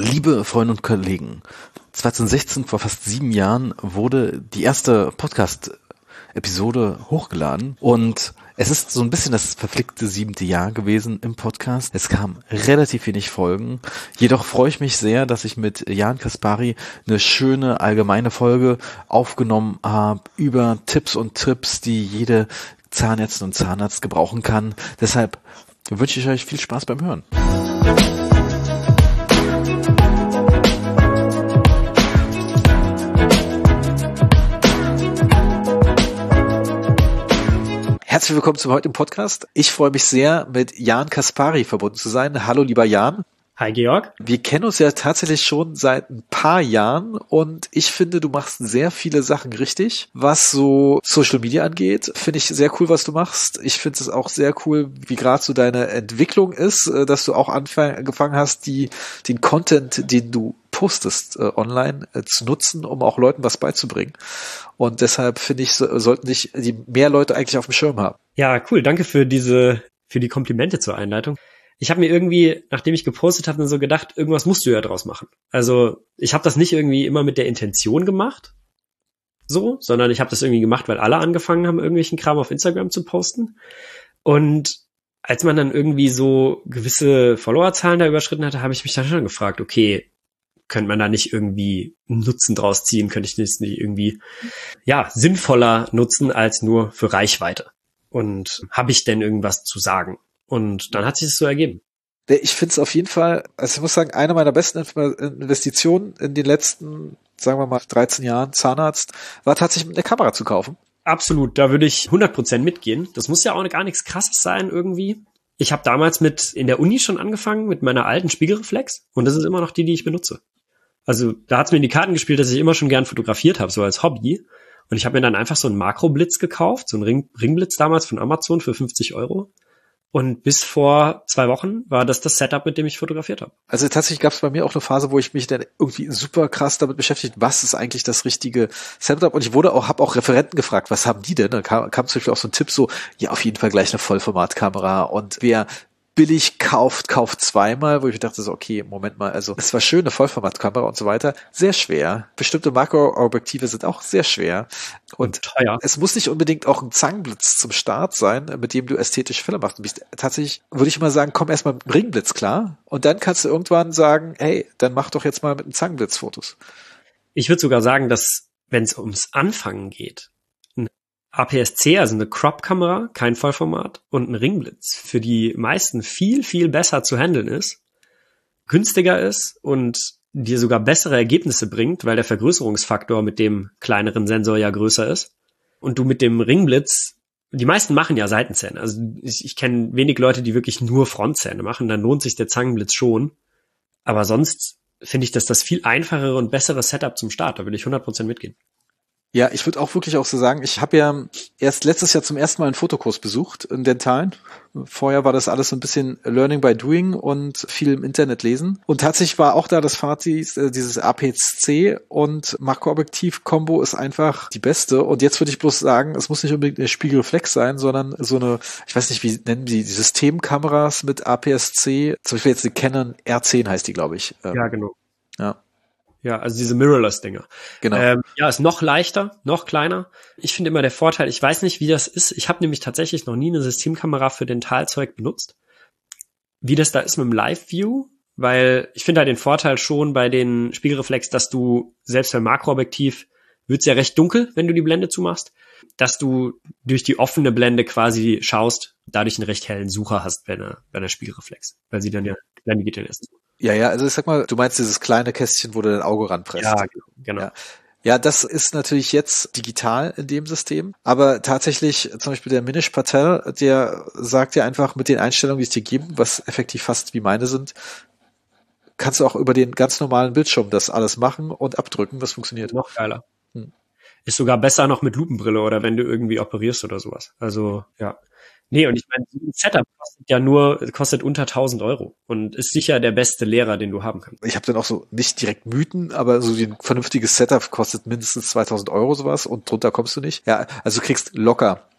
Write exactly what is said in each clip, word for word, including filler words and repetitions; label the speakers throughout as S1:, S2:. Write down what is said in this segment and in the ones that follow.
S1: Liebe Freunde und Kollegen, zwanzig sechzehn, vor fast sieben Jahren, wurde die erste Podcast-Episode hochgeladen und es ist so ein bisschen das verflickte siebte Jahr gewesen im Podcast. Es kamen relativ wenig Folgen, jedoch freue ich mich sehr, dass ich mit Jan Kaspari eine schöne allgemeine Folge aufgenommen habe über Tipps und Tricks, die jede Zahnärztin und Zahnarzt gebrauchen kann. Deshalb wünsche ich euch viel Spaß beim Hören. Herzlich willkommen zum heutigen Podcast. Ich freue mich sehr, mit Jan Kaspari verbunden zu sein. Hallo, lieber Jan.
S2: Hi, Georg.
S1: Wir kennen uns ja tatsächlich schon seit ein paar Jahren und ich finde, du machst sehr viele Sachen richtig. Was so Social Media angeht, finde ich sehr cool, was du machst. Ich finde es auch sehr cool, wie gerade so deine Entwicklung ist, dass du auch angefangen hast, die den Content, den du postest, äh, online äh, zu nutzen, um auch Leuten was beizubringen. Und deshalb finde ich, so, sollten dich die mehr Leute eigentlich auf dem Schirm haben.
S2: Ja, cool. Danke für diese, für die Komplimente zur Einleitung. Ich habe mir irgendwie, nachdem ich gepostet habe, so gedacht, irgendwas musst du ja draus machen. Also ich habe das nicht irgendwie immer mit der Intention gemacht, so, sondern ich habe das irgendwie gemacht, weil alle angefangen haben, irgendwelchen Kram auf Instagram zu posten. Und als man dann irgendwie so gewisse Followerzahlen da überschritten hatte, habe ich mich dann schon gefragt, okay, könnte man da nicht irgendwie einen Nutzen draus ziehen? Könnte ich das nicht irgendwie, ja, sinnvoller nutzen als nur für Reichweite? Und habe ich denn irgendwas zu sagen? Und dann hat sich das so ergeben.
S1: Ich finde es auf jeden Fall, also ich muss sagen, eine meiner besten Investitionen in den letzten, sagen wir mal, dreizehn Jahren Zahnarzt, war tatsächlich mit der Kamera zu kaufen.
S2: Absolut, da würde ich hundert Prozent mitgehen. Das muss ja auch gar nichts Krasses sein irgendwie. Ich habe damals mit in der Uni schon angefangen mit meiner alten Spiegelreflex und das ist immer noch die, die ich benutze. Also da hat's mir in die Karten gespielt, dass ich immer schon gern fotografiert habe, so als Hobby. Und ich habe mir dann einfach so einen Makroblitz gekauft, so einen Ring, Ringblitz damals von Amazon für fünfzig Euro. Und bis vor zwei Wochen war das das Setup, mit dem ich fotografiert habe.
S1: Also tatsächlich gab es bei mir auch eine Phase, wo ich mich dann irgendwie super krass damit beschäftigt, was ist eigentlich das richtige Setup? Und ich wurde auch, habe auch Referenten gefragt, was haben die denn? Dann kam, kam zum Beispiel auch so ein Tipp so, ja, auf jeden Fall gleich eine Vollformatkamera und wer billig kauft, kauft zweimal, wo ich dachte so, okay, Moment mal, also es war schön, eine Vollformatkamera und so weiter, sehr schwer. Bestimmte Makroobjektive sind auch sehr schwer und, und teuer. Es muss nicht unbedingt auch ein Zangenblitz zum Start sein, mit dem du ästhetische Fälle machst. Und tatsächlich würde ich mal sagen, komm erstmal mit einem Ringblitz klar und dann kannst du irgendwann sagen, hey, dann mach doch jetzt mal mit einem Zangenblitz Fotos.
S2: Ich würde sogar sagen, dass wenn es ums Anfangen geht, A P S C, also eine Crop-Kamera, kein Vollformat, und ein Ringblitz für die meisten viel, viel besser zu handeln ist, günstiger ist und dir sogar bessere Ergebnisse bringt, weil der Vergrößerungsfaktor mit dem kleineren Sensor ja größer ist. Und du mit dem Ringblitz, die meisten machen ja Seitenzähne. Also ich, ich kenne wenig Leute, die wirklich nur Frontzähne machen, dann lohnt sich der Zangenblitz schon. Aber sonst finde ich, dass das viel einfachere und bessere Setup zum Start, da will ich hundert Prozent mitgehen.
S1: Ja, ich würde auch wirklich auch so sagen, ich habe ja erst letztes Jahr zum ersten Mal einen Fotokurs besucht, in Dentalen. Vorher war das alles so ein bisschen Learning by Doing und viel im Internet lesen. Und tatsächlich war auch da das Fazit, dieses A P S C und Makroobjektiv-Kombo ist einfach die beste. Und jetzt würde ich bloß sagen, es muss nicht unbedingt eine Spiegelreflex sein, sondern so eine, ich weiß nicht, wie nennen die, die Systemkameras mit A P S C, zum Beispiel jetzt die Canon R zehn heißt die, glaube ich.
S2: Ja, genau.
S1: Ja.
S2: Ja, also diese Mirrorless-Dinger.
S1: Genau.
S2: Ähm, ja, ist noch leichter, noch kleiner. Ich finde immer der Vorteil, ich weiß nicht, wie das ist. Ich habe nämlich tatsächlich noch nie eine Systemkamera für Dentalzeug benutzt. Wie das da ist mit dem Live-View, weil ich finde halt den Vorteil schon bei den Spiegelreflex, dass du, selbst beim Makroobjektiv, wird's ja recht dunkel, wenn du die Blende zumachst, dass du durch die offene Blende quasi schaust, dadurch einen recht hellen Sucher hast bei einer, bei einer Spiegelreflex, weil sie dann ja, dann geht dann erst.
S1: Ja, ja, also ich sag mal, du meinst dieses kleine Kästchen, wo du dein Auge ranpresst.
S2: Ja, genau.
S1: Ja. Ja, das ist natürlich jetzt digital in dem System, aber tatsächlich zum Beispiel der Minish Patel, der sagt ja einfach mit den Einstellungen, die es dir geben, was effektiv fast wie meine sind, kannst du auch über den ganz normalen Bildschirm das alles machen und abdrücken, das funktioniert.
S2: Noch geiler. Hm. Ist sogar besser noch mit Lupenbrille oder wenn du irgendwie operierst oder sowas. Also, ja. Nee, und ich meine, ein Setup kostet ja nur, kostet unter tausend Euro und ist sicher der beste Lehrer, den du haben kannst.
S1: Ich habe dann auch so, nicht direkt Mythen, aber so ein vernünftiges Setup kostet mindestens zweitausend Euro sowas und drunter kommst du nicht. Ja, also du kriegst locker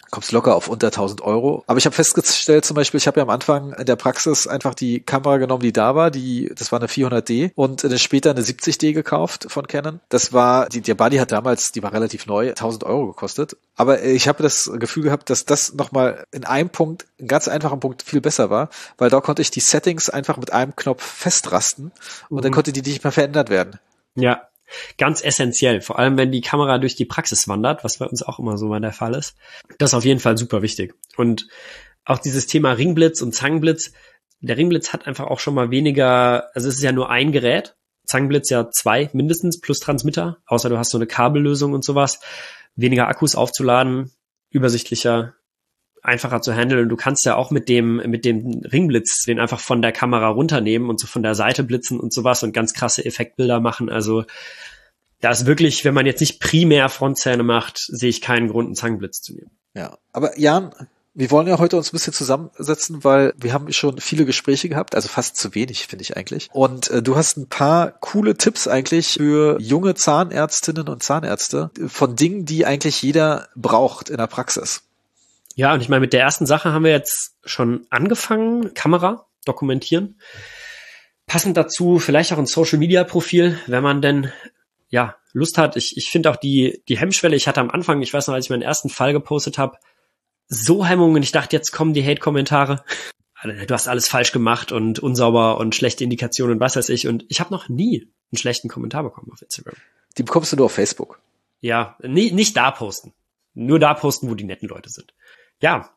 S1: kommst locker auf unter tausend Euro. Aber ich habe festgestellt zum Beispiel, ich habe ja am Anfang in der Praxis einfach die Kamera genommen, die da war, die, das war eine vierhundert D und dann später eine siebzig D gekauft von Canon. Das war, die, der Buddy hat damals, die war relativ neu, tausend Euro gekostet. Aber ich habe das Gefühl gehabt, dass das nochmal in einem Punkt, einen ganz einfachen Punkt viel besser war, weil da konnte ich die Settings einfach mit einem Knopf festrasten und mhm. dann konnte die nicht mehr verändert werden.
S2: Ja. Ganz essentiell, vor allem wenn die Kamera durch die Praxis wandert, was bei uns auch immer so mal der Fall ist. Das ist auf jeden Fall super wichtig. Und auch dieses Thema Ringblitz und Zangenblitz, der Ringblitz hat einfach auch schon mal weniger, also es ist ja nur ein Gerät, Zangenblitz ja zwei mindestens plus Transmitter, außer du hast so eine Kabellösung und sowas, weniger Akkus aufzuladen, übersichtlicher, einfacher zu handeln. Und du kannst ja auch mit dem mit dem Ringblitz den einfach von der Kamera runternehmen und so von der Seite blitzen und sowas und ganz krasse Effektbilder machen. Also da ist wirklich, wenn man jetzt nicht primär Frontzähne macht, sehe ich keinen Grund, einen Zangenblitz zu nehmen.
S1: Ja, aber Jan, wir wollen ja heute uns ein bisschen zusammensetzen, weil wir haben schon viele Gespräche gehabt, also fast zu wenig, finde ich eigentlich. Und äh, du hast ein paar coole Tipps eigentlich für junge Zahnärztinnen und Zahnärzte von Dingen, die eigentlich jeder braucht in der Praxis.
S2: Ja, und ich meine, mit der ersten Sache haben wir jetzt schon angefangen, Kamera dokumentieren. Passend dazu vielleicht auch ein Social-Media-Profil, wenn man denn ja Lust hat. Ich, ich finde auch die die Hemmschwelle, ich hatte am Anfang, ich weiß noch, als ich meinen ersten Fall gepostet habe, so Hemmungen. Ich dachte, jetzt kommen die Hate-Kommentare. Du hast alles falsch gemacht und unsauber und schlechte Indikationen und was weiß ich. Und ich habe noch nie einen schlechten Kommentar bekommen auf Instagram.
S1: Die bekommst du nur auf Facebook.
S2: Ja, nie, nicht da posten. Nur da posten, wo die netten Leute sind. Ja,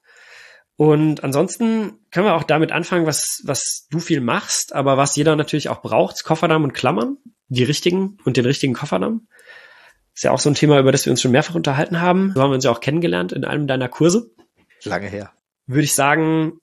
S2: und ansonsten können wir auch damit anfangen, was was du viel machst, aber was jeder natürlich auch braucht, Kofferdamm und Klammern, die richtigen und den richtigen Kofferdamm. Ist ja auch so ein Thema, über das wir uns schon mehrfach unterhalten haben. So haben wir uns ja auch kennengelernt in einem deiner Kurse.
S1: Lange her.
S2: Würde ich sagen,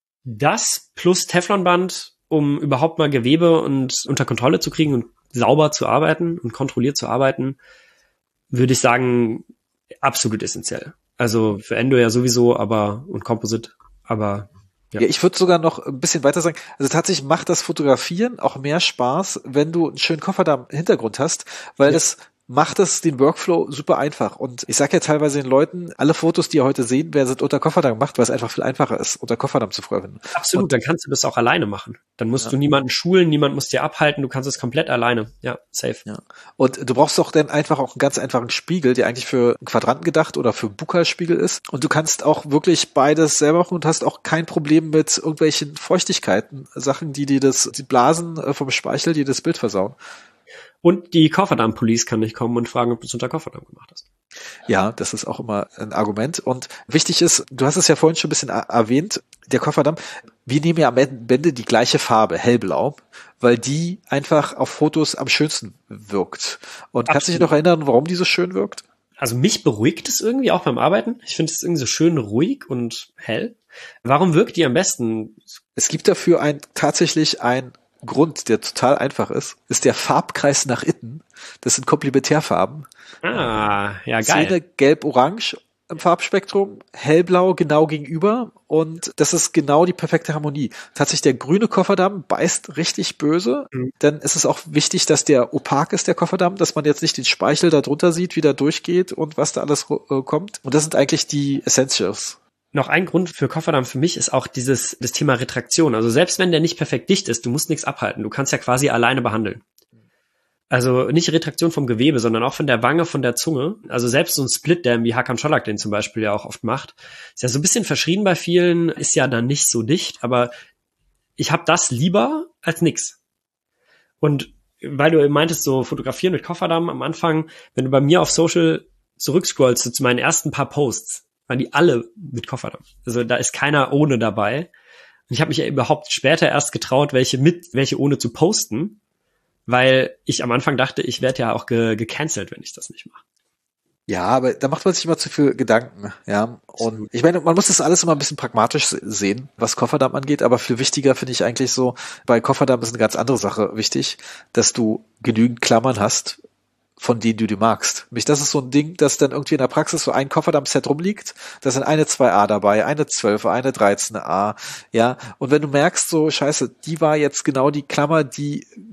S2: das plus Teflonband, um überhaupt mal Gewebe und unter Kontrolle zu kriegen und sauber zu arbeiten und kontrolliert zu arbeiten, würde ich sagen, absolut essentiell. Also für Endo ja sowieso, aber und Composite, aber ja.
S1: Ja, ich würde sogar noch ein bisschen weiter sagen, also tatsächlich macht das Fotografieren auch mehr Spaß, wenn du einen schönen Kofferdamm-Hintergrund hast, weil ja. das macht es den Workflow super einfach. Und ich sage ja teilweise den Leuten, alle Fotos, die ihr heute sehen, wer sind unter Kofferdamm gemacht, weil es einfach viel einfacher ist, unter Kofferdamm zu verwenden.
S2: Absolut, und dann kannst du das auch alleine machen. Dann musst ja. du niemanden schulen, niemand muss dir abhalten, du kannst es komplett alleine. Ja, safe.
S1: Ja. Und du brauchst doch dann einfach auch einen ganz einfachen Spiegel, der eigentlich für einen Quadranten gedacht oder für Buccal-Spiegel ist. Und du kannst auch wirklich beides selber machen und hast auch kein Problem mit irgendwelchen Feuchtigkeiten, Sachen, die dir das, die Blasen vom Speichel, die das Bild versauen.
S2: Und die Kofferdamm-Police kann nicht kommen und fragen, ob du es unter Kofferdamm gemacht hast.
S1: Ja, das ist auch immer ein Argument. Und wichtig ist, du hast es ja vorhin schon ein bisschen erwähnt, der Kofferdamm, wir nehmen ja am Ende die gleiche Farbe, hellblau, weil die einfach auf Fotos am schönsten wirkt. Und Absolut. Kannst du dich noch erinnern, warum die so schön wirkt?
S2: Also mich beruhigt es irgendwie auch beim Arbeiten. Ich finde es irgendwie so schön ruhig und hell. Warum wirkt die am besten?
S1: Es gibt dafür ein tatsächlich ein Grund, der total einfach ist, ist der Farbkreis nach innen. Das sind Komplementärfarben.
S2: Ah, ja, geil.
S1: Zähne gelb-orange im Farbspektrum, hellblau genau gegenüber und das ist genau die perfekte Harmonie. Tatsächlich der grüne Kofferdamm beißt richtig böse, mhm. Dann ist es auch wichtig, dass der opak ist, der Kofferdamm, dass man jetzt nicht den Speichel da drunter sieht, wie der durchgeht und was da alles äh, kommt. Und das sind eigentlich die Essentials.
S2: Noch ein Grund für Kofferdamm für mich ist auch dieses das Thema Retraktion. Also selbst wenn der nicht perfekt dicht ist, du musst nichts abhalten. Du kannst ja quasi alleine behandeln. Also nicht Retraktion vom Gewebe, sondern auch von der Wange, von der Zunge. Also selbst so ein Split-Dam, wie Hakan Scholak den zum Beispiel ja auch oft macht, ist ja so ein bisschen verschrien bei vielen, ist ja dann nicht so dicht. Aber ich habe das lieber als nix. Und weil du meintest, so fotografieren mit Kofferdamm am Anfang, wenn du bei mir auf Social zurückscrollst zu meinen ersten paar Posts, waren die alle mit Kofferdamm. Also da ist keiner ohne dabei. Und ich habe mich ja überhaupt später erst getraut, welche mit, welche ohne zu posten, weil ich am Anfang dachte, ich werde ja auch ge- gecancelt, wenn ich das nicht mache.
S1: Ja, aber da macht man sich immer zu viel Gedanken, ja. Und ich meine, man muss das alles immer ein bisschen pragmatisch sehen, was Kofferdamm angeht, aber viel wichtiger finde ich eigentlich so, bei Kofferdamm ist eine ganz andere Sache wichtig, dass du genügend Klammern hast, von denen du die magst. Nämlich das ist so ein Ding, dass dann irgendwie in der Praxis so ein Kofferdamm-Set rumliegt, da sind eine zwei A dabei, eine zwölf, eine dreizehn A, ja. Und wenn du merkst, so scheiße, die war jetzt genau die Klammer, die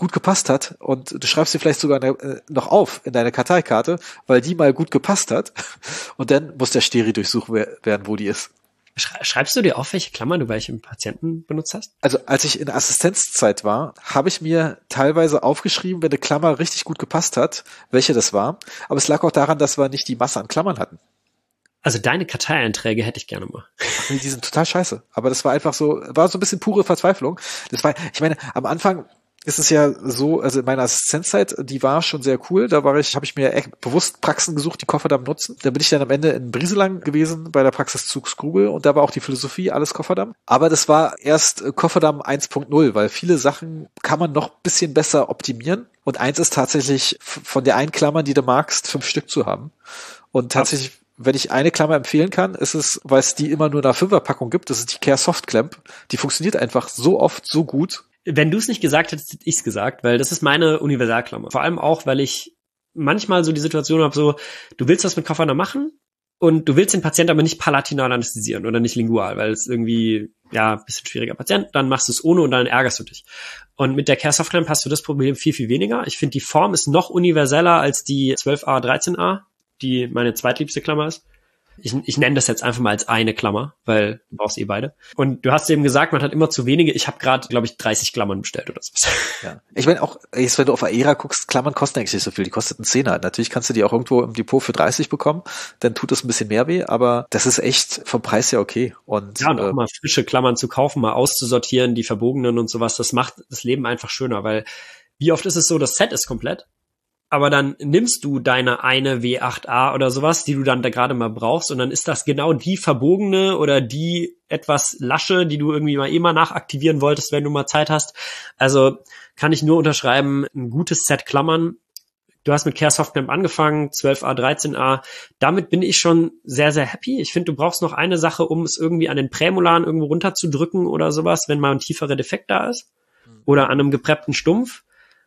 S1: gut gepasst hat und du schreibst sie vielleicht sogar äh, noch auf in deine Karteikarte, weil die mal gut gepasst hat und dann muss der Steri durchsucht werden, wo die ist.
S2: Schreibst du dir auf, welche Klammern du bei welchem Patienten benutzt hast?
S1: Also als ich in Assistenzzeit war, habe ich mir teilweise aufgeschrieben, wenn eine Klammer richtig gut gepasst hat, welche das war. Aber es lag auch daran, dass wir nicht die Masse an Klammern hatten.
S2: Also deine Karteieinträge hätte ich gerne mal.
S1: Die sind total scheiße. Aber das war einfach so, war so ein bisschen pure Verzweiflung. Das war, ich meine, am Anfang ist es ja so, also in meiner Assistenzzeit, die war schon sehr cool. Da war ich, habe ich mir echt bewusst Praxen gesucht, die Kofferdamm nutzen. Da bin ich dann am Ende in Brieselang gewesen bei der Praxis Zug Skrubel und da war auch die Philosophie alles Kofferdamm. Aber das war erst Kofferdamm eins Punkt null, weil viele Sachen kann man noch ein bisschen besser optimieren. Und eins ist tatsächlich von der einen Klammer, die du magst, fünf Stück zu haben. Und tatsächlich, ja. Wenn ich eine Klammer empfehlen kann, ist es, weil es die immer nur in einer Fünferpackung gibt, das ist die Care Soft Clamp. Die funktioniert einfach so oft, so gut.
S2: Wenn du es nicht gesagt hättest, hätte ich es gesagt, weil das ist meine Universalklammer. Vor allem auch, weil ich manchmal so die Situation habe, so, du willst was mit Kofferdamm machen und du willst den Patienten aber nicht palatinal anästhesieren oder nicht lingual, weil es irgendwie, ja, ein bisschen schwieriger Patient, dann machst du es ohne und dann ärgerst du dich. Und mit der Care Soft Clamp hast du das Problem viel, viel weniger. Ich finde, die Form ist noch universeller als die zwölf A, dreizehn A, die meine zweitliebste Klammer ist. Ich, ich nenne das jetzt einfach mal als eine Klammer, weil du brauchst eh beide. Und du hast eben gesagt, man hat immer zu wenige. Ich habe gerade, glaube ich, dreißig Klammern bestellt oder so.
S1: Ja. Ich meine auch, jetzt, wenn du auf Aera guckst, Klammern kosten eigentlich nicht so viel. Die kosten einen Zehner. Natürlich kannst du die auch irgendwo im Depot für dreißig bekommen. Dann tut das ein bisschen mehr weh, aber das ist echt vom Preis her okay. Und,
S2: ja, und auch
S1: äh,
S2: mal frische Klammern zu kaufen, mal auszusortieren, die verbogenen und sowas, das macht das Leben einfach schöner, weil wie oft ist es so, das Set ist komplett, aber dann nimmst du deine eine W acht A oder sowas, die du dann da gerade mal brauchst und dann ist das genau die verbogene oder die etwas lasche, die du irgendwie mal eh mal nachaktivieren wolltest, wenn du mal Zeit hast. Also kann ich nur unterschreiben, ein gutes Set Klammern. Du hast mit Care Soft Clamp angefangen, zwölf A, dreizehn A. Damit bin ich schon sehr, sehr happy. Ich finde, du brauchst noch eine Sache, um es irgendwie an den Prämolaren irgendwo runterzudrücken oder sowas, wenn mal ein tieferer Defekt da ist. Oder an einem gepreppten Stumpf.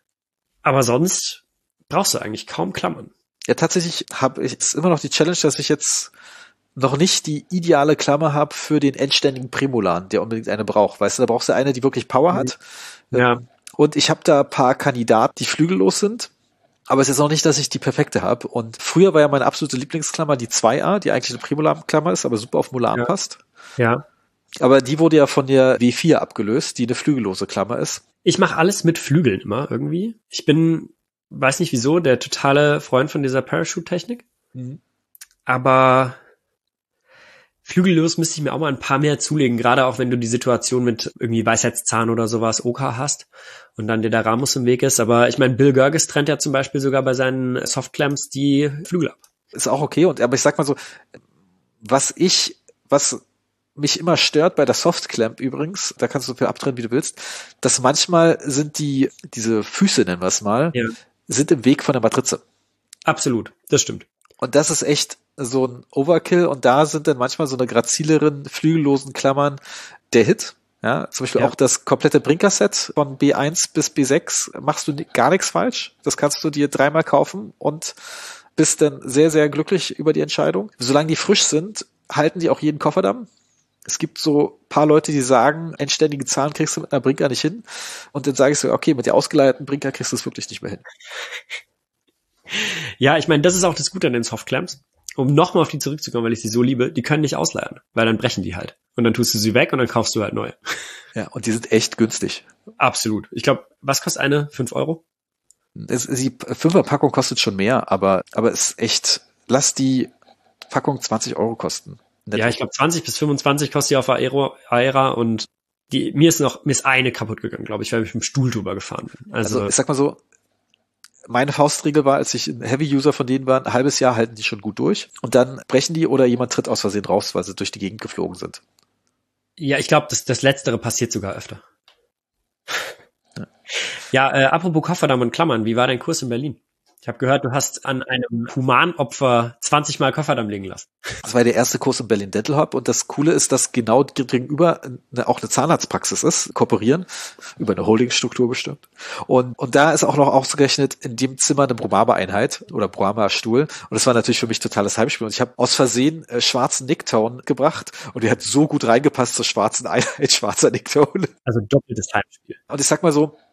S2: Aber sonst brauchst du eigentlich kaum Klammern.
S1: Ja, tatsächlich habe ich jetzt immer noch die Challenge, dass ich jetzt noch nicht die ideale Klammer habe für den endständigen Prämolaren, der unbedingt eine braucht. Weißt du, da brauchst du eine, die wirklich Power hat.
S2: Ja.
S1: Und ich habe da ein paar Kandidaten, die flügellos sind. Aber es ist auch nicht, dass ich die perfekte habe. Und früher war ja meine absolute Lieblingsklammer die zwei A, die eigentlich eine Prämolarenklammer ist, aber super auf Molaren
S2: ja.
S1: passt.
S2: Ja.
S1: Aber die wurde ja von der W vier abgelöst, die eine flügellose Klammer ist.
S2: Ich mache alles mit Flügeln immer irgendwie. Ich bin, weiß nicht wieso, der totale Freund von dieser Parachute-Technik. Mhm. Aber flügellos müsste ich mir auch mal ein paar mehr zulegen, gerade auch wenn du die Situation mit irgendwie Weisheitszahn oder sowas, O K hast und dann dir der Ramus im Weg ist. Aber ich meine, Bill Gerges trennt ja zum Beispiel sogar bei seinen Softclamps die Flügel ab.
S1: Ist auch okay. Und aber ich sag mal so, was ich, was mich immer stört bei der Softclamp übrigens, da kannst du so viel abtrennen, wie du willst, dass manchmal sind die, diese Füße, nennen wir es mal, ja. sind im Weg von der Matrize.
S2: Absolut, das stimmt.
S1: Und das ist echt so ein Overkill und da sind dann manchmal so eine grazileren, flügellosen Klammern der Hit. Ja, zum Beispiel ja. auch das komplette Brinker-Set von B eins bis B sechs machst du gar nichts falsch. Das kannst du dir dreimal kaufen und bist dann sehr, sehr glücklich über die Entscheidung. Solange die frisch sind, halten die auch jeden Kofferdamm. Es gibt so paar Leute, die sagen, endständige Zahlen kriegst du mit einer Brinker nicht hin. Und dann sage ich so, okay, mit der ausgeleierten Brinker kriegst du es wirklich nicht mehr hin.
S2: Ja, ich meine, das ist auch das Gute an den Softclamps. Um nochmal auf die zurückzukommen, weil ich sie so liebe, die können nicht ausleiern, weil dann brechen die halt. Und dann tust du sie weg und dann kaufst du halt neue.
S1: Ja, und die sind echt günstig.
S2: Absolut. Ich glaube, was kostet eine? Fünf Euro?
S1: Es, die Fünfer-Packung kostet schon mehr, aber aber es ist echt, lass die Packung zwanzig Euro kosten.
S2: Ja, ich glaube zwanzig bis fünfundzwanzig kostet die auf Aero, Aera und die, mir ist noch, mir ist eine kaputt gegangen, glaube ich, weil ich mit dem Stuhl drüber gefahren bin. Also,
S1: also ich sag mal so, meine Faustregel war, als ich ein Heavy-User von denen war, ein halbes Jahr halten die schon gut durch und dann brechen die oder jemand tritt aus Versehen raus, weil sie durch die Gegend geflogen sind.
S2: Ja, ich glaube, das, das Letztere passiert sogar öfter. Ja, ja äh, apropos Kofferdamm und Klammern, wie war dein Kurs in Berlin? Ich habe gehört, du hast an einem Humanopfer zwanzig Mal Kofferdamm liegen lassen.
S1: Das war der erste Kurs im Berlin Dental Hub und das Coole ist, dass genau gegenüber eine, auch eine Zahnarztpraxis ist, kooperieren, über eine Holdingstruktur bestimmt. Und und da ist auch noch ausgerechnet in dem Zimmer eine Bromaba-Einheit oder Bromaba-Stuhl und das war natürlich für mich totales Heimspiel. Und ich habe aus Versehen äh, schwarzen Nicktone gebracht und der hat so gut reingepasst zur schwarzen Einheit, schwarzer Nicktone.
S2: Also doppeltes Heimspiel.
S1: Und ich sag mal so,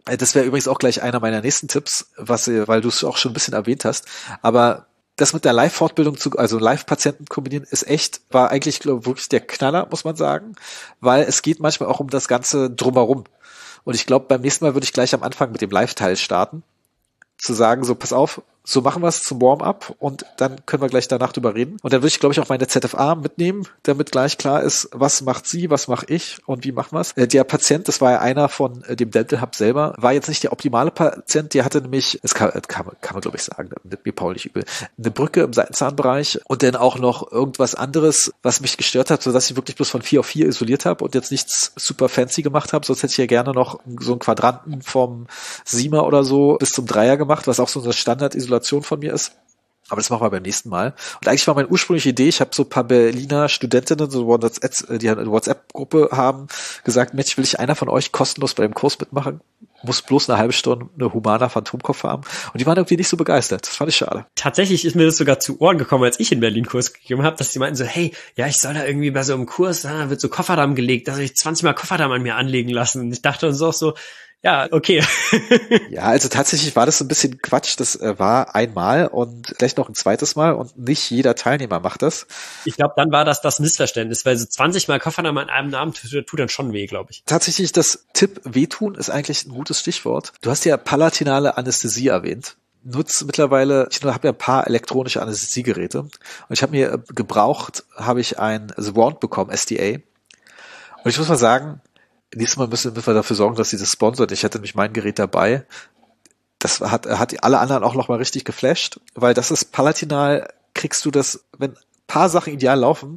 S1: Das wäre übrigens auch gleich einer meiner nächsten Tipps, was, weil du es auch schon ein bisschen erwähnt hast. Aber das mit der Live-Fortbildung zu, also Live-Patienten kombinieren, ist echt, war eigentlich, glaube ich, wirklich der Knaller, muss man sagen. Weil es geht manchmal auch um das Ganze drumherum. Und ich glaube, beim nächsten Mal würde ich gleich am Anfang mit dem Live-Teil starten. Zu sagen, so, pass auf, so machen wir es zum Warm-up und dann können wir gleich danach drüber reden. Und dann würde ich, glaube ich, auch meine Z F A mitnehmen, damit gleich klar ist, was macht sie, was mache ich und wie machen wir es. Äh, der Patient, das war ja einer von äh, dem Dental Hub selber, war jetzt nicht der optimale Patient, der hatte nämlich, das kann, kann, man, kann man glaube ich sagen, nimmt mir Paul nicht übel, eine Brücke im Seitenzahnbereich und dann auch noch irgendwas anderes, was mich gestört hat, sodass ich wirklich bloß von vier auf vier isoliert habe und jetzt nichts super fancy gemacht habe, sonst hätte ich ja gerne noch so einen Quadranten vom Siemer oder so bis zum Dreier gemacht, was auch so eine Standard-Isolation von mir ist. Aber das machen wir beim nächsten Mal. Und eigentlich war meine ursprüngliche Idee, ich habe so ein paar Berliner Studentinnen, so WhatsApp, die eine WhatsApp-Gruppe haben, gesagt, Mensch, will ich einer von euch kostenlos bei dem Kurs mitmachen? Muss bloß eine halbe Stunde eine Humana Phantomkopf haben. Und die waren irgendwie nicht so begeistert. Das fand ich schade.
S2: Tatsächlich ist mir das sogar zu Ohren gekommen, als ich in Berlin Kurs gegeben habe, dass die meinten so, hey, ja, ich soll da irgendwie bei so einem Kurs, da wird so Kofferdamm gelegt, dass ich zwanzig Mal Kofferdamm an mir anlegen lassen. Und ich dachte uns auch so, ja, okay.
S1: Ja, also tatsächlich war das so ein bisschen Quatsch. Das äh, war einmal und gleich noch ein zweites Mal und nicht jeder Teilnehmer macht das.
S2: Ich glaube, dann war das das Missverständnis, weil so zwanzig Mal Kofferdamm an einem Abend tut, tut dann schon weh, glaube ich.
S1: Tatsächlich, das Tipp wehtun ist eigentlich ein gutes Stichwort. Du hast ja palatinale Anästhesie erwähnt. Nutze mittlerweile, ich habe ja ein paar elektronische Anästhesiegeräte und ich habe mir gebraucht, habe ich ein The Wand bekommen, S D A. Und ich muss mal sagen, nächstes Mal müssen wir dafür sorgen, dass sie das sponsert. Ich hatte nämlich mein Gerät dabei. Das hat, hat alle anderen auch noch mal richtig geflasht, weil das ist palatinal, kriegst du das, wenn ein paar Sachen ideal laufen,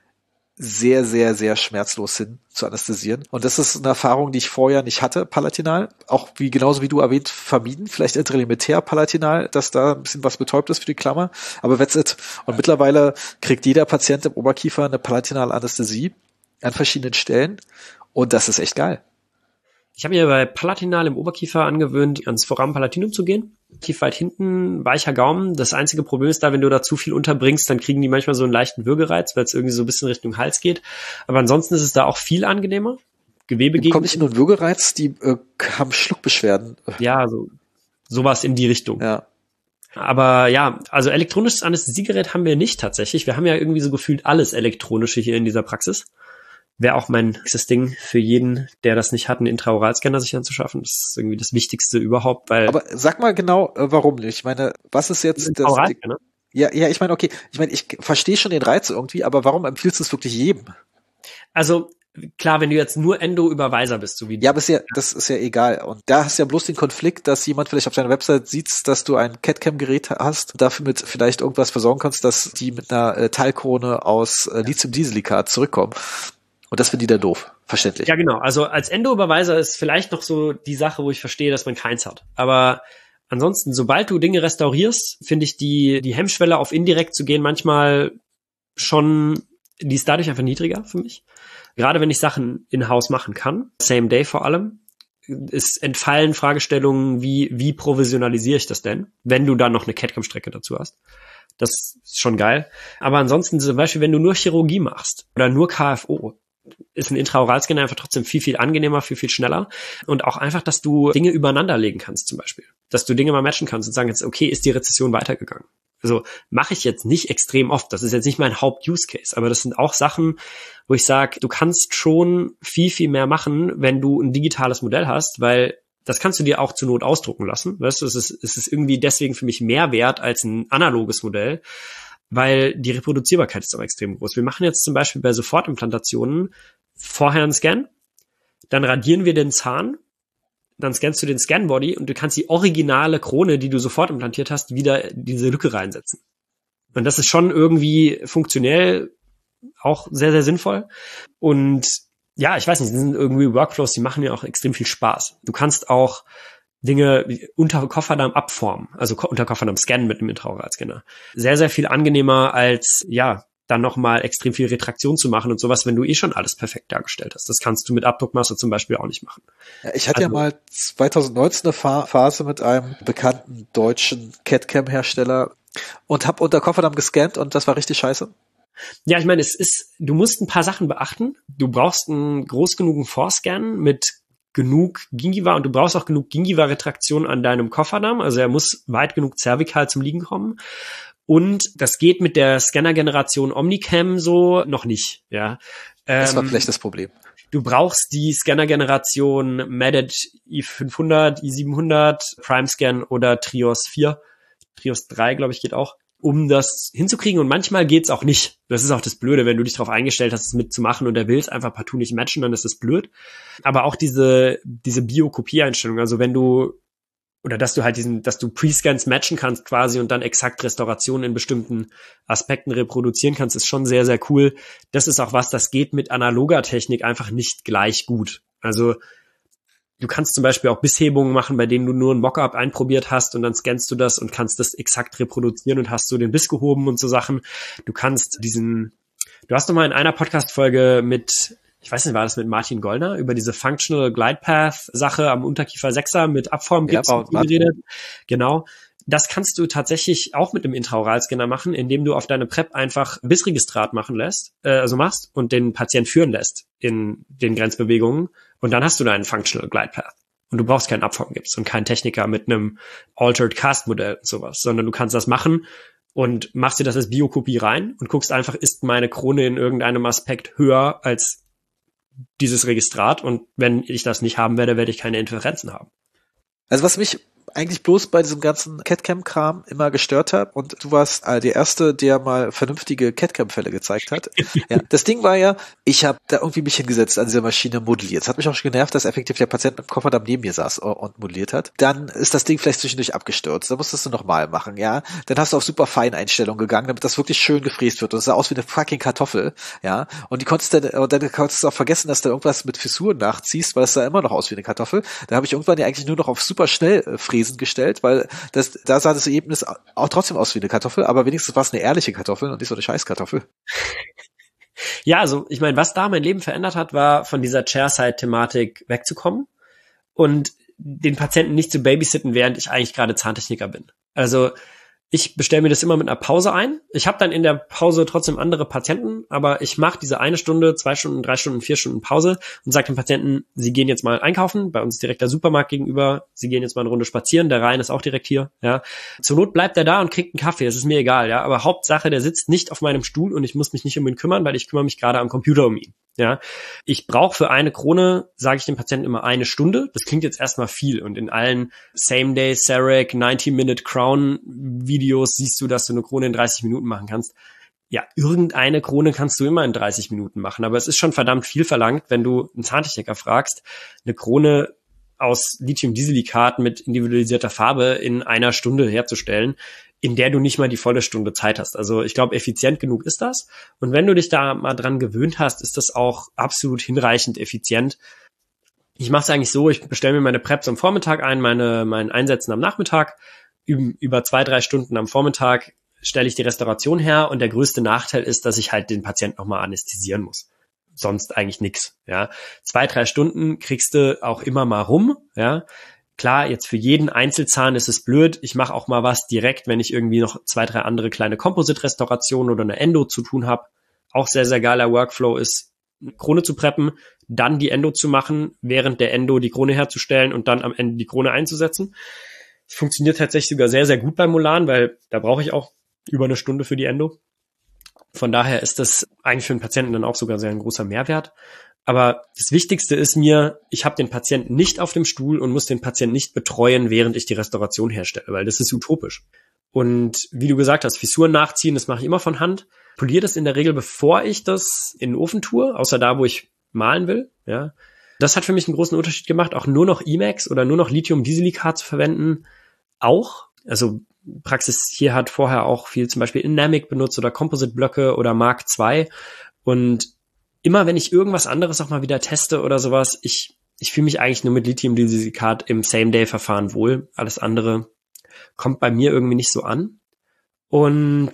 S1: sehr, sehr, sehr schmerzlos hin zu anästhesieren. Und das ist eine Erfahrung, die ich vorher nicht hatte, palatinal. Auch wie, genauso wie du erwähnt, vermieden. Vielleicht intralimär palatinal, dass da ein bisschen was betäubt ist für die Klammer. Aber that's it. Und mittlerweile kriegt jeder Patient im Oberkiefer eine palatinale Anästhesie an verschiedenen Stellen. Und das ist echt geil.
S2: Ich habe mir bei Palatinal im Oberkiefer angewöhnt, ans Foramen Palatinum zu gehen. Tief weit hinten, weicher Gaumen. Das einzige Problem ist da, wenn du da zu viel unterbringst, dann kriegen die manchmal so einen leichten Würgereiz, weil es irgendwie so ein bisschen Richtung Hals geht. Aber ansonsten ist es da auch viel angenehmer. Gewebe gegen.
S1: Kommt nicht nur ein Würgereiz, die äh, haben Schluckbeschwerden.
S2: Ja, so sowas in die Richtung.
S1: Ja.
S2: Aber ja, also elektronisches Anästhesiegerät haben wir nicht tatsächlich. Wir haben ja irgendwie so gefühlt alles Elektronische hier in dieser Praxis. Wäre auch mein nächstes Ding für jeden, der das nicht hat, einen Intraoralscanner sich anzuschaffen. Das ist irgendwie das Wichtigste überhaupt, weil.
S1: Aber sag mal genau, warum nicht? Ich meine, was ist jetzt das? Ja, ja, ich meine, okay, ich meine, ich verstehe schon den Reiz irgendwie, aber warum empfiehlst du es wirklich jedem?
S2: Also klar, wenn du jetzt nur Endo-Überweiser bist, so wie
S1: ja, aber ist ja, das ist ja egal. Und da hast du ja bloß den Konflikt, dass jemand vielleicht auf deiner Website sieht, dass du ein C A D-Cam-Gerät hast, dafür mit vielleicht irgendwas versorgen kannst, dass die mit einer äh, Teilkrone aus äh, Lithium-Dieselikat zurückkommen. Und das finden die dann doof. Verständlich.
S2: Ja, genau. Also als Endo-Überweiser ist vielleicht noch so die Sache, wo ich verstehe, dass man keins hat. Aber ansonsten, sobald du Dinge restaurierst, finde ich die, die Hemmschwelle auf indirekt zu gehen manchmal schon, die ist dadurch einfach niedriger für mich. Gerade wenn ich Sachen in-house machen kann, same day vor allem, es entfallen Fragestellungen wie, wie provisionalisiere ich das denn, wenn du dann noch eine C A D-Cam-Strecke dazu hast. Das ist schon geil. Aber ansonsten zum Beispiel, wenn du nur Chirurgie machst oder nur K F O, ist ein Intraoralscanner einfach trotzdem viel, viel angenehmer, viel, viel schneller. Und auch einfach, dass du Dinge übereinander legen kannst zum Beispiel. Dass du Dinge mal matchen kannst und sagen jetzt, okay, ist die Rezession weitergegangen? Also mache ich jetzt nicht extrem oft. Das ist jetzt nicht mein Haupt-Use-Case. Aber das sind auch Sachen, wo ich sage, du kannst schon viel, viel mehr machen, wenn du ein digitales Modell hast, weil das kannst du dir auch zur Not ausdrucken lassen. Weißt du, es ist, es ist irgendwie deswegen für mich mehr wert als ein analoges Modell, weil die Reproduzierbarkeit ist auch extrem groß. Wir machen jetzt zum Beispiel bei Sofortimplantationen vorher einen Scan, dann radieren wir den Zahn, dann scannst du den Scanbody und du kannst die originale Krone, die du sofort implantiert hast, wieder in diese Lücke reinsetzen. Und das ist schon irgendwie funktionell auch sehr, sehr sinnvoll. Und ja, ich weiß nicht, das sind irgendwie Workflows, die machen ja auch extrem viel Spaß. Du kannst auch Dinge unter Kofferdamm abformen, also unter Kofferdamm scannen mit einem Intraoralscanner. Sehr, sehr viel angenehmer als, ja, dann nochmal extrem viel Retraktion zu machen und sowas, wenn du eh schon alles perfekt dargestellt hast. Das kannst du mit Abdruckmasse zum Beispiel auch nicht machen.
S1: Ja, ich hatte
S2: also,
S1: ja mal zwanzig neunzehn eine Phase mit einem bekannten deutschen C A D-Cam-Hersteller und habe unter Kofferdamm gescannt und das war richtig scheiße.
S2: Ja, ich meine, es ist, du musst ein paar Sachen beachten. Du brauchst einen groß genugen Vorscan mit genug Gingiva und du brauchst auch genug Gingiva-Retraktion an deinem Kofferdamm. Also er muss weit genug zervikal zum Liegen kommen. Und das geht mit der Scanner-Generation Omnicam so noch nicht, ja.
S1: Das war
S2: ähm,
S1: vielleicht das Problem.
S2: Du brauchst die Scanner-Generation Medit i fünfhundert, i siebenhundert, PrimeScan oder Trios vier. Trios drei, glaube ich, geht auch, um das hinzukriegen. Und manchmal geht's auch nicht. Das ist auch das Blöde, wenn du dich darauf eingestellt hast, es mitzumachen und er will es einfach partout nicht matchen, dann ist das blöd. Aber auch diese, diese Bio-Kopie-Einstellung, also wenn du oder dass du halt diesen, dass du Pre-Scans matchen kannst quasi und dann exakt Restaurationen in bestimmten Aspekten reproduzieren kannst, ist schon sehr, sehr cool. Das ist auch was, das geht mit analoger Technik einfach nicht gleich gut. Also du kannst zum Beispiel auch Bisshebungen machen, bei denen du nur ein Mockup einprobiert hast und dann scannst du das und kannst das exakt reproduzieren und hast so den Biss gehoben und so Sachen. Du kannst diesen, du hast doch mal in einer Podcast-Folge mit, ich weiß nicht, war das mit Martin Gollner, über diese Functional Glide Path Sache am Unterkiefer Sechser mit Abformgips
S1: ja,
S2: geredet. Genau. Das kannst du tatsächlich auch mit einem Intraoralscanner machen, indem du auf deine Prep einfach Bissregistrat machen lässt, äh, also machst und den Patient führen lässt in den Grenzbewegungen und dann hast du deinen Functional Glide Path. Und du brauchst keinen Abformgips und keinen Techniker mit einem Altered Cast Modell und sowas, sondern du kannst das machen und machst dir das als Biokopie rein und guckst einfach, ist meine Krone in irgendeinem Aspekt höher als dieses Registrat und wenn ich das nicht haben werde, werde ich keine Interferenzen haben.
S1: Also was mich eigentlich bloß bei diesem ganzen C A D-Cam-Kram immer gestört hat und du warst äh, der Erste, der mal vernünftige C A D-Cam-Fälle gezeigt hat. Ja, das Ding war ja, ich habe da irgendwie mich hingesetzt an dieser Maschine modelliert. Es hat mich auch schon genervt, dass effektiv der Patient im Kofferdamm neben mir saß und modelliert hat. Dann ist das Ding vielleicht zwischendurch abgestürzt. Dann musstest du nochmal machen, ja. Dann hast du auf super Feineinstellungen gegangen, damit das wirklich schön gefräst wird. Und es sah aus wie eine fucking Kartoffel, ja. Und die konntest dann, und dann konntest du auch vergessen, dass du irgendwas mit Fissuren nachziehst, weil es sah immer noch aus wie eine Kartoffel. Da habe ich irgendwann ja eigentlich nur noch auf super schnell äh, fräsen gestellt, weil das, da sah das Ergebnis auch trotzdem aus wie eine Kartoffel, aber wenigstens war es eine ehrliche Kartoffel und nicht so eine Scheißkartoffel.
S2: Ja, also ich meine, was da mein Leben verändert hat, war von dieser Chairside-Thematik wegzukommen und den Patienten nicht zu babysitten, während ich eigentlich gerade Zahntechniker bin. Also ich bestelle mir das immer mit einer Pause ein. Ich habe dann in der Pause trotzdem andere Patienten, aber ich mache diese eine Stunde, zwei Stunden, drei Stunden, vier Stunden Pause und sage dem Patienten, sie gehen jetzt mal einkaufen, bei uns direkt der Supermarkt gegenüber, sie gehen jetzt mal eine Runde spazieren, der Rhein ist auch direkt hier, ja. Zur Not bleibt er da und kriegt einen Kaffee, das ist mir egal, ja, aber Hauptsache, der sitzt nicht auf meinem Stuhl und ich muss mich nicht um ihn kümmern, weil ich kümmere mich gerade am Computer um ihn. Ja, ich brauche für eine Krone, sage ich dem Patienten immer eine Stunde. Das klingt jetzt erstmal viel und in allen Same-Day CEREC ninety-Minute Crown Videos siehst du, dass du eine Krone in dreißig Minuten machen kannst. Ja, irgendeine Krone kannst du immer in dreißig Minuten machen, aber es ist schon verdammt viel verlangt, wenn du einen Zahntechniker fragst, eine Krone aus Lithium-Dieselikat mit individualisierter Farbe in einer Stunde herzustellen, in der du nicht mal die volle Stunde Zeit hast. Also ich glaube, effizient genug ist das. Und wenn du dich da mal dran gewöhnt hast, ist das auch absolut hinreichend effizient. Ich mache es eigentlich so, ich bestelle mir meine Preps am Vormittag ein, meine meinen Einsätzen am Nachmittag. Über zwei, drei Stunden am Vormittag stelle ich die Restauration her und der größte Nachteil ist, dass ich halt den Patienten nochmal anästhesieren muss. Sonst eigentlich nix. Ja, zwei, drei Stunden kriegst du auch immer mal rum, ja. Klar, jetzt für jeden Einzelzahn ist es blöd. Ich mache auch mal was direkt, wenn ich irgendwie noch zwei, drei andere kleine Composite-Restaurationen oder eine Endo zu tun habe. Auch sehr, sehr geiler Workflow ist, eine Krone zu preppen, dann die Endo zu machen, während der Endo die Krone herzustellen und dann am Ende die Krone einzusetzen. Es funktioniert tatsächlich sogar sehr, sehr gut bei Molan, weil da brauche ich auch über eine Stunde für die Endo. Von daher ist das eigentlich für den Patienten dann auch sogar sehr ein großer Mehrwert. Aber das Wichtigste ist mir, ich habe den Patienten nicht auf dem Stuhl und muss den Patienten nicht betreuen, während ich die Restauration herstelle, weil das ist utopisch. Und wie du gesagt hast, Fissuren nachziehen, das mache ich immer von Hand. Poliere das in der Regel, bevor ich das in den Ofen tue, außer da, wo ich malen will. Ja, das hat für mich einen großen Unterschied gemacht, auch nur noch I-Max oder nur noch Lithium-Dieselikat zu verwenden. Auch, also Praxis hier hat vorher auch viel zum Beispiel Dynamic benutzt oder Composite-Blöcke oder Mark zwei. Und immer wenn ich irgendwas anderes auch mal wieder teste oder sowas, ich ich fühle mich eigentlich nur mit Lithium-Dieselikat im Same-Day-Verfahren wohl. Alles andere kommt bei mir irgendwie nicht so an. Und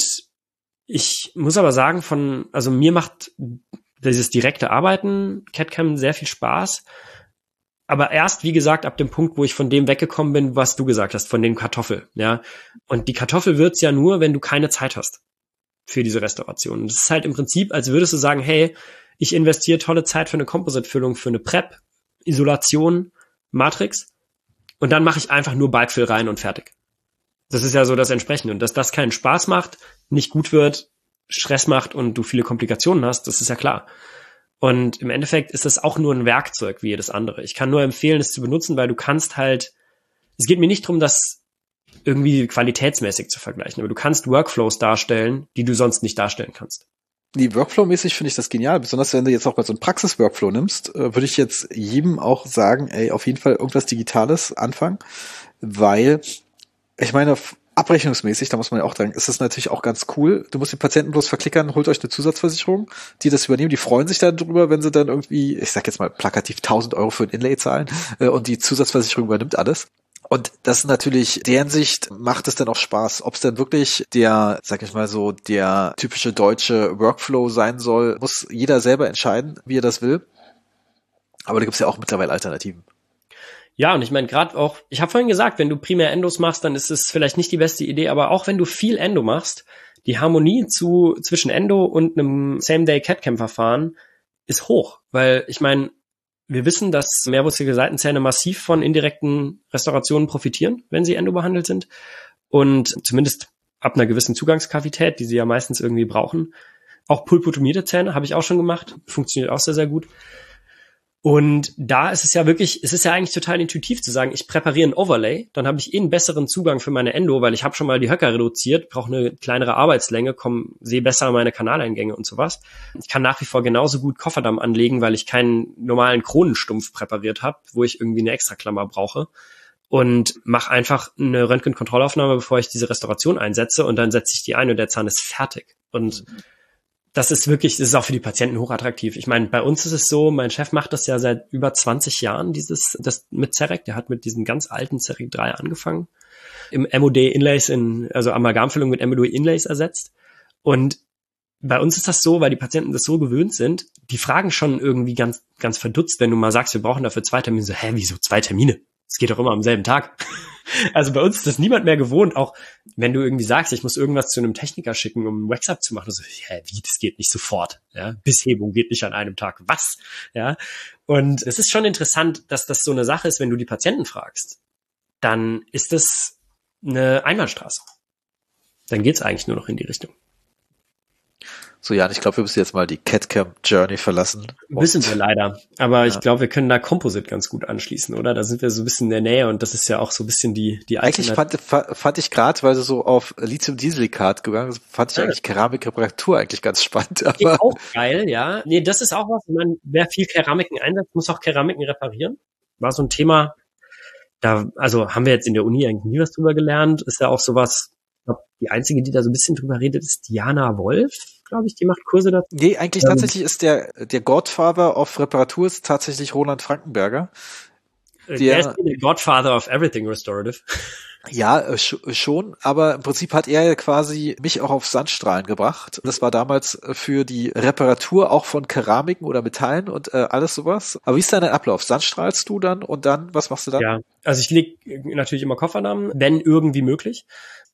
S2: ich muss aber sagen, von also mir macht dieses direkte Arbeiten, C A D-Cam, sehr viel Spaß. Aber erst, wie gesagt, ab dem Punkt, wo ich von dem weggekommen bin, was du gesagt hast, von den Kartoffel, ja. Und die Kartoffel wird's ja nur, wenn du keine Zeit hast für diese Restauration. Das ist halt im Prinzip, als würdest du sagen, hey, ich investiere tolle Zeit für eine Composite-Füllung, für eine Prep, Isolation, Matrix und dann mache ich einfach nur Bytefill rein und fertig. Das ist ja so das Entsprechende. Und dass das keinen Spaß macht, nicht gut wird, Stress macht und du viele Komplikationen hast, das ist ja klar. Und im Endeffekt ist das auch nur ein Werkzeug wie jedes andere. Ich kann nur empfehlen, es zu benutzen, weil du kannst halt, es geht mir nicht darum, das irgendwie qualitätsmäßig zu vergleichen, aber du kannst Workflows darstellen, die du sonst nicht darstellen kannst.
S1: Nee, Workflow-mäßig finde ich das genial. Besonders wenn du jetzt auch mal so einen Praxis-Workflow nimmst, äh, würde ich jetzt jedem auch sagen, ey, auf jeden Fall irgendwas Digitales anfangen, weil ich meine, abrechnungsmäßig, da muss man ja auch sagen, ist das natürlich auch ganz cool. Du musst den Patienten bloß verklickern, holt euch eine Zusatzversicherung, die das übernehmen. Die freuen sich dann drüber, wenn sie dann irgendwie, ich sag jetzt mal plakativ tausend Euro für ein Inlay zahlen äh, und die Zusatzversicherung übernimmt alles. Und das ist natürlich, deren Sicht macht es dann auch Spaß. Ob es dann wirklich der, sag ich mal so, der typische deutsche Workflow sein soll, muss jeder selber entscheiden, wie er das will. Aber da gibt es ja auch mittlerweile Alternativen.
S2: Ja, und ich meine, gerade auch, ich habe vorhin gesagt, wenn du primär Endos machst, dann ist es vielleicht nicht die beste Idee, aber auch wenn du viel Endo machst, die Harmonie zu zwischen Endo und einem Same-Day-C A D-C A M-Verfahren ist hoch. Weil ich meine, wir wissen, dass mehrwurzelige Seitenzähne massiv von indirekten Restaurationen profitieren, wenn sie Endo behandelt sind. Und zumindest ab einer gewissen Zugangskavität, die sie ja meistens irgendwie brauchen. Auch pulpotomierte Zähne habe ich auch schon gemacht. Funktioniert auch sehr, sehr gut. Und da ist es ja wirklich, es ist ja eigentlich total intuitiv zu sagen, ich präpariere ein Overlay, dann habe ich eh einen besseren Zugang für meine Endo, weil ich habe schon mal die Höcker reduziert, brauche eine kleinere Arbeitslänge, komme, sehe besser meine Kanaleingänge und sowas. Ich kann nach wie vor genauso gut Kofferdamm anlegen, weil ich keinen normalen Kronenstumpf präpariert habe, wo ich irgendwie eine Extraklammer brauche. Und mache einfach eine Röntgenkontrollaufnahme, bevor ich diese Restauration einsetze und dann setze ich die ein und der Zahn ist fertig. Und das ist wirklich, das ist auch für die Patienten hochattraktiv. Ich meine, bei uns ist es so, mein Chef macht das ja seit über zwanzig Jahren, dieses, das mit CEREC. Der hat mit diesem ganz alten CEREC drei angefangen. Im M O D-Inlays in, also Amalgamfüllung mit M O D-Inlays ersetzt. Und bei uns ist das so, weil die Patienten das so gewöhnt sind, die fragen schon irgendwie ganz, ganz verdutzt, wenn du mal sagst, wir brauchen dafür zwei Termine. So, hä, wieso zwei Termine? Es geht doch immer am selben Tag. Also bei uns ist das niemand mehr gewohnt, auch wenn du irgendwie sagst, ich muss irgendwas zu einem Techniker schicken, um ein Wax-Up zu machen. So, hä, wie, das geht nicht sofort. Ja? Bisshebung geht nicht an einem Tag. Was? Ja. Und es ist schon interessant, dass das so eine Sache ist, wenn du die Patienten fragst, dann ist das eine Einbahnstraße. Dann geht's eigentlich nur noch in die Richtung.
S1: So, Jan, ich glaube, wir müssen jetzt mal die C A D-C A M-Journey verlassen.
S2: Müssen wir leider. Aber
S1: ja.
S2: Ich glaube, wir können da Composite ganz gut anschließen, oder? Da sind wir so ein bisschen in der Nähe und das ist ja auch so ein bisschen die die
S1: Eigentlich fand, fand ich gerade, weil du so auf Lithium-Dieselikat gegangen bist, fand ich ja. eigentlich Keramik-Reparatur eigentlich ganz spannend. Aber
S2: Geht auch geil, ja. Nee, das ist auch was, wenn man, wer viel Keramiken einsetzt, muss auch Keramiken reparieren. War so ein Thema, da, also haben wir jetzt in der Uni eigentlich nie was drüber gelernt. Ist ja auch sowas, ich glaube, die einzige, die da so ein bisschen drüber redet, ist Diana Wolf, glaube ich, die macht Kurse dazu.
S1: Nee, eigentlich ähm, tatsächlich ist der der Godfather of Reparatur ist tatsächlich Roland Frankenberger.
S2: Der, der ist der Godfather of Everything Restorative.
S1: Ja, äh, sch- schon, aber im Prinzip hat er quasi mich auch auf Sandstrahlen gebracht. Das war damals für die Reparatur auch von Keramiken oder Metallen und äh, alles sowas. Aber wie ist dein Ablauf? Sandstrahlst du dann und dann, was machst du dann?
S2: Ja, also ich lege natürlich immer Kofferdamm, wenn irgendwie möglich.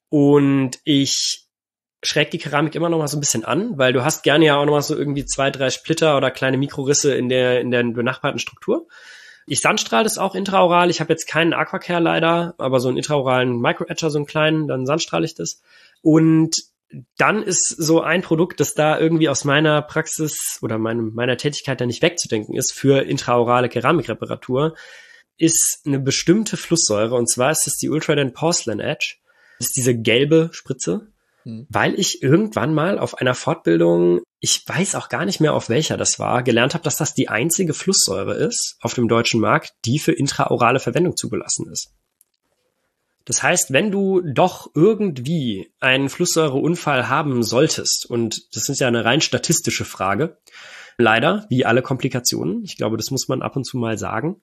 S2: Und ich schräg die Keramik immer noch mal so ein bisschen an, weil du hast gerne ja auch noch mal so irgendwie zwei, drei Splitter oder kleine Mikrorisse in der in der benachbarten Struktur. Ich sandstrahle das auch intraoral. Ich habe jetzt keinen Aquacare leider, aber so einen intraoralen Micro-Etcher, so einen kleinen, dann sandstrahle ich das. Und dann ist so ein Produkt, das da irgendwie aus meiner Praxis oder meinem, meiner Tätigkeit da nicht wegzudenken ist für intraorale Keramikreparatur, ist eine bestimmte Flusssäure. Und zwar ist es die Ultradent Porcelain Edge. Das ist diese gelbe Spritze, hm. weil ich irgendwann mal auf einer Fortbildung, ich weiß auch gar nicht mehr, auf welcher das war, gelernt habe, dass das die einzige Flusssäure ist auf dem deutschen Markt, die für intraorale Verwendung zugelassen ist. Das heißt, wenn du doch irgendwie einen Flusssäureunfall haben solltest, und das ist ja eine rein statistische Frage, leider, wie alle Komplikationen, ich glaube, das muss man ab und zu mal sagen,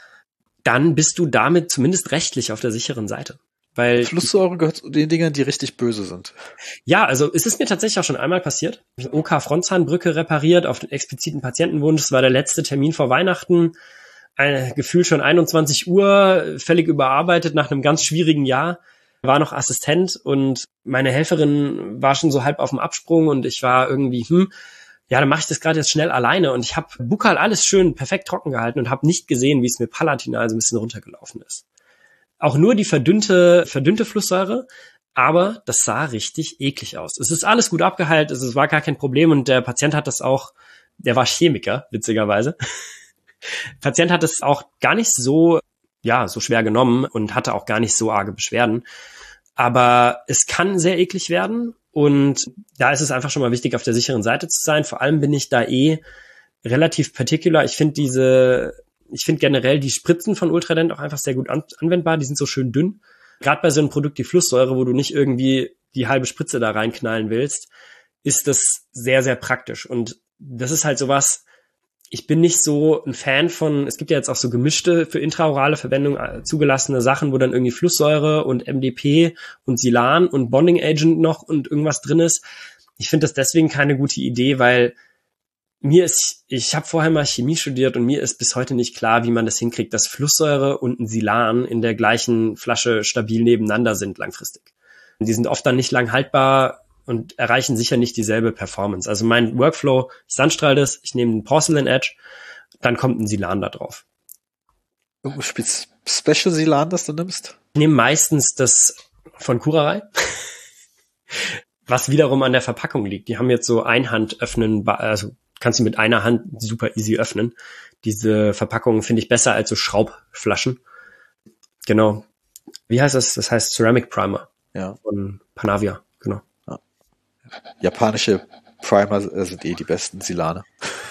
S2: dann bist du damit zumindest rechtlich auf der sicheren Seite. Weil
S1: Flusssäure gehört zu den Dingern, die richtig böse sind.
S2: Ja, also es ist mir tatsächlich auch schon einmal passiert. O K-Frontzahnbrücke repariert auf den expliziten Patientenwunsch. Es war der letzte Termin vor Weihnachten. Ein Gefühl schon einundzwanzig Uhr, völlig überarbeitet nach einem ganz schwierigen Jahr. War noch Assistent und meine Helferin war schon so halb auf dem Absprung und ich war irgendwie, hm, ja, dann mache ich das gerade jetzt schnell alleine und ich habe bukal alles schön perfekt trocken gehalten und habe nicht gesehen, wie es mir palatinal so ein bisschen runtergelaufen ist. Auch nur die verdünnte, verdünnte Flusssäure, aber das sah richtig eklig aus. Es ist alles gut abgeheilt, es war gar kein Problem und der Patient hat das auch, der war Chemiker, witzigerweise. Der Patient hat es auch gar nicht so, ja, so schwer genommen und hatte auch gar nicht so arge Beschwerden. Aber es kann sehr eklig werden und da ist es einfach schon mal wichtig, auf der sicheren Seite zu sein. Vor allem bin ich da eh relativ particular. Ich finde diese, ich finde generell die Spritzen von Ultradent auch einfach sehr gut an, anwendbar. Die sind so schön dünn. Gerade bei so einem Produkt wie Flusssäure, wo du nicht irgendwie die halbe Spritze da reinknallen willst, ist das sehr, sehr praktisch. Und das ist halt sowas, ich bin nicht so ein Fan von, es gibt ja jetzt auch so gemischte für intraorale Verwendung zugelassene Sachen, wo dann irgendwie Flusssäure und M D P und Silan und Bonding Agent noch und irgendwas drin ist. Ich finde das deswegen keine gute Idee, weil mir ist, ich habe vorher mal Chemie studiert und mir ist bis heute nicht klar, wie man das hinkriegt, dass Flusssäure und ein Silan in der gleichen Flasche stabil nebeneinander sind langfristig. Und die sind oft dann nicht lang haltbar und erreichen sicher nicht dieselbe Performance. Also mein Workflow, ich sandstrahl das, ich nehme einen Porcelain Edge, dann kommt ein Silan da drauf.
S1: Special Silan, das du nimmst?
S2: Ich nehme meistens das von Curaray, was wiederum an der Verpackung liegt. Die haben jetzt so Einhand öffnen, also kannst du mit einer Hand super easy öffnen. Diese Verpackungen finde ich besser als so Schraubflaschen. Genau. Wie heißt das? Das heißt Ceramic Primer.
S1: Ja.
S2: Von Panavia, genau.
S1: Japanische Primer sind eh die besten Silane.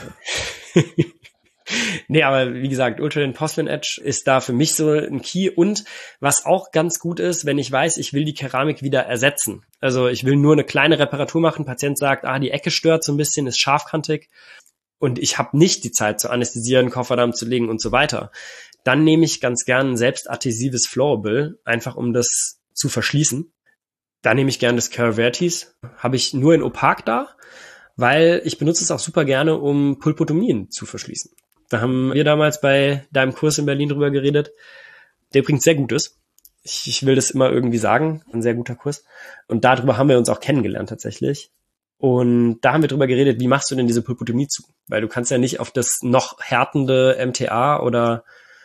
S2: Nee, aber wie gesagt, Ultradent Porcelain Edge ist da für mich so ein Key. Und was auch ganz gut ist, wenn ich weiß, ich will die Keramik wieder ersetzen. Also ich will nur eine kleine Reparatur machen. Patient sagt, ah, die Ecke stört so ein bisschen, ist scharfkantig. Und ich habe nicht die Zeit zu anästhesieren, Kofferdamm zu legen und so weiter. Dann nehme ich ganz gern ein selbstadhesives Flowable, einfach um das zu verschließen. Da nehme ich gerne das Kerr-Vertis. Habe ich nur in Opak da, weil ich benutze es auch super gerne, um Pulpotomien zu verschließen. Da haben wir damals bei deinem Kurs in Berlin drüber geredet, der übrigens sehr gut ist. Ich, ich will das immer irgendwie sagen, ein sehr guter Kurs. Und darüber haben wir uns auch kennengelernt tatsächlich. Und da haben wir drüber geredet, wie machst du denn diese Pulpotomie zu? Weil du kannst ja nicht auf das noch härtende M T A oder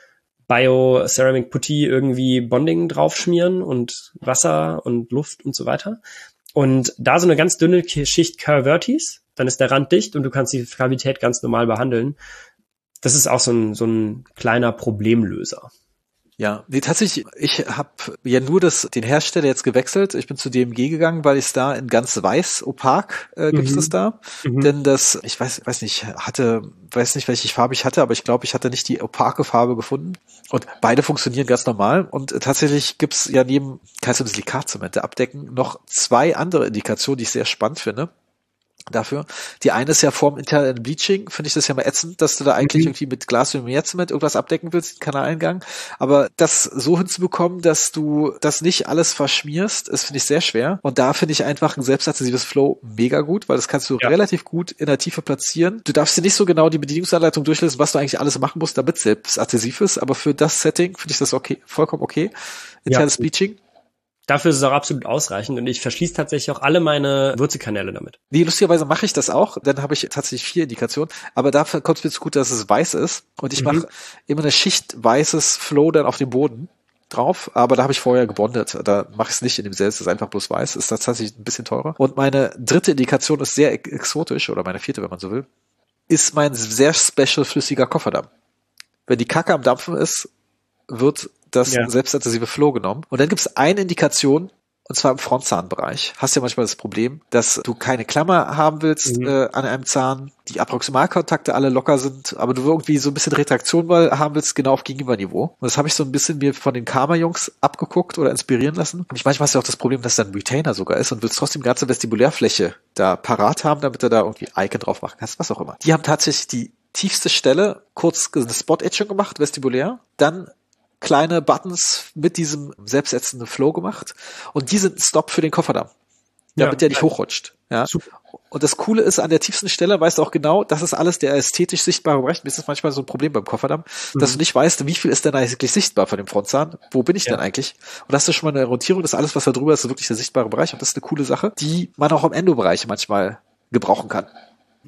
S2: Bio-Ceramic Putty irgendwie Bonding draufschmieren und Wasser und Luft und so weiter. Und da so eine ganz dünne Schicht Kerr-Vertis, dann ist der Rand dicht und du kannst die Kavität ganz normal behandeln. Das ist auch so ein, so ein kleiner Problemlöser.
S1: Ja, nee, tatsächlich, ich habe ja nur das, den Hersteller jetzt gewechselt. Ich bin zu D M G gegangen, weil ich da in ganz weiß, opak äh, gibt's mhm. das da. Mhm. Denn das, ich weiß, weiß nicht, hatte, weiß nicht, welche Farbe ich hatte, aber ich glaube, ich hatte nicht die opake Farbe gefunden. Und beide funktionieren ganz normal. Und äh, tatsächlich gibt's ja neben Calcium-Silikat-Zemente abdecken noch zwei andere Indikationen, die ich sehr spannend finde. Dafür. Die eine ist ja vorm internen Bleaching, finde ich das ja mal ätzend, dass du da eigentlich mhm. irgendwie mit Glasveneerzement irgendwas abdecken willst, den Kanaleingang. Aber das so hinzubekommen, dass du das nicht alles verschmierst, ist, finde ich, sehr schwer. Und da finde ich einfach ein selbstadhesives Flow mega gut, weil das kannst du ja. relativ gut in der Tiefe platzieren. Du darfst dir nicht so genau die Bedienungsanleitung durchlesen, was du eigentlich alles machen musst, damit es selbstadhesiv ist. Aber für das Setting finde ich das okay, vollkommen okay. Internes ja. Bleaching.
S2: Dafür ist es auch absolut ausreichend und ich verschließe tatsächlich auch alle meine Wurzelkanäle damit.
S1: Nee, lustigerweise mache ich das auch, dann habe ich tatsächlich vier Indikationen, aber dafür kommt es mir zu gut, dass es weiß ist und ich mhm. mache immer eine Schicht weißes Flow dann auf dem Boden drauf, aber da habe ich vorher gebondet, da mache ich es nicht in dem selbst, das ist einfach bloß weiß, ist tatsächlich ein bisschen teurer. Und meine dritte Indikation ist sehr exotisch, oder meine vierte, wenn man so will, ist mein sehr special flüssiger Kofferdamm. Wenn die Kacke am Dampfen ist, wird das ja. selbstadhesive Flow genommen. Und dann gibt es eine Indikation, und zwar im Frontzahnbereich. Hast ja manchmal das Problem, dass du keine Klammer haben willst mhm. äh, an einem Zahn, die Approximalkontakte alle locker sind, aber du irgendwie so ein bisschen Retraktion mal haben willst, genau auf Gegenüberniveau. Und das habe ich so ein bisschen mir von den Karma-Jungs abgeguckt oder inspirieren lassen. Und ich manchmal hast du auch das Problem, dass da ein Retainer sogar ist und willst trotzdem die ganze Vestibulärfläche da parat haben, damit du da irgendwie Icon drauf machen kannst, was auch immer. Die haben tatsächlich die tiefste Stelle kurz eine Spot-Etching gemacht, vestibulär, dann kleine Buttons mit diesem selbstsetzenden Flow gemacht und die sind ein Stop für den Kofferdamm, damit ja, der nicht hochrutscht. Ja. Super. Und das Coole ist, an der tiefsten Stelle weißt du auch genau, das ist alles der ästhetisch sichtbare Bereich. Mir ist das manchmal so ein Problem beim Kofferdamm, mhm. dass du nicht weißt, wie viel ist denn eigentlich sichtbar von dem Frontzahn? Wo bin ich ja. denn eigentlich? Und das ist schon mal eine Rotierung, das alles, was da drüber ist, ist wirklich der sichtbare Bereich und das ist eine coole Sache, die man auch im Endobereich manchmal gebrauchen kann.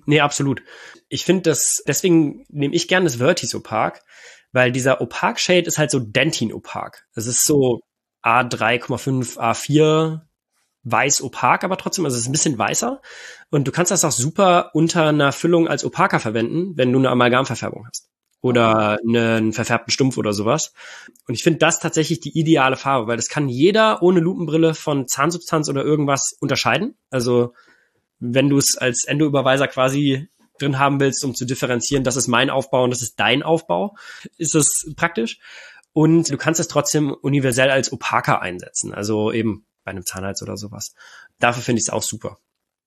S2: Nee, absolut. Ich finde das, deswegen nehme ich gerne das Vertis Opak, weil dieser Opak-Shade ist halt so Dentin-Opak. Es ist so A drei Komma fünf, A vier weiß opak, aber trotzdem, also es ist ein bisschen weißer. Und du kannst das auch super unter einer Füllung als Opaker verwenden, wenn du eine Amalgamverfärbung hast. Oder einen verfärbten Stumpf oder sowas. Und ich finde das tatsächlich die ideale Farbe, weil das kann jeder ohne Lupenbrille von Zahnsubstanz oder irgendwas unterscheiden. Also wenn du es als Endo-Überweiser quasi drin haben willst, um zu differenzieren, das ist mein Aufbau und das ist dein Aufbau, ist das praktisch. Und du kannst es trotzdem universell als Opaker einsetzen, also eben bei einem Zahnhals oder sowas. Dafür finde ich es auch super.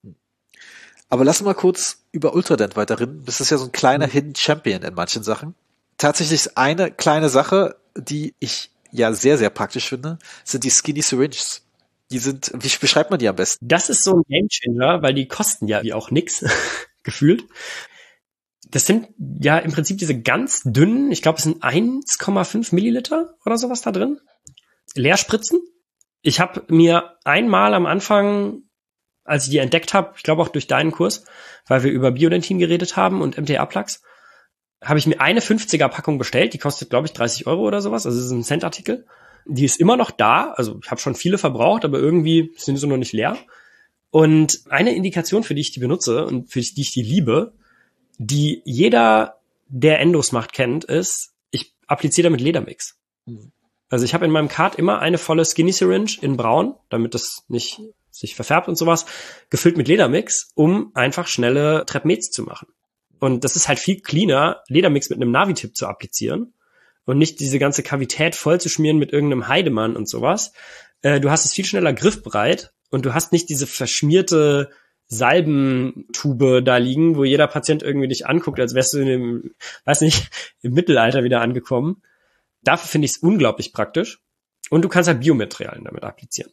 S1: Aber lass mal kurz über Ultradent weiterreden. Das ist ja so ein kleiner mhm. Hidden Champion in manchen Sachen. Tatsächlich ist eine kleine Sache, die ich ja sehr, sehr praktisch finde, sind die Skinny Syringes. Die sind, wie beschreibt man die am besten?
S2: Das ist so ein Gamechanger, weil die kosten ja wie auch nix, gefühlt. Das sind ja im Prinzip diese ganz dünnen, ich glaube, es sind eins Komma fünf Milliliter oder sowas da drin. Leerspritzen. Ich habe mir einmal am Anfang, als ich die entdeckt habe, ich glaube auch durch deinen Kurs, weil wir über Biodentin geredet haben und M T A-Plaques, habe ich mir eine fünfziger-Packung bestellt. Die kostet, glaube ich, dreißig Euro oder sowas. Also es ist ein Cent-Artikel. Die ist immer noch da. Also ich habe schon viele verbraucht, aber irgendwie sind sie noch nicht leer. Und eine Indikation, für die ich die benutze und für die ich die liebe, die jeder, der Endos macht, kennt, ist, ich appliziere damit Ledermix. Mhm. Also ich habe in meinem Cart immer eine volle Skinny Syringe in braun, damit das nicht sich verfärbt und sowas, gefüllt mit Ledermix, um einfach schnelle Trepmets zu machen. Und das ist halt viel cleaner, Ledermix mit einem Navitip zu applizieren und nicht diese ganze Kavität voll zu schmieren mit irgendeinem Heidemann und sowas. Äh, du hast es viel schneller griffbereit und du hast nicht diese verschmierte Salbentube da liegen, wo jeder Patient irgendwie dich anguckt, als wärst du in dem, weiß nicht, im Mittelalter wieder angekommen. Dafür finde ich es unglaublich praktisch. Und du kannst halt Biomaterialien damit applizieren.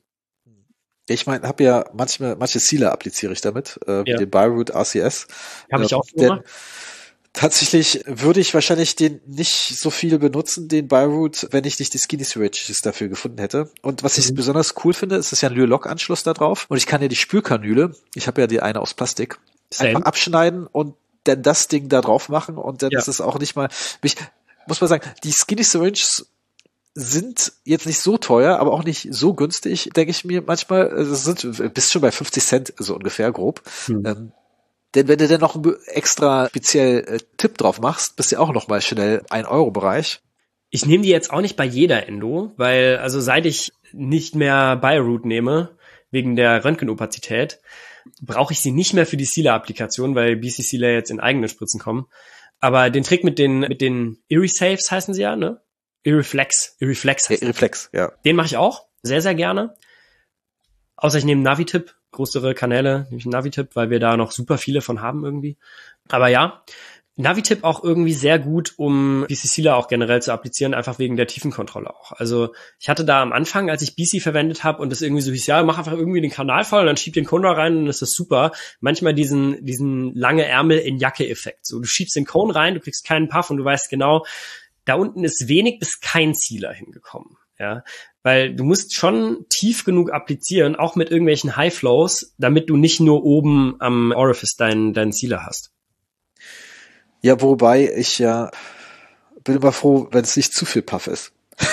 S1: Ich meine, habe ja manchmal, manche Sealer appliziere ich damit, äh,
S2: ja.
S1: den Bioroot R C S.
S2: Habe ich
S1: äh,
S2: auch gemacht.
S1: Tatsächlich würde ich wahrscheinlich den nicht so viel benutzen, den Bioroot, wenn ich nicht die Skinny Syringes dafür gefunden hätte. Und was ich mhm. besonders cool finde, ist, es ist ja ein Lyolok-Anschluss da drauf. Und ich kann ja die Spülkanüle, ich habe ja die eine aus Plastik, Same. einfach abschneiden und dann das Ding da drauf machen. Und dann ja. ist es auch nicht mal, mich, muss man sagen, die Skinny Syringes sind jetzt nicht so teuer, aber auch nicht so günstig, denke ich mir manchmal. Das sind bist schon bei fünfzig Cent, so ungefähr grob. Hm. Ähm, denn wenn du dann noch einen extra speziell äh, Tipp drauf machst, bist du auch noch mal schnell ein Euro Bereich.
S2: Ich nehme die jetzt auch nicht bei jeder Endo, weil also seit ich nicht mehr Bioroot nehme, wegen der Röntgenopazität, brauche ich sie nicht mehr für die Sealer-Applikation, weil B C Sealer jetzt in eigene Spritzen kommen. Aber den Trick mit den mit den Irrisafes heißen sie ja, ne? Irriflex, Irriflex heißt
S1: ja, Irriflex, ja.
S2: Den mache ich auch, sehr, sehr gerne. Außer ich nehme Navitip, größere Kanäle, nehme ich einen Navitip, weil wir da noch super viele von haben irgendwie. Aber ja, Navitip auch irgendwie sehr gut, um B C Sealer auch generell zu applizieren, einfach wegen der Tiefenkontrolle auch. Also ich hatte da am Anfang, als ich B C verwendet habe und das irgendwie so hieß, ja, mach einfach irgendwie den Kanal voll und dann schieb den Cone rein und das ist super. Manchmal diesen diesen lange Ärmel in Jacke-Effekt. So, du schiebst den Cone rein, du kriegst keinen Puff und du weißt genau, da unten ist wenig bis kein Sealer hingekommen, ja, weil du musst schon tief genug applizieren, auch mit irgendwelchen High Flows, damit du nicht nur oben am Orifice deinen deinen Sealer hast.
S1: Ja, wobei ich ja bin immer froh, wenn es nicht zu viel Puff ist.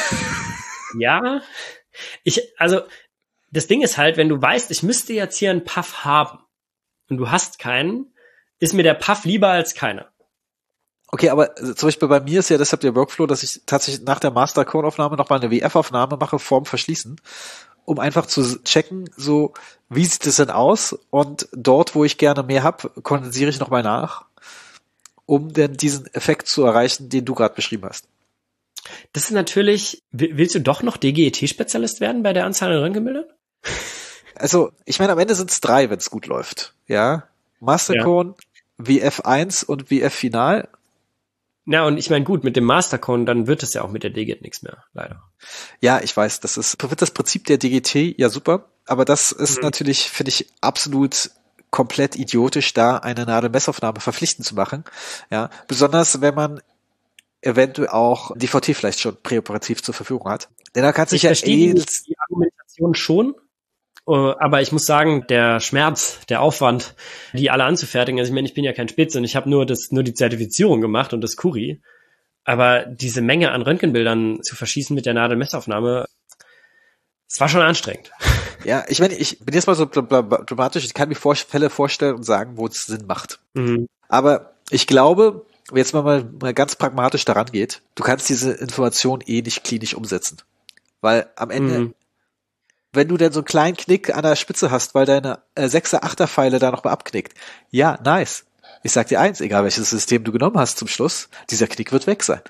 S2: Ja, ich also das Ding ist halt, wenn du weißt, ich müsste jetzt hier einen Puff haben und du hast keinen, ist mir der Puff lieber als keiner.
S1: Okay, aber zum Beispiel bei mir ist ja deshalb der Workflow, dass ich tatsächlich nach der Master-Cone-Aufnahme nochmal eine W F-Aufnahme mache vorm Verschließen, um einfach zu checken, so, wie sieht es denn aus? Und dort, wo ich gerne mehr habe, kondensiere ich nochmal nach, um dann diesen Effekt zu erreichen, den du gerade beschrieben hast.
S2: Das ist natürlich, willst du doch noch D G E T-Spezialist werden bei der Anzahl an Röntgenbildern?
S1: Also, ich meine, am Ende sind es drei, wenn es gut läuft, ja. Master-Cone, ja. W F eins und W F Final.
S2: Na, und ich meine, gut, mit dem Mastercone, dann wird es ja auch mit der D G E T nichts mehr, leider.
S1: Ja, ich weiß, das ist, wird das Prinzip der D G T ja super, aber das ist mhm. natürlich, finde ich, absolut komplett idiotisch, da eine Nadelmessaufnahme verpflichtend zu machen, ja, besonders wenn man eventuell auch D V T vielleicht schon präoperativ zur Verfügung hat. Denn da kann sich ja
S2: eh die Argumentation schon, Aber ich muss sagen, der Schmerz, der Aufwand, die alle anzufertigen, also ich meine, ich bin ja kein Spitz und ich habe nur das, nur die Zertifizierung gemacht und das Kuri. Aber diese Menge an Röntgenbildern zu verschießen mit der Nadelmessaufnahme, es war schon anstrengend.
S1: Ja, ich meine, ich bin jetzt mal so dramatisch, ich kann mir vor, Fälle vorstellen und sagen, wo es Sinn macht. Mhm. Aber ich glaube, jetzt mal, mal ganz pragmatisch daran geht, du kannst diese Information eh nicht klinisch umsetzen. Weil am Ende, mhm. wenn du denn so einen kleinen Knick an der Spitze hast, weil deine äh, sechser, achter Pfeile da noch mal abknickt, ja, nice. Ich sag dir eins, egal welches System du genommen hast zum Schluss, dieser Knick wird weg sein.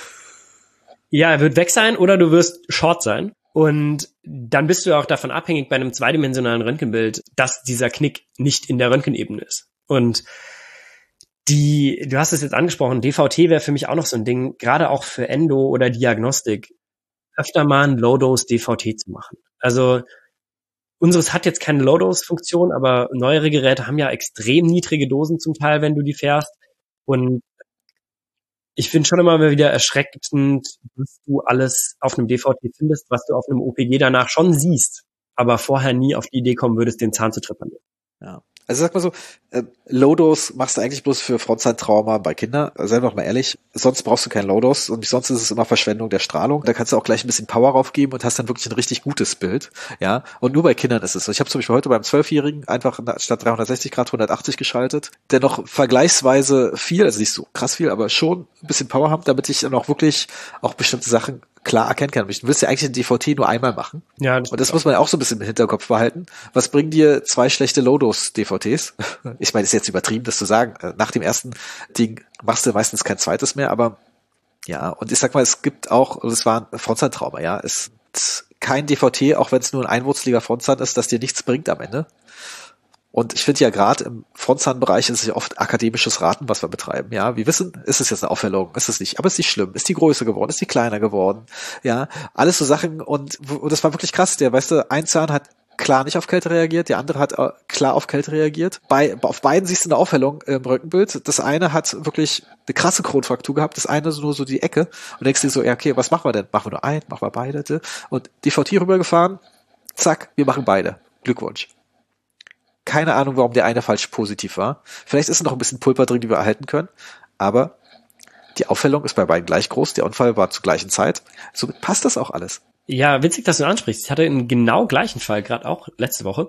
S2: Ja, er wird weg sein oder du wirst short sein. Und dann bist du auch davon abhängig bei einem zweidimensionalen Röntgenbild, dass dieser Knick nicht in der Röntgenebene ist. Und die, du hast es jetzt angesprochen, D V T wäre für mich auch noch so ein Ding, gerade auch für Endo oder Diagnostik, öfter mal ein Low-Dose-D V T zu machen. Also unseres hat jetzt keine Low-Dose-Funktion, aber neuere Geräte haben ja extrem niedrige Dosen zum Teil, wenn du die fährst. Und ich finde schon immer wieder erschreckend, was du alles auf einem D V T findest, was du auf einem O P G danach schon siehst, aber vorher nie auf die Idee kommen würdest, den Zahn zu trepanieren.
S1: Ja. Also sag mal so, äh, Low-Dose machst du eigentlich bloß für Frontzahntrauma bei Kindern, sei doch mal ehrlich, sonst brauchst du keinen Low-Dose und sonst ist es immer Verschwendung der Strahlung. Da kannst du auch gleich ein bisschen Power raufgeben und hast dann wirklich ein richtig gutes Bild, ja, und nur bei Kindern ist es so. Ich habe zum Beispiel heute beim Zwölfjährigen einfach statt dreihundertsechzig Grad hundertachtzig geschaltet, der noch vergleichsweise viel, also nicht so krass viel, aber schon ein bisschen Power haben, damit ich dann auch wirklich auch bestimmte Sachen klar erkennen kann. Du willst ja eigentlich den D V T nur einmal machen. Ja, das und das muss man ja auch so ein bisschen im Hinterkopf behalten. Was bringen dir zwei schlechte Low-Dose-D V Ts? Ich meine, ist jetzt übertrieben, das zu sagen. Nach dem ersten Ding machst du meistens kein zweites mehr, aber ja, und ich sag mal, es gibt auch, also es war ein Frontzahntrauma, ja, es ist kein D V T, auch wenn es nur ein einwurzeliger Frontzahn ist, das dir nichts bringt am Ende. Und ich finde ja gerade im Frontzahnbereich ist es ja oft akademisches Raten, was wir betreiben. Ja, wir wissen, ist es jetzt eine Aufhellung, ist es nicht, aber ist nicht schlimm, ist die größer geworden, ist die kleiner geworden, ja, alles so Sachen und, und das war wirklich krass. Der, weißt du, ein Zahn hat klar nicht auf Kälte reagiert, der andere hat äh, klar auf Kälte reagiert. Bei auf beiden siehst du eine Aufhellung im Röntgenbild. Das eine hat wirklich eine krasse Kronfraktur gehabt, das eine nur so die Ecke und denkst dir so, ja okay, was machen wir denn? Machen wir nur einen, machen wir beide und D V T rübergefahren, zack, wir machen beide. Glückwunsch. Keine Ahnung, warum der eine falsch positiv war. Vielleicht ist noch ein bisschen Pulver drin, die wir erhalten können. Aber die Aufhellung ist bei beiden gleich groß. Der Unfall war zur gleichen Zeit. Somit passt das auch alles.
S2: Ja, witzig, dass du ansprichst. Ich hatte einen genau gleichen Fall, gerade auch letzte Woche.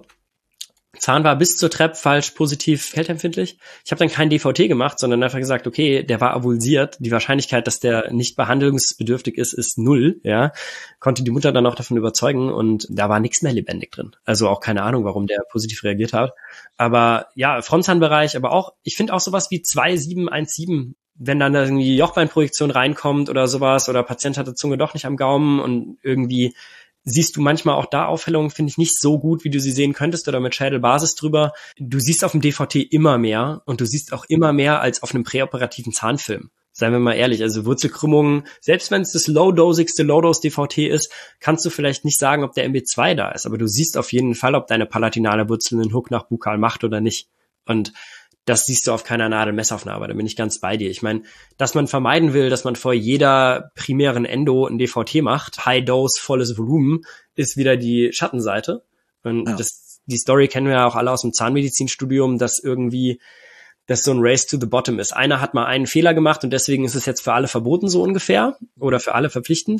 S2: Zahn war bis zur Treppe falsch positiv kälteempfindlich. Ich habe dann kein D V T gemacht, sondern einfach gesagt, okay, der war avulsiert. Die Wahrscheinlichkeit, dass der nicht behandlungsbedürftig ist, ist null. Ja, konnte die Mutter dann auch davon überzeugen und da war nichts mehr lebendig drin. Also auch keine Ahnung, warum der positiv reagiert hat. Aber ja, Frontzahnbereich, aber auch, ich finde auch sowas wie zwei sieben eins sieben, wenn dann da irgendwie Jochbeinprojektion reinkommt oder sowas oder Patient hat die Zunge doch nicht am Gaumen und irgendwie siehst du manchmal auch da Aufhellungen, finde ich, nicht so gut, wie du sie sehen könntest oder mit Schädelbasis drüber. Du siehst auf dem D V T immer mehr und du siehst auch immer mehr als auf einem präoperativen Zahnfilm. Seien wir mal ehrlich, also Wurzelkrümmungen, selbst wenn es das low-dosigste Low-Dose-D V T ist, kannst du vielleicht nicht sagen, ob der M B zwei da ist, aber du siehst auf jeden Fall, ob deine palatinale Wurzel einen Hook nach Bukal macht oder nicht. Und das siehst du auf keiner Nadelmessaufnahme, da bin ich ganz bei dir. Ich meine, dass man vermeiden will, dass man vor jeder primären Endo ein D V T macht, High Dose, volles Volumen, ist wieder die Schattenseite. Und ja. das, die Story kennen wir ja auch alle aus dem Zahnmedizinstudium, dass irgendwie das so ein Race to the Bottom ist. Einer hat mal einen Fehler gemacht und deswegen ist es jetzt für alle verboten, so ungefähr, oder für alle verpflichtend.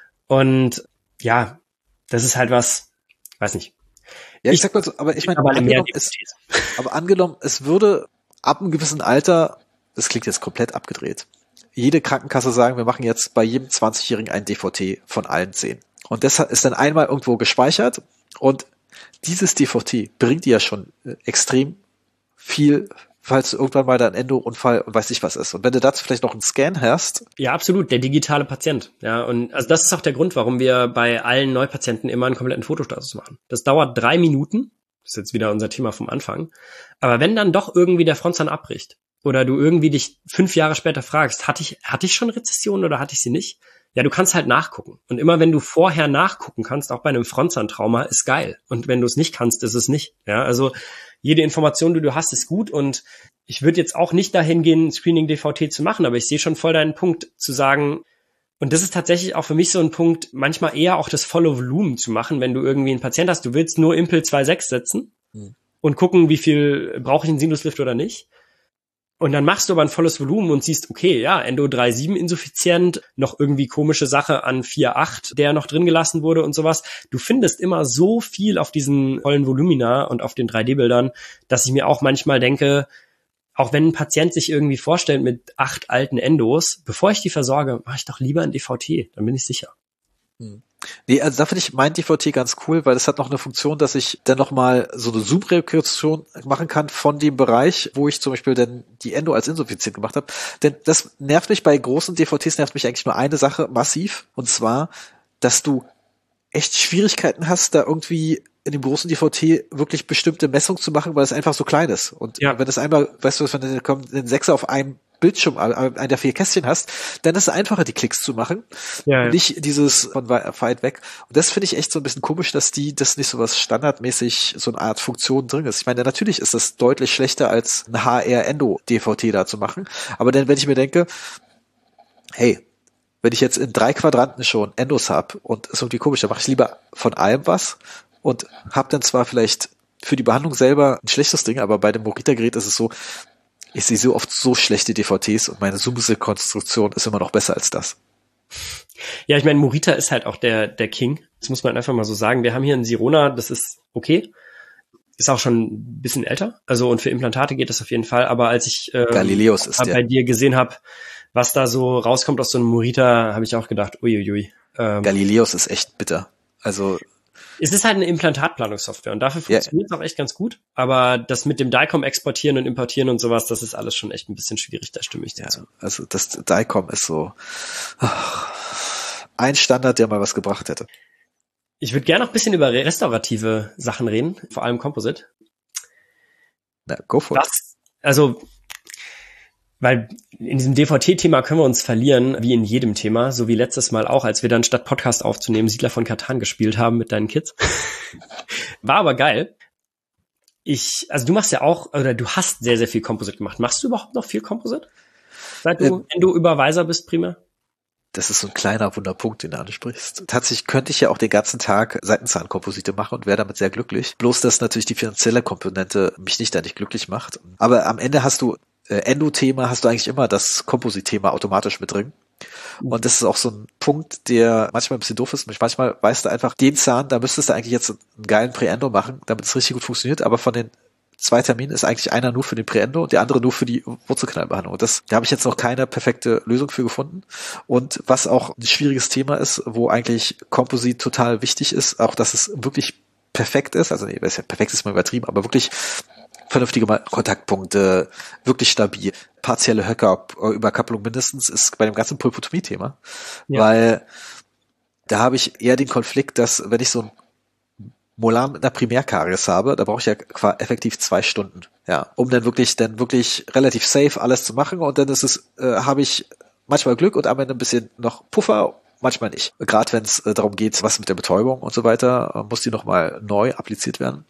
S2: Und ja, das ist halt was, weiß nicht.
S1: Ja, ich, ich sag mal so, aber ich meine, angenommen, es, aber angenommen, es würde ab einem gewissen Alter, das klingt jetzt komplett abgedreht, jede Krankenkasse sagen, wir machen jetzt bei jedem zwanzigjährigen ein D V T von allen zehn. Und das ist dann einmal irgendwo gespeichert und dieses D V T bringt dir ja schon extrem viel, falls du irgendwann mal dein Endo-Unfall und weiß nicht was ist. Und wenn du dazu vielleicht noch einen Scan hast.
S2: Ja, absolut, der digitale Patient. Ja, und also das ist auch der Grund, warum wir bei allen Neupatienten immer einen kompletten Fotostatus machen. Das dauert drei Minuten. Das ist jetzt wieder unser Thema vom Anfang. Aber wenn dann doch irgendwie der Frontzahn abbricht oder du irgendwie dich fünf Jahre später fragst, hatte ich, hatte ich schon Rezession oder hatte ich sie nicht? Ja, du kannst halt nachgucken. Und immer wenn du vorher nachgucken kannst, auch bei einem Frontzahntrauma, ist geil. Und wenn du es nicht kannst, ist es nicht. Ja, also jede Information, die du hast, ist gut. Und ich würde jetzt auch nicht dahin gehen, Screening-D V T zu machen, aber ich sehe schon voll deinen Punkt, zu sagen, Und das ist tatsächlich auch für mich so ein Punkt, manchmal eher auch das volle Volumen zu machen, wenn du irgendwie einen Patient hast, du willst nur Impel zwei Komma sechs setzen hm. und gucken, wie viel brauche ich einen Sinuslift oder nicht. Und dann machst du aber ein volles Volumen und siehst, okay, ja, Endo drei Komma sieben insuffizient, noch irgendwie komische Sache an vier Komma acht, der noch drin gelassen wurde und sowas. Du findest immer so viel auf diesen vollen Volumina und auf den drei D-Bildern, dass ich mir auch manchmal denke, auch wenn ein Patient sich irgendwie vorstellt mit acht alten Endos, bevor ich die versorge, mache ich doch lieber ein D V T, dann bin ich sicher.
S1: Hm. Nee, also da finde ich mein D V T ganz cool, weil es hat noch eine Funktion, dass ich dann nochmal so eine Zoom-Rekonstruktion machen kann von dem Bereich, wo ich zum Beispiel dann die Endo als insuffizient gemacht habe. Denn das nervt mich bei großen D V Ts, nervt mich eigentlich nur eine Sache massiv, und zwar, dass du echt Schwierigkeiten hast, da irgendwie in dem großen D V T wirklich bestimmte Messungen zu machen, weil es einfach so klein ist. Und ja. wenn es einmal, weißt du, wenn du einen Sechser auf einem Bildschirm, einen der vier Kästchen hast, dann ist es einfacher, die Klicks zu machen. Ja, ja. Nicht dieses von weit weg. Und das finde ich echt so ein bisschen komisch, dass die, das nicht so was standardmäßig, so eine Art Funktion drin ist. Ich meine, natürlich ist das deutlich schlechter als ein H R-Endo-D V T da zu machen. Aber dann, wenn ich mir denke, hey, wenn ich jetzt in drei Quadranten schon Endos habe und ist irgendwie komisch, dann mache ich lieber von allem was und habe dann zwar vielleicht für die Behandlung selber ein schlechtes Ding, aber bei dem Morita-Gerät ist es so, ich sehe so oft so schlechte D V Ts und meine Zoom-Konstruktion ist immer noch besser als das.
S2: Ja, ich meine, Morita ist halt auch der der King. Das muss man einfach mal so sagen. Wir haben hier einen Sirona, das ist okay. Ist auch schon ein bisschen älter. Also und für Implantate geht das auf jeden Fall. Aber als ich ähm,
S1: Galileos ist
S2: bei
S1: der.
S2: dir gesehen habe, was da so rauskommt aus so einem Morita, habe ich auch gedacht, uiuiui. Ähm,
S1: Galileos ist echt bitter. Also
S2: es ist halt eine Implantatplanungssoftware und dafür funktioniert es ja auch echt ganz gut. Aber das mit dem D I C O M exportieren und importieren und sowas, das ist alles schon echt ein bisschen schwierig, da stimme ich dir zu.
S1: Ja, also das D I C O M ist so ach, ein Standard, der mal was gebracht hätte.
S2: Ich würde gerne noch ein bisschen über restaurative Sachen reden, vor allem Composite.
S1: Na, go for it.
S2: Also, weil in diesem D V T-Thema können wir uns verlieren, wie in jedem Thema, so wie letztes Mal auch, als wir dann statt Podcast aufzunehmen Siedler von Catan gespielt haben mit deinen Kids. War aber geil. Ich, also du machst ja auch, oder du hast sehr, sehr viel Composite gemacht. Machst du überhaupt noch viel Composite? Seit du ähm, Endo-Überweiser bist, primär?
S1: Das ist so ein kleiner Wunderpunkt, den du ansprichst. Tatsächlich könnte ich ja auch den ganzen Tag Seitenzahnkomposite machen und wäre damit sehr glücklich. Bloß, dass natürlich die finanzielle Komponente mich nicht da nicht glücklich macht. Aber am Ende hast du Endo-Thema, hast du eigentlich immer das Komposit-Thema automatisch mit drin. Und das ist auch so ein Punkt, der manchmal ein bisschen doof ist. Manchmal weißt du einfach, den Zahn, da müsstest du eigentlich jetzt einen geilen Präendo machen, damit es richtig gut funktioniert. Aber von den zwei Terminen ist eigentlich einer nur für den Präendo und der andere nur für die Wurzelkanalbehandlung. Und das, da habe ich jetzt noch keine perfekte Lösung für gefunden. Und was auch ein schwieriges Thema ist, wo eigentlich Komposit total wichtig ist, auch dass es wirklich perfekt ist. Also nee, perfekt ist mal übertrieben, aber wirklich vernünftige Kontaktpunkte, wirklich stabil, partielle Höcker-Überkappelung mindestens, ist bei dem ganzen Pulpotomie-Thema. Ja. Weil da habe ich eher den Konflikt, dass wenn ich so ein Molar mit einer Primärkaries habe, da brauche ich ja effektiv zwei Stunden, ja, um dann wirklich, dann wirklich relativ safe alles zu machen, und dann ist es, äh, habe ich manchmal Glück und am Ende ein bisschen noch Puffer, manchmal nicht. Gerade wenn es äh, darum geht, was mit der Betäubung und so weiter, äh, muss die nochmal neu appliziert werden.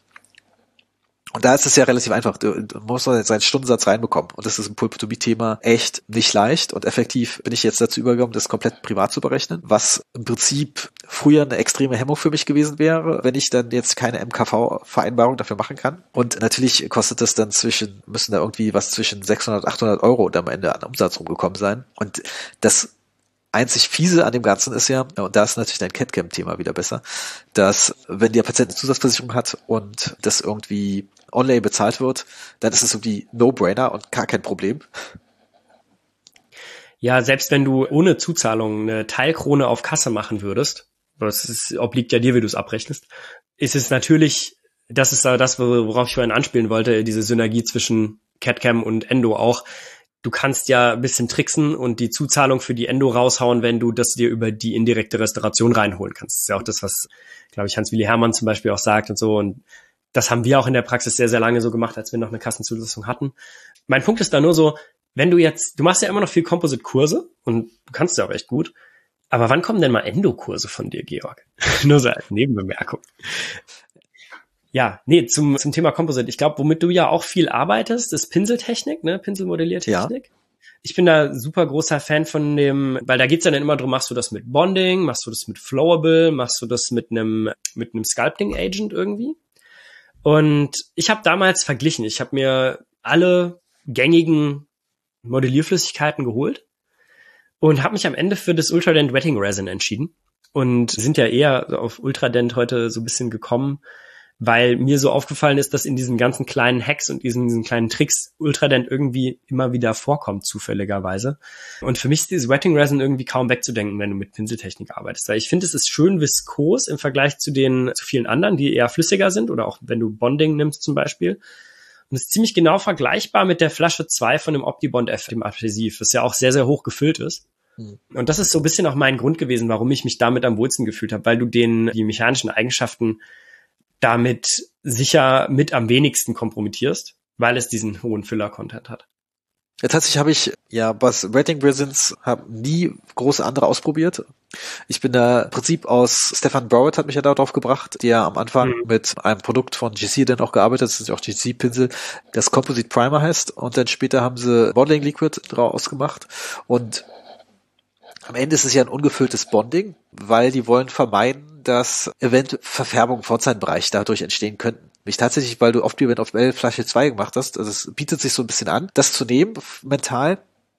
S1: Und da ist es ja relativ einfach. Du, du musst jetzt seinen Stundensatz reinbekommen. Und das ist ein Pulpotomie-Thema echt nicht leicht. Und effektiv bin ich jetzt dazu übergekommen, das komplett privat zu berechnen, was im Prinzip früher eine extreme Hemmung für mich gewesen wäre, wenn ich dann jetzt keine M K V-Vereinbarung dafür machen kann. Und natürlich kostet das dann zwischen, müssen da irgendwie was zwischen sechshundert, achthundert Euro am Ende an Umsatz rumgekommen sein. Und das einzig Fiese an dem Ganzen ist ja, und da ist natürlich dein C A D-C A M-Thema wieder besser, dass wenn der Patient eine Zusatzversicherung hat und das irgendwie online bezahlt wird, dann ist es irgendwie No-Brainer und gar kein Problem.
S2: Ja, selbst wenn du ohne Zuzahlung eine Teilkrone auf Kasse machen würdest, das ist, obliegt ja dir, wie du es abrechnest, ist es natürlich, das ist da das, worauf ich vorhin anspielen wollte, diese Synergie zwischen C A D-C A M und Endo auch. Du kannst ja ein bisschen tricksen und die Zuzahlung für die Endo raushauen, wenn du das dir über die indirekte Restauration reinholen kannst. Das ist ja auch das, was, glaube ich, Hans-Willi Hermann zum Beispiel auch sagt und so. Und das haben wir auch in der Praxis sehr, sehr lange so gemacht, als wir noch eine Kassenzulassung hatten. Mein Punkt ist da nur so, wenn du jetzt, du machst ja immer noch viel Composite-Kurse und du kannst ja auch echt gut, aber wann kommen denn mal Endo-Kurse von dir, Georg? Nur so als Nebenbemerkung. Ja, nee, zum zum Thema Composite. Ich glaube, womit du ja auch viel arbeitest, ist Pinseltechnik, ne, Pinselmodelliertechnik. Ich bin da super großer Fan von dem, weil da geht's ja dann immer drum, machst du das mit Bonding, machst du das mit Flowable, machst du das mit einem mit einem Sculpting Agent irgendwie. Und ich habe damals verglichen. Ich habe mir alle gängigen Modellierflüssigkeiten geholt und habe mich am Ende für das Ultradent Wetting Resin entschieden. Und sind ja eher auf Ultradent heute so ein bisschen gekommen, weil mir so aufgefallen ist, dass in diesen ganzen kleinen Hacks und diesen, diesen kleinen Tricks Ultradent irgendwie immer wieder vorkommt, zufälligerweise. Und für mich ist dieses Wetting Resin irgendwie kaum wegzudenken, wenn du mit Pinseltechnik arbeitest. Weil ich finde, es ist schön viskos im Vergleich zu den, zu vielen anderen, die eher flüssiger sind, oder auch wenn du Bonding nimmst zum Beispiel. Und es ist ziemlich genau vergleichbar mit der Flasche zwei von dem Optibond F, dem Adhesiv, das ja auch sehr, sehr hoch gefüllt ist. Und das ist so ein bisschen auch mein Grund gewesen, warum ich mich damit am wohlsten gefühlt habe, weil du den, die mechanischen Eigenschaften damit sicher mit am wenigsten kompromittierst, weil es diesen hohen Filler-Content hat.
S1: Ja, tatsächlich habe ich, ja, was Wetting Resins, habe nie große andere ausprobiert. Ich bin da im Prinzip aus, Stefan Browett hat mich ja darauf gebracht, der am Anfang mhm. mit einem Produkt von G C dann auch gearbeitet hat, das ist auch G C-Pinsel, das Composite Primer heißt, und dann später haben sie Modeling Liquid draus gemacht, und am Ende ist es ja ein ungefülltes Bonding, weil die wollen vermeiden, dass eventuell Verfärbungen vor seinem Bereich dadurch entstehen könnten. Mich tatsächlich, weil du oft eventuell Flasche zwei gemacht hast, also es bietet sich so ein bisschen an, das zu nehmen, mental,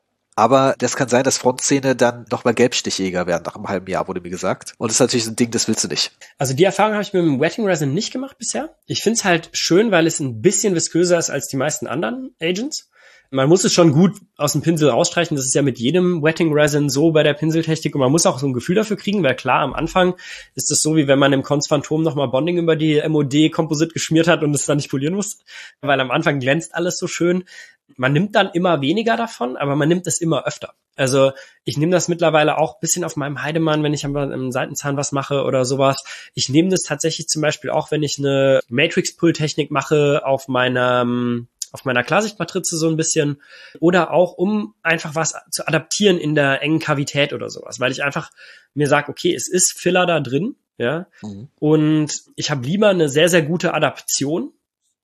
S1: aber das kann sein, dass Frontzähne dann nochmal gelbstichjäger werden nach einem halben Jahr, wurde mir gesagt. Und das ist natürlich so ein Ding, das willst du nicht.
S2: Also die Erfahrung habe ich mit dem Wetting Resin nicht gemacht bisher. Ich finde es halt schön, weil es ein bisschen visköser ist als die meisten anderen Agents. Man muss es schon gut aus dem Pinsel rausstreichen. Das ist ja mit jedem Wetting Resin so bei der Pinseltechnik. Und man muss auch so ein Gefühl dafür kriegen, weil klar, am Anfang ist das so, wie wenn man im Cons Phantom nochmal Bonding über die M O D-Komposit geschmiert hat und es dann nicht polieren muss. Weil am Anfang glänzt alles so schön. Man nimmt dann immer weniger davon, aber man nimmt es immer öfter. Also ich nehme das mittlerweile auch ein bisschen auf meinem Heidemann, wenn ich am Seitenzahn was mache oder sowas. Ich nehme das tatsächlich zum Beispiel auch, wenn ich eine Matrix-Pull-Technik mache auf meiner... auf meiner Klarsichtmatrize so ein bisschen, oder auch um einfach was zu adaptieren in der engen Kavität oder sowas, weil ich einfach mir sage, okay, es ist Filler da drin, ja, mhm. und ich habe lieber eine sehr, sehr gute Adaption,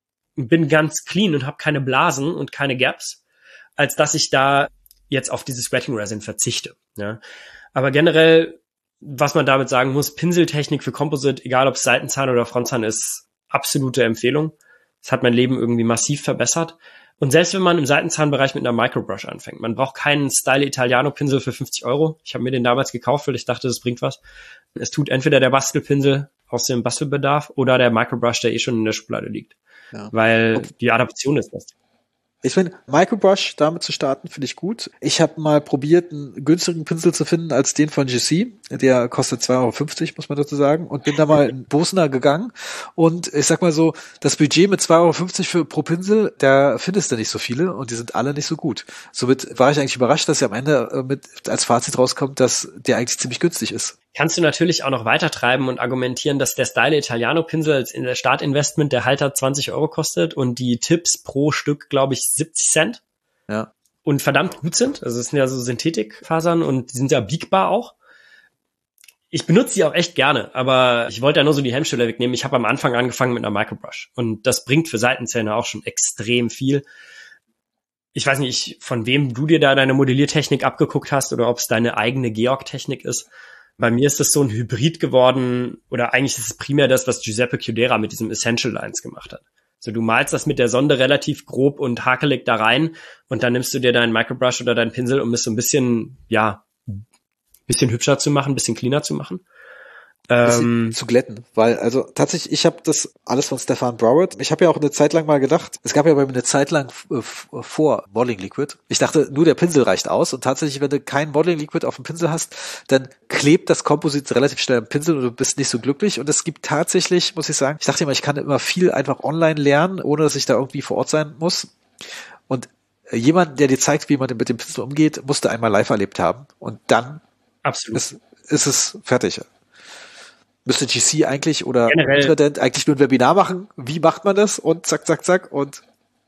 S2: bin ganz clean und habe keine Blasen und keine Gaps, als dass ich da jetzt auf dieses Wetting Resin verzichte, ja. Aber generell, was man damit sagen muss, Pinseltechnik für Composite, egal ob es Seitenzahn oder Frontzahn ist, absolute Empfehlung. Das hat mein Leben irgendwie massiv verbessert. Und selbst wenn man im Seitenzahnbereich mit einer Microbrush anfängt, man braucht keinen Style Italiano Pinsel für fünfzig Euro. Ich habe mir den damals gekauft, weil ich dachte, das bringt was. Es tut entweder der Bastelpinsel aus dem Bastelbedarf oder der Microbrush, der eh schon in der Schublade liegt. Ja. Weil die Adaption ist das.
S1: Ich finde, Microbrush damit zu starten, finde ich gut. Ich habe mal probiert, einen günstigen Pinsel zu finden als den von G C. Der kostet zwei Euro fünfzig, muss man dazu sagen. Und bin da mal in Bosner gegangen. Und ich sag mal so, das Budget mit zwei Euro fünfzig für pro Pinsel, da findest du nicht so viele. Und die sind alle nicht so gut. Somit war ich eigentlich überrascht, dass ja am Ende mit als Fazit rauskommt, dass der eigentlich ziemlich günstig ist.
S2: Kannst du natürlich auch noch weitertreiben und argumentieren, dass der Style Italiano Pinsel als in der Startinvestment der Halter zwanzig Euro kostet und die Tipps pro Stück, glaube ich, siebzig Cent.
S1: Ja.
S2: Und verdammt gut sind. Also es sind ja so Synthetikfasern und die sind ja biegbar auch. Ich benutze die auch echt gerne, aber ich wollte ja nur so die Hemmschwelle wegnehmen. Ich habe am Anfang angefangen mit einer Microbrush und das bringt für Seitenzähne auch schon extrem viel. Ich weiß nicht, von wem du dir da deine Modelliertechnik abgeguckt hast oder ob es deine eigene Georg-Technik ist. Bei mir ist das so ein Hybrid geworden, oder eigentlich ist es primär das, was Giuseppe Chiudera mit diesem Essential Lines gemacht hat. Also du malst das mit der Sonde relativ grob und hakelig da rein und dann nimmst du dir deinen Microbrush oder deinen Pinsel, um es so ein bisschen, ja, bisschen hübscher zu machen, bisschen cleaner zu machen.
S1: Ähm, zu glätten, weil also tatsächlich, ich habe das alles von Stefan Browett. Ich habe ja auch eine Zeit lang mal gedacht, es gab ja bei mir eine Zeit lang äh, vor Modeling Liquid. Ich dachte, nur der Pinsel reicht aus und tatsächlich, wenn du kein Modeling Liquid auf dem Pinsel hast, dann klebt das Komposit relativ schnell am Pinsel und du bist nicht so glücklich. Und es gibt tatsächlich, muss ich sagen, ich dachte immer, ich kann immer viel einfach online lernen, ohne dass ich da irgendwie vor Ort sein muss. Und jemand, der dir zeigt, wie man mit dem Pinsel umgeht, musste einmal live erlebt haben und dann
S2: Absolut.
S1: Ist, ist es fertig. Müsste G C eigentlich oder Ultradent eigentlich nur ein Webinar machen? Wie macht man das? Und zack, zack, zack und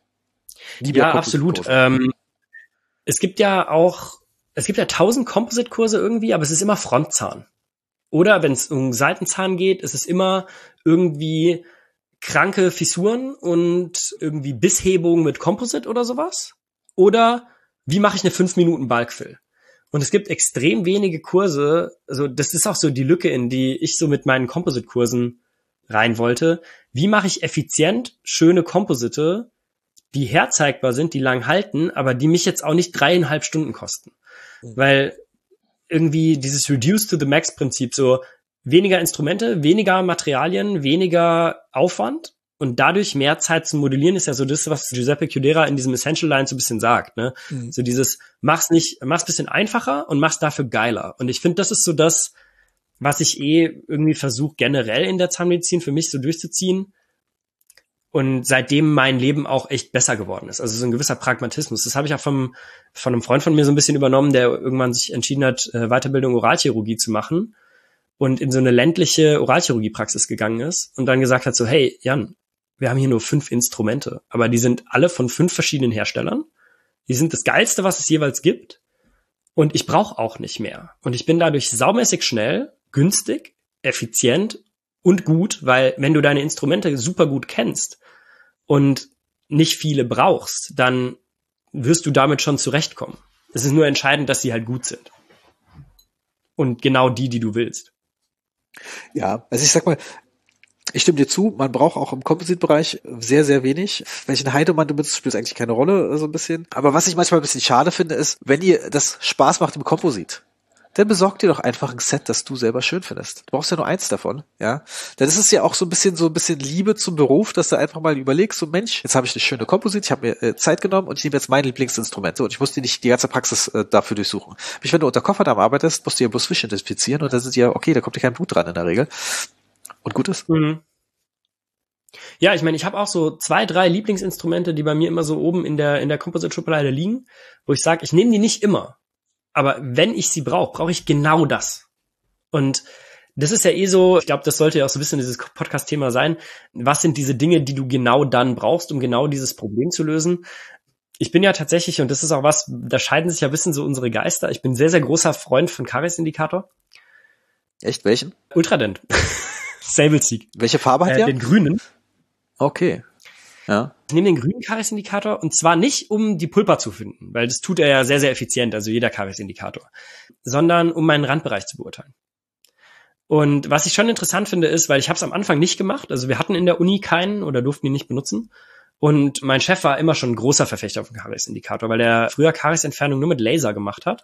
S2: ja, absolut. Ähm, es gibt ja auch, es gibt ja tausend Composite-Kurse irgendwie, aber es ist immer Frontzahn. Oder wenn es um Seitenzahn geht, ist es immer irgendwie kranke Fissuren und irgendwie Bisshebungen mit Composite oder sowas. Oder wie mache ich eine fünf Minuten Bulkfill? Und es gibt extrem wenige Kurse, also das ist auch so die Lücke, in die ich so mit meinen Composite-Kursen rein wollte. Wie mache ich effizient schöne Komposite, die herzeigbar sind, die lang halten, aber die mich jetzt auch nicht dreieinhalb Stunden kosten? Mhm. Weil irgendwie dieses Reduce to the Max-Prinzip, so weniger Instrumente, weniger Materialien, weniger Aufwand und dadurch mehr Zeit zu modellieren, ist ja so das, was Giuseppe Chiudera in diesem Essential Line so ein bisschen sagt, ne? Mhm. So dieses, mach's nicht, mach's ein bisschen einfacher und mach's dafür geiler. Und ich finde, das ist so das, was ich eh irgendwie versuche, generell in der Zahnmedizin für mich so durchzuziehen. Und seitdem mein Leben auch echt besser geworden ist. Also so ein gewisser Pragmatismus. Das habe ich auch vom, von einem Freund von mir so ein bisschen übernommen, der irgendwann sich entschieden hat, Weiterbildung Oralchirurgie zu machen und in so eine ländliche Oralchirurgiepraxis gegangen ist und dann gesagt hat so, hey Jan, wir haben hier nur fünf Instrumente, aber die sind alle von fünf verschiedenen Herstellern. Die sind das Geilste, was es jeweils gibt. Und ich brauche auch nicht mehr. Und ich bin dadurch saumäßig schnell, günstig, effizient und gut, weil wenn du deine Instrumente super gut kennst und nicht viele brauchst, dann wirst du damit schon zurechtkommen. Es ist nur entscheidend, dass sie halt gut sind. Und genau die, die du willst.
S1: Ja, also ich sag mal, ich stimme dir zu, man braucht auch im Composite-Bereich sehr, sehr wenig. Welchen Heidemann du benutzt, spielt eigentlich keine Rolle, so ein bisschen. Aber was ich manchmal ein bisschen schade finde, ist, wenn ihr das Spaß macht im Composite, dann besorg dir doch einfach ein Set, das du selber schön findest. Du brauchst ja nur eins davon, ja. Dann ist es ja auch so ein bisschen so ein bisschen Liebe zum Beruf, dass du einfach mal überlegst, so Mensch, jetzt habe ich eine schöne Composite, ich habe mir äh, Zeit genommen und ich nehme jetzt mein Lieblingsinstrument und ich muss die nicht die ganze Praxis äh, dafür durchsuchen. Nämlich, wenn du unter Kofferdamm arbeitest, musst du ja bloß Fisch identifizieren und dann sind ja, okay, da kommt ja kein Blut dran in der Regel. Und gut ist.
S2: Mhm. Ja, ich meine, ich habe auch so zwei, drei Lieblingsinstrumente, die bei mir immer so oben in der in der Composite-Schublade liegen, wo ich sage, ich nehme die nicht immer. Aber wenn ich sie brauche, brauche ich genau das. Und das ist ja eh so, ich glaube, das sollte ja auch so ein bisschen dieses Podcast-Thema sein. Was sind diese Dinge, die du genau dann brauchst, um genau dieses Problem zu lösen? Ich bin ja tatsächlich, und das ist auch was, da scheiden sich ja ein bisschen so unsere Geister, ich bin sehr, sehr großer Freund von Karies-Indikator.
S1: Echt, welchen?
S2: Ultradent. Sable-Seek.
S1: Welche Farbe hat
S2: äh,
S1: der?
S2: Den grünen.
S1: Okay. Ja.
S2: Ich nehme den grünen Karies-Indikator und zwar nicht, um die Pulpa zu finden, weil das tut er ja sehr, sehr effizient, also jeder Karies-Indikator, sondern um meinen Randbereich zu beurteilen. Und was ich schon interessant finde ist, weil ich habe es am Anfang nicht gemacht, also wir hatten in der Uni keinen oder durften ihn nicht benutzen und mein Chef war immer schon ein großer Verfechter auf den Karies-Indikator, weil der früher Kariesentfernung nur mit Laser gemacht hat.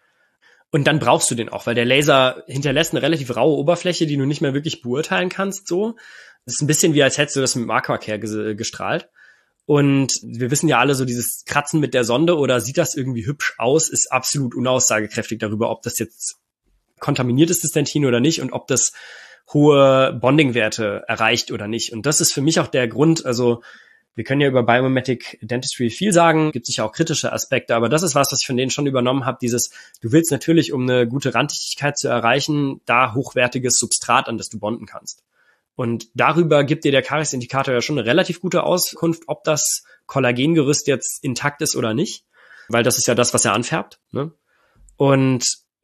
S2: Und dann brauchst du den auch, weil der Laser hinterlässt eine relativ raue Oberfläche, die du nicht mehr wirklich beurteilen kannst, so. Das ist ein bisschen wie, als hättest du das mit Marquark gestrahlt. Und wir wissen ja alle, so dieses Kratzen mit der Sonde oder sieht das irgendwie hübsch aus, ist absolut unaussagekräftig darüber, ob das jetzt kontaminiert ist, das Dentin oder nicht und ob das hohe Bonding-Werte erreicht oder nicht. Und das ist für mich auch der Grund, also wir können ja über Biomimetic Dentistry viel sagen, gibt sicher auch kritische Aspekte, aber das ist was, was ich von denen schon übernommen habe, dieses, du willst natürlich, um eine gute Randdichtigkeit zu erreichen, da hochwertiges Substrat, an das du bonden kannst. Und darüber gibt dir der Karies-Indikator ja schon eine relativ gute Auskunft, ob das Kollagengerüst jetzt intakt ist oder nicht, weil das ist ja das, was er anfärbt, ne? Und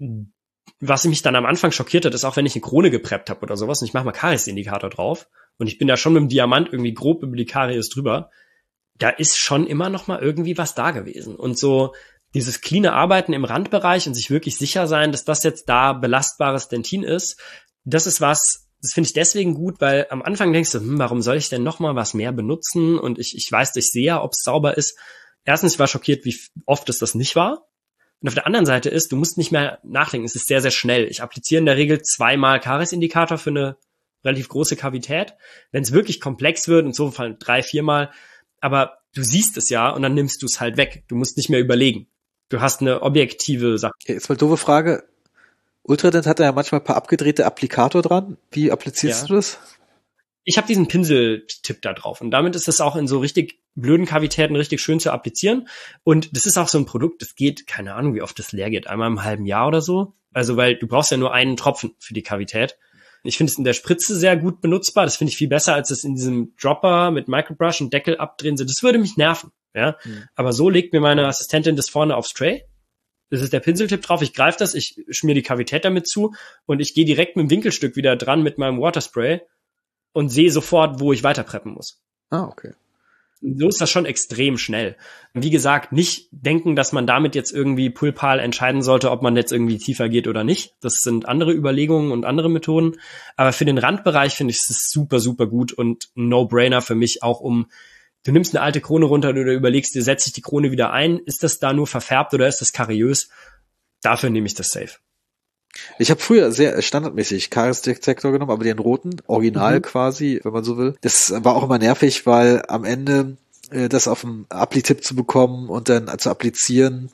S2: was mich dann am Anfang schockiert hat, ist auch, wenn ich eine Krone gepreppt habe oder sowas und ich mache mal Karies-Indikator drauf und ich bin da schon mit dem Diamant irgendwie grob über die Karies drüber, da ist schon immer noch mal irgendwie was da gewesen. Und so dieses cleane Arbeiten im Randbereich und sich wirklich sicher sein, dass das jetzt da belastbares Dentin ist, das ist was, das finde ich deswegen gut, weil am Anfang denkst du, hm, warum soll ich denn noch mal was mehr benutzen? Und ich, ich weiß, ich sehe ja, ob es sauber ist. Erstens, ich war schockiert, wie oft es das nicht war. Und auf der anderen Seite ist, du musst nicht mehr nachdenken. Es ist sehr, sehr schnell. Ich appliziere in der Regel zweimal Karies-Indikator für eine relativ große Kavität. Wenn es wirklich komplex wird, in so einem Fall drei, viermal. Aber du siehst es ja und dann nimmst du es halt weg. Du musst nicht mehr überlegen. Du hast eine objektive Sache.
S1: Okay, jetzt mal doofe Frage. Ultradent hat ja manchmal ein paar abgedrehte Applikator dran. Wie applizierst ja. du das?
S2: Ich habe diesen Pinseltipp da drauf und damit ist es auch in so richtig blöden Kavitäten richtig schön zu applizieren und das ist auch so ein Produkt, das geht, keine Ahnung, wie oft das leer geht, einmal im halben Jahr oder so, also weil du brauchst ja nur einen Tropfen für die Kavität. Ich finde es in der Spritze sehr gut benutzbar, das finde ich viel besser, als es in diesem Dropper mit Microbrush und Deckel abdrehen, das würde mich nerven, ja, mhm. aber so legt mir meine Assistentin das vorne aufs Tray. Das ist der Pinseltipp drauf, ich greife das, ich schmier die Kavität damit zu und ich gehe direkt mit dem Winkelstück wieder dran mit meinem Waterspray und sehe sofort, wo ich weiter preppen muss.
S1: Ah, okay.
S2: so ist das schon extrem schnell. Wie gesagt, nicht denken, dass man damit jetzt irgendwie pulpal entscheiden sollte, ob man jetzt irgendwie tiefer geht oder nicht. Das sind andere Überlegungen und andere Methoden. Aber für den Randbereich finde ich es super, super gut und ein No-Brainer für mich auch, um, du nimmst eine alte Krone runter oder überlegst dir, setze ich die Krone wieder ein? Ist das da nur verfärbt oder ist das kariös? Dafür nehme ich das safe.
S1: Ich habe früher sehr standardmäßig Karies-Detektor genommen, aber den roten, original mhm. quasi, wenn man so will. Das war auch immer nervig, weil am Ende äh, das auf dem Appli-Tipp zu bekommen und dann zu applizieren,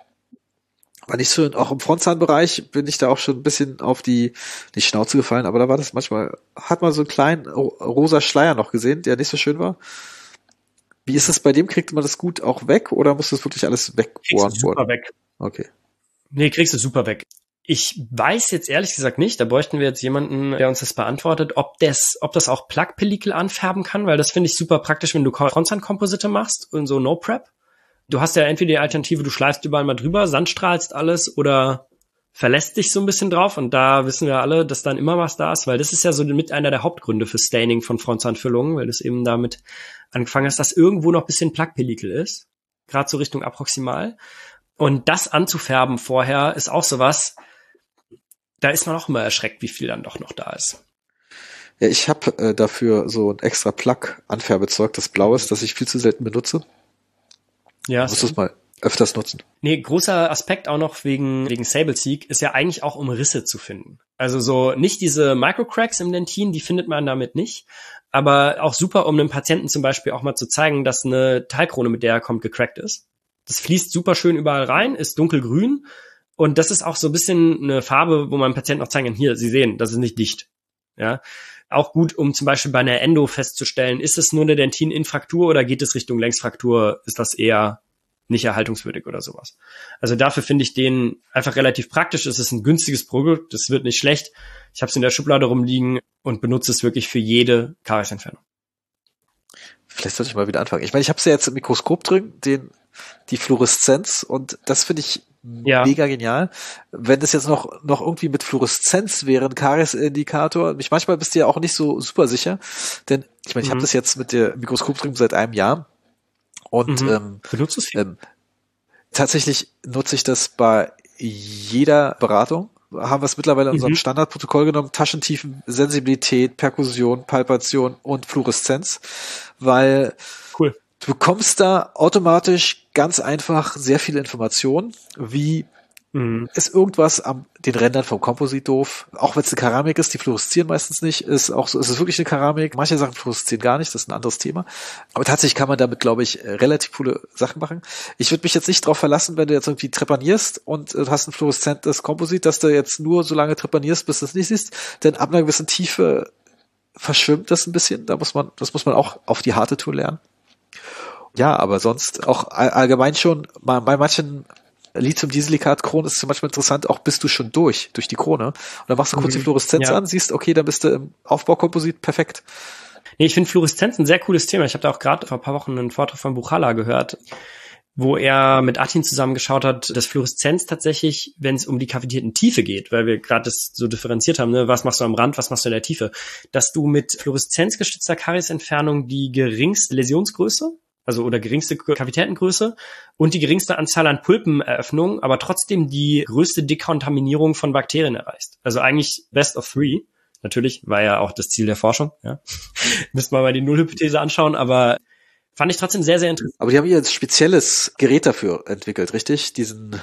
S1: war nicht so. Auch im Frontzahnbereich bin ich da auch schon ein bisschen auf die, die Schnauze gefallen, aber da war das manchmal, hat man so einen kleinen rosa Schleier noch gesehen, der nicht so schön war. Wie ist das bei dem? Kriegt man das gut auch weg oder muss das wirklich alles wegbohren?
S2: Kriegst du super weg.
S1: Okay.
S2: Nee, kriegst du super weg. Ich weiß jetzt ehrlich gesagt nicht, da bräuchten wir jetzt jemanden, der uns das beantwortet, ob das, ob das auch Plaque-Pellikel anfärben kann, weil das finde ich super praktisch, wenn du Frontzahnkomposite machst und so No-Prep. Du hast ja entweder die Alternative, du schleifst überall mal drüber, sandstrahlst alles oder verlässt dich so ein bisschen drauf und da wissen wir alle, dass dann immer was da ist, weil das ist ja so mit einer der Hauptgründe für Staining von Frontzahnfüllungen, weil das eben damit angefangen hast, dass irgendwo noch ein bisschen Plaque-Pellikel ist, gerade so Richtung Approximal. Und das anzufärben vorher ist auch sowas, da ist man auch immer erschreckt, wie viel dann doch noch da ist.
S1: Ja, ich habe äh, dafür so ein extra Plug-Anfärbezeug, das blau ist, das ich viel zu selten benutze.
S2: Ja.
S1: Du musst es mal öfters nutzen.
S2: Nee, großer Aspekt auch noch wegen, wegen Sable-Seek ist ja eigentlich auch, um Risse zu finden. Also so nicht diese Microcracks im Dentin, die findet man damit nicht, aber auch super, um einem Patienten zum Beispiel auch mal zu zeigen, dass eine Teilkrone, mit der er kommt, gecrackt ist. Das fließt super schön überall rein, ist dunkelgrün. Und das ist auch so ein bisschen eine Farbe, wo man Patienten auch zeigen kann, hier, Sie sehen, das ist nicht dicht. Ja, auch gut, um zum Beispiel bei einer Endo festzustellen, ist es nur eine Dentin-Infraktur oder geht es Richtung Längsfraktur? Ist das eher nicht erhaltungswürdig oder sowas? Also dafür finde ich den einfach relativ praktisch. Es ist ein günstiges Produkt, das wird nicht schlecht. Ich habe es in der Schublade rumliegen und benutze es wirklich für jede Kariesentfernung.
S1: Vielleicht sollte ich mal wieder anfangen. Ich meine, ich habe es ja jetzt im Mikroskop drin, den die Fluoreszenz, und das finde ich ja mega genial. Wenn das jetzt noch noch irgendwie mit Fluoreszenz wäre, ein Karies-Indikator, mich manchmal bist du ja auch nicht so super sicher, denn ich meine, ich mhm. habe das jetzt mit der Mikroskopdrückung seit einem Jahr und mhm. ähm,
S2: benutzt es
S1: ähm, tatsächlich nutze ich das bei jeder Beratung. Haben wir es mittlerweile in unserem mhm. Standardprotokoll genommen, Taschentiefen, Sensibilität, Perkussion, Palpation und Fluoreszenz, weil
S2: cool.
S1: Du bekommst da automatisch ganz einfach sehr viele Informationen, wie mhm. ist irgendwas an den Rändern vom Komposit doof, auch wenn es eine Keramik ist, die fluoreszieren meistens nicht, ist auch so, ist es wirklich eine Keramik, manche Sachen fluoreszieren gar nicht, das ist ein anderes Thema, aber tatsächlich kann man damit, glaube ich, relativ coole Sachen machen. Ich würde mich jetzt nicht drauf verlassen, wenn du jetzt irgendwie trepanierst und du hast ein fluoreszentes Komposit, dass du jetzt nur so lange trepanierst, bis du es nicht siehst, denn ab einer gewissen Tiefe verschwimmt das ein bisschen, da muss man, das muss man auch auf die harte Tour lernen. Ja, aber sonst auch allgemein schon, bei manchen Lithium-Dieselikat-Kronen ist es manchmal interessant, auch bist du schon durch, durch die Krone. Und dann machst du kurz mhm. die Fluoreszenz ja. an, siehst, okay, dann bist du im Aufbaukomposit perfekt.
S2: Nee, ich finde Fluoreszenz ein sehr cooles Thema. Ich habe da auch gerade vor ein paar Wochen einen Vortrag von Buchala gehört, wo er mit Atin zusammengeschaut hat, dass Fluoreszenz tatsächlich, wenn es um die kavitierten Tiefe geht, weil wir gerade das so differenziert haben, ne, was machst du am Rand, was machst du in der Tiefe, dass du mit fluoreszenzgestützter Kariesentfernung die geringste Läsionsgröße, also oder geringste Kavitätengröße und die geringste Anzahl an Pulpeneröffnungen, aber trotzdem die größte Dekontaminierung von Bakterien erreichst. Also eigentlich best of three. Natürlich war ja auch das Ziel der Forschung. Ja. Müssten wir mal die Nullhypothese anschauen, aber fand ich trotzdem sehr, sehr interessant.
S1: Aber die haben hier ein spezielles Gerät dafür entwickelt, richtig? Diesen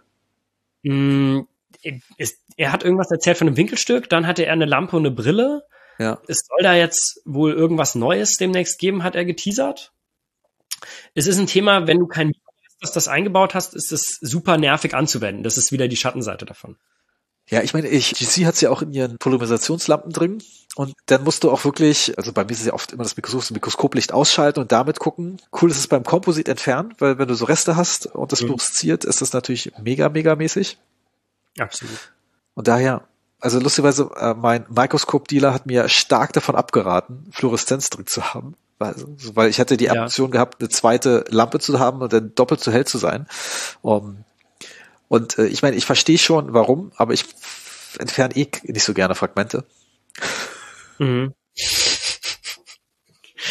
S2: mm, ist, er hat irgendwas erzählt von einem Winkelstück, dann hatte er eine Lampe und eine Brille.
S1: Ja.
S2: Es soll da jetzt wohl irgendwas Neues demnächst geben, hat er geteasert. Es ist ein Thema, wenn du kein Mikro hast, das das eingebaut hast, ist es super nervig anzuwenden. Das ist wieder die Schattenseite davon.
S1: Ja, ich meine, ich, G C hat es ja auch in ihren Polymerisationslampen drin und dann musst du auch wirklich, also bei mir ist es ja oft immer das Mikroskop, das Mikroskoplicht ausschalten und damit gucken. Cool ist es beim Komposit entfernen, weil wenn du so Reste hast und das fluoresziert, ist das natürlich mega, mega mäßig.
S2: Absolut.
S1: Und daher, also lustigerweise, äh, mein Mikroskop-Dealer hat mir stark davon abgeraten, Fluoreszenz drin zu haben. Also, weil ich hatte die ja. Option gehabt, eine zweite Lampe zu haben und dann doppelt so hell zu sein. Um, und äh, ich meine, ich verstehe schon, warum, aber ich f- entferne eh nicht so gerne Fragmente.
S2: Mhm.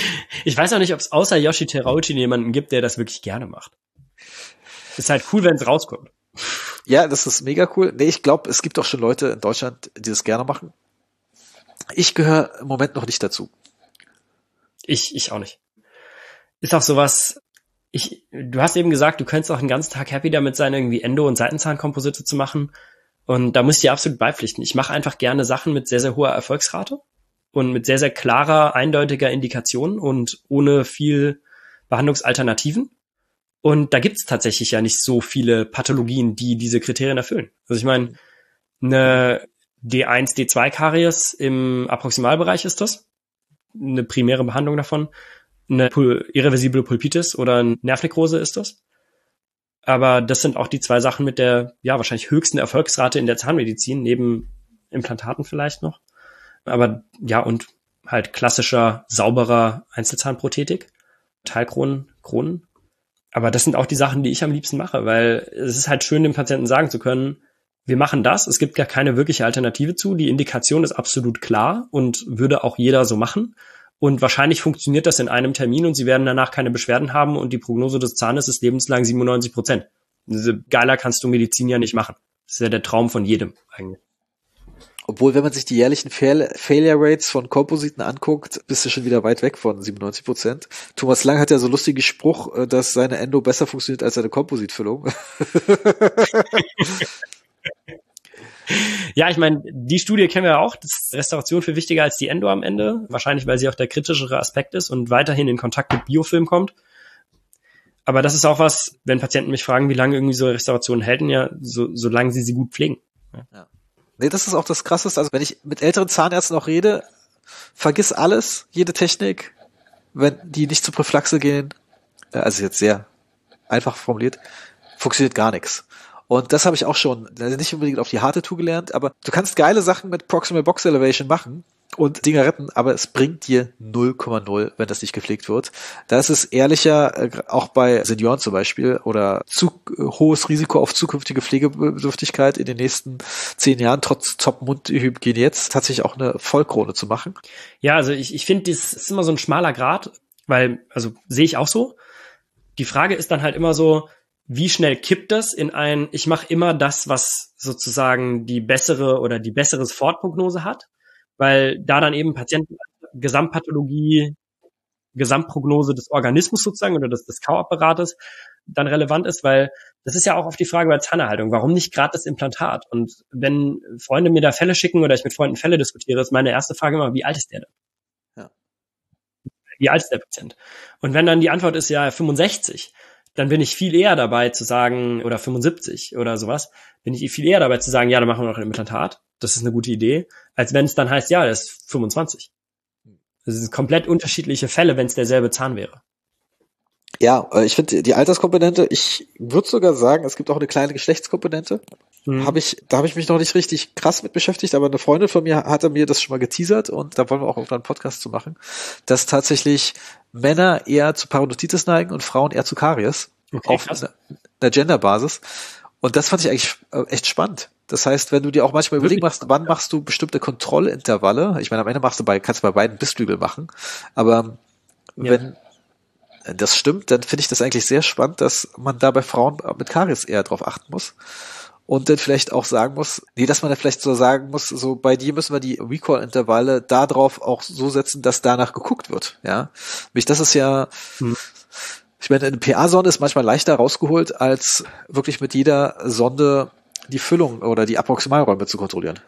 S2: Ich weiß auch nicht, ob es außer Yoshi Terauchi jemanden gibt, der das wirklich gerne macht. Ist halt cool, wenn es rauskommt.
S1: Ja, das ist mega cool. Nee, ich glaube, es gibt auch schon Leute in Deutschland, die das gerne machen. Ich gehöre im Moment noch nicht dazu.
S2: Ich, ich auch nicht. Ist auch sowas, ich, du hast eben gesagt, du könntest auch den ganzen Tag happy damit sein, irgendwie Endo- und Seitenzahnkomposite zu machen. Und da muss ich dir absolut beipflichten. Ich mache einfach gerne Sachen mit sehr, sehr hoher Erfolgsrate und mit sehr, sehr klarer, eindeutiger Indikation und ohne viel Behandlungsalternativen. Und da gibt's tatsächlich ja nicht so viele Pathologien, die diese Kriterien erfüllen. Also ich meine, eine D eins, D zwei Karies im Approximalbereich ist das. Eine primäre Behandlung davon. Eine pul- irreversible Pulpitis oder eine Nervnekrose ist das. Aber das sind auch die zwei Sachen mit der, ja, wahrscheinlich höchsten Erfolgsrate in der Zahnmedizin, neben Implantaten vielleicht noch. Aber ja, und halt klassischer, sauberer Einzelzahnprothetik, Teilkronen, Kronen. Aber das sind auch die Sachen, die ich am liebsten mache, weil es ist halt schön, dem Patienten sagen zu können, wir machen das, es gibt gar keine wirkliche Alternative zu, die Indikation ist absolut klar und würde auch jeder so machen. Und wahrscheinlich funktioniert das in einem Termin und sie werden danach keine Beschwerden haben und die Prognose des Zahnes ist lebenslang siebenundneunzig Prozent. Geiler kannst du Medizin ja nicht machen. Das ist ja der Traum von jedem eigentlich.
S1: Obwohl, wenn man sich die jährlichen Fail- Failure Rates von Kompositen anguckt, bist du schon wieder weit weg von siebenundneunzig Prozent. Thomas Lang hat ja so lustigen Spruch, dass seine Endo besser funktioniert als seine Kompositfüllung.
S2: Ja, ich meine, die Studie kennen wir ja auch. Das ist Restauration viel wichtiger als die Endo am Ende. Wahrscheinlich, weil sie auch der kritischere Aspekt ist und weiterhin in Kontakt mit Biofilm kommt. Aber das ist auch was, wenn Patienten mich fragen, wie lange irgendwie so Restaurationen halten, ja, so, solange sie sie gut pflegen. Ja.
S1: Ja. Nee, das ist auch das Krasseste. Also wenn ich mit älteren Zahnärzten auch rede, vergiss alles, jede Technik, wenn die nicht zur Prophylaxe gehen, also jetzt sehr einfach formuliert, funktioniert gar nichts. Und das habe ich auch schon, also nicht unbedingt auf die harte Tour gelernt, aber du kannst geile Sachen mit Proximal Box Elevation machen und Dinger retten, aber es bringt dir null Komma null, wenn das nicht gepflegt wird. Da ist es ehrlicher, auch bei Senioren zum Beispiel, oder zu hohes Risiko auf zukünftige Pflegebedürftigkeit in den nächsten zehn Jahren, trotz Top-Mundhygiene jetzt, tatsächlich auch eine Vollkrone zu machen.
S2: Ja, also ich, ich finde, das ist immer so ein schmaler Grat, weil, also sehe ich auch so. Die Frage ist dann halt immer so, wie schnell kippt das in ein, ich mache immer das, was sozusagen die bessere oder die bessere Sofortprognose hat, weil da dann eben Patienten Gesamtpathologie, Gesamtprognose des Organismus sozusagen oder des, des Kauapparates dann relevant ist, weil das ist ja auch auf die Frage bei Zahnerhaltung, warum nicht gerade das Implantat? Und wenn Freunde mir da Fälle schicken oder ich mit Freunden Fälle diskutiere, ist meine erste Frage immer, wie alt ist der denn?
S1: Ja.
S2: Wie alt ist der Patient? Und wenn dann die Antwort ist ja fünfundsechzig, dann bin ich viel eher dabei zu sagen, oder fünfundsiebzig oder sowas, bin ich viel eher dabei zu sagen, ja, dann machen wir noch ein Implantat. Das ist eine gute Idee, als wenn es dann heißt, ja, der ist fünfundzwanzig. Das sind komplett unterschiedliche Fälle, wenn es derselbe Zahn wäre.
S1: Ja, ich finde die Alterskomponente, ich würde sogar sagen, es gibt auch eine kleine Geschlechtskomponente. Mhm. Hab ich, da habe ich mich noch nicht richtig krass mit beschäftigt, aber eine Freundin von mir hatte mir das schon mal geteasert und da wollen wir auch irgendwann einen Podcast zu machen, dass tatsächlich Männer eher zu Parodontitis neigen und Frauen eher zu Karies. Okay, auf einer, einer Gender-Basis. Und das fand ich eigentlich echt spannend. Das heißt, wenn du dir auch manchmal überlegen machst, wann machst du bestimmte Kontrollintervalle, ich meine, am Ende machst du bei, kannst du bei beiden Bistügel machen, aber ja. Wenn das stimmt, dann finde ich das eigentlich sehr spannend, dass man da bei Frauen mit Karies eher drauf achten muss. Und dann vielleicht auch sagen muss, nee, dass man da vielleicht so sagen muss, so bei dir müssen wir die Recall-Intervalle da drauf auch so setzen, dass danach geguckt wird, ja. Nämlich das ist ja, hm. ich meine, eine P A-Sonde ist manchmal leichter rausgeholt, als wirklich mit jeder Sonde die Füllung oder die Approximalräume zu kontrollieren.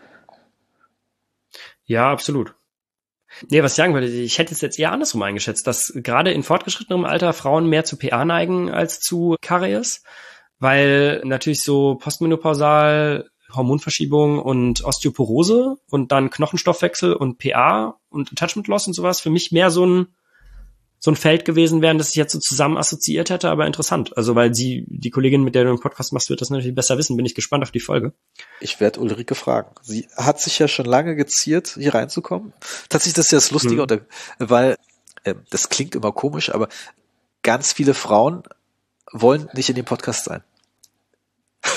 S2: Ja, absolut. Nee, was ich sagen würde, ich hätte es jetzt eher andersrum eingeschätzt, dass gerade in fortgeschrittenem Alter Frauen mehr zu P A neigen als zu Karies, weil natürlich so postmenopausal Hormonverschiebung und Osteoporose und dann Knochenstoffwechsel und P A und Attachment Loss und sowas für mich mehr so ein so ein Feld gewesen wären, das ich jetzt so zusammen assoziiert hätte, aber interessant. Also weil sie, die Kollegin, mit der du einen Podcast machst, wird das natürlich besser wissen. Bin ich gespannt auf die Folge.
S1: Ich werde Ulrike fragen. Sie hat sich ja schon lange geziert, hier reinzukommen. Tatsächlich, das ist ja das Lustige, mhm. und, weil äh, das klingt immer komisch, aber ganz viele Frauen wollen nicht in dem Podcast sein.